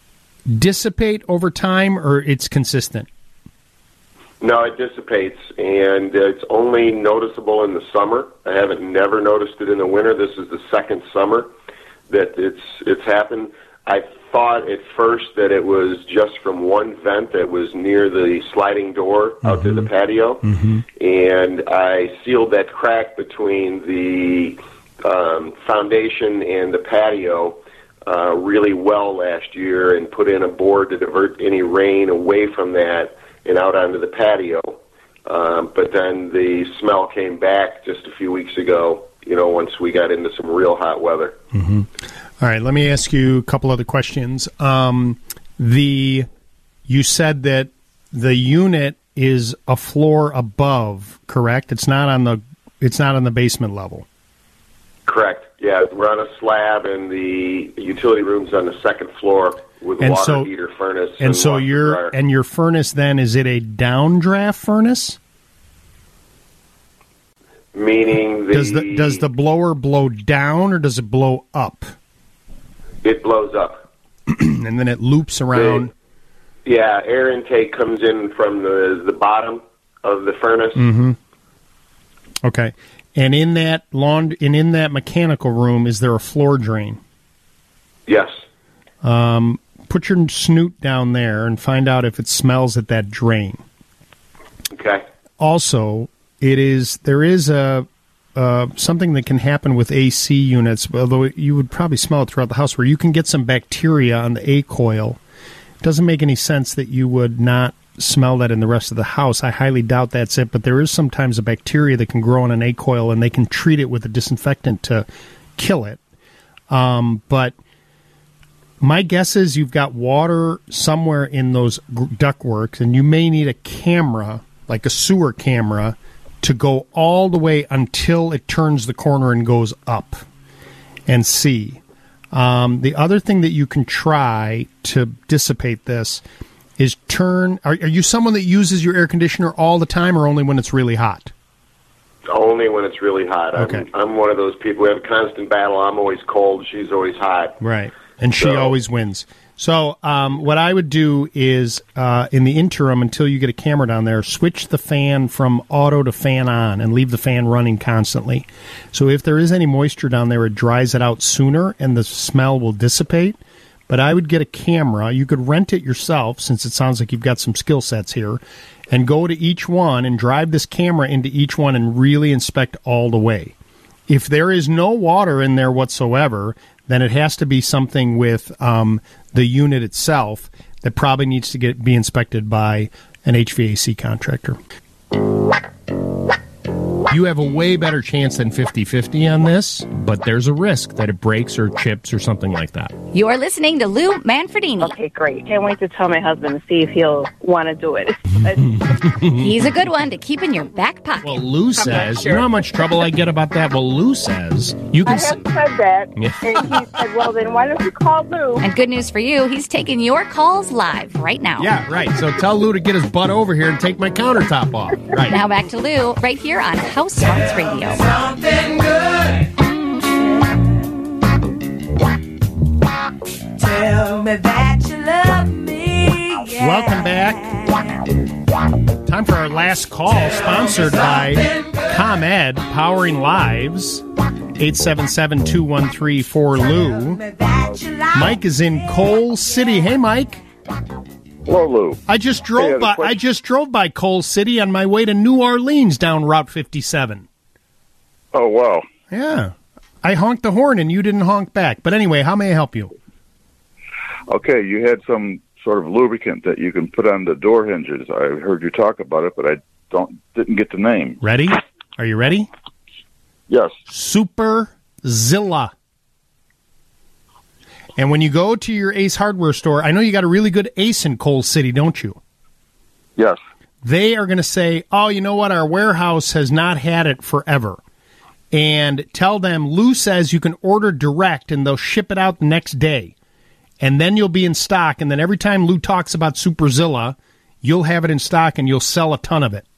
dissipate over time, or it's consistent? No, it dissipates, and it's only noticeable in the summer. I haven't never noticed it in the winter. This is the second summer that it's it's happened. I thought at first that it was just from one vent that was near the sliding door out to the patio, Mm-hmm. and I sealed that crack between the um, foundation and the patio uh, really well last year, and put in a board to divert any rain away from that and out onto the patio. Um, but then the smell came back just a few weeks ago, you know, once we got into some real hot weather. Mm-hmm. All right, let me ask you a couple other questions. Um, the you said that the unit is a floor above, correct? It's not on the it's not on the basement level. Correct. Yeah, we're on a slab, and the utility room's on the second floor with And water so- heater furnace. And so washer your dryer. and your furnace then, is it a downdraft furnace? Meaning the, Does the does the blower blow down or does it blow up? it blows up. And then it loops around. Yeah, air intake comes in from the the bottom of the furnace. Mm-hmm. Okay. And in that laund- and in that mechanical room, is there a floor drain? Yes. Um, put your snoot down there and find out if it smells at that drain. Okay. Also, it is there is a uh, something that can happen with A C units, although you would probably smell it throughout the house, where you can get some bacteria on the A coil. It doesn't make any sense that you would not smell that in the rest of the house. I highly doubt that's it, but there is sometimes a bacteria that can grow on an A coil, and they can treat it with a disinfectant to kill it. Um, but my guess is you've got water somewhere in those g- ductworks, and you may need a camera, like a sewer camera, to go all the way until it turns the corner and goes up and see. Um, the other thing that you can try to dissipate this is turn... Are, are you someone that uses your air conditioner all the time or only when it's really hot? Only when it's really hot. Okay. I'm, I'm one of those people. We have a constant battle. I'm always cold. She's always hot. Right. And she So- always wins. So um, what I would do is, uh, in the interim, until you get a camera down there, switch the fan from auto to fan on and leave the fan running constantly. So if there is any moisture down there, it dries it out sooner and the smell will dissipate. But I would get a camera. You could rent it yourself, since it sounds like you've got some skill sets here, and go to each one and drive this camera into each one and really inspect all the way. If there is no water in there whatsoever, then it has to be something with um, the unit itself that probably needs to get be inspected by an H V A C contractor. You have a way better chance than fifty-fifty on this, but there's a risk that it breaks or chips or something like that. You are listening to Lou Manfredini. Okay, great. Can't wait to tell my husband to see if he'll want to do it. He's a good one to keep in your back pocket. Well, Lou says, you know how much trouble I get about that? Well, Lou says, you I can... have said that, Yeah. and he said, well, then why don't you call Lou? And good news for you, he's taking your calls live right now. Yeah, right. So tell Lou to get his butt over here and take my countertop off. Right. Now back to Lou, right here on House Smarts Radio. Something good. Tell me that you love me. Yeah. Welcome back. Time for our last call, sponsored by ComEd, powering lives. eight seven seven, two one three, four L U. Mike is in Coal City. Hey, Mike. Hello, Lou. I just drove Hey, I have a by. question. I just drove by Coal City on my way to New Orleans down Route fifty-seven. Oh, wow. Yeah, I honked the horn and you didn't honk back. But anyway, how may I help you? Okay, you had some sort of lubricant that you can put on the door hinges. I heard you talk about it, but I don't didn't get the name. Ready? Are you ready? Yes. Super Zilla. And when you go to your Ace Hardware store, I know you got a really good Ace in Coal City, don't you? Yes. They are going to say, oh, you know what? Our warehouse has not had it forever. And tell them Lou says you can order direct and they'll ship it out the next day. And then you'll be in stock. And then every time Lou talks about Superzilla, you'll have it in stock and you'll sell a ton of it.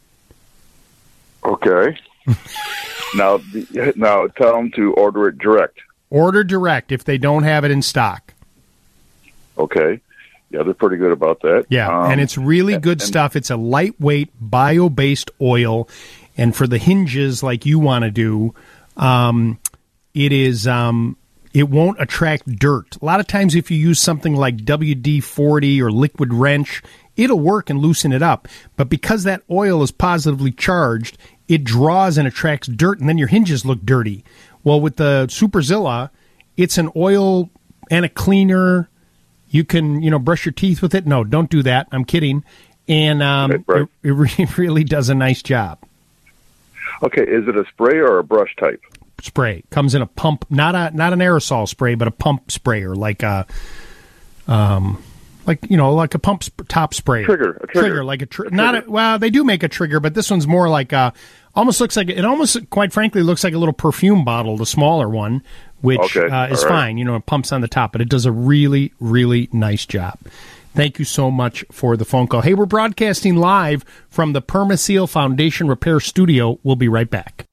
Okay. now, now tell them to order it direct. Order direct if they don't have it in stock. Okay. Yeah, they're pretty good about that. Yeah, Um, and it's really and- good and- stuff. It's a lightweight, bio-based oil, and for the hinges like you want to do, um, it is um, it won't attract dirt. A lot of times, if you use something like W D forty or Liquid Wrench, it'll work and loosen it up. But because that oil is positively charged, it draws and attracts dirt, and then your hinges look dirty. Well, with the Superzilla, it's an oil and a cleaner. You can, you know, brush your teeth with it. No, don't do that. I'm kidding. And um, Right, right. It, it re- really does a nice job. Okay, is it a spray or a brush type? Spray comes in a pump, not a not an aerosol spray, but a pump sprayer, like a, um, like you know, like a pump sp- top sprayer. Trigger, a trigger. like a, tr- not a, well, they do make a trigger, but this one's more like a, almost looks like it almost, quite frankly, looks like a little perfume bottle, the smaller one, which Okay, uh, is all right. fine. You know, it pumps on the top, but it does a really, really nice job. Thank you so much for the phone call. Hey, we're broadcasting live from the Permaseal Foundation Repair Studio. We'll be right back.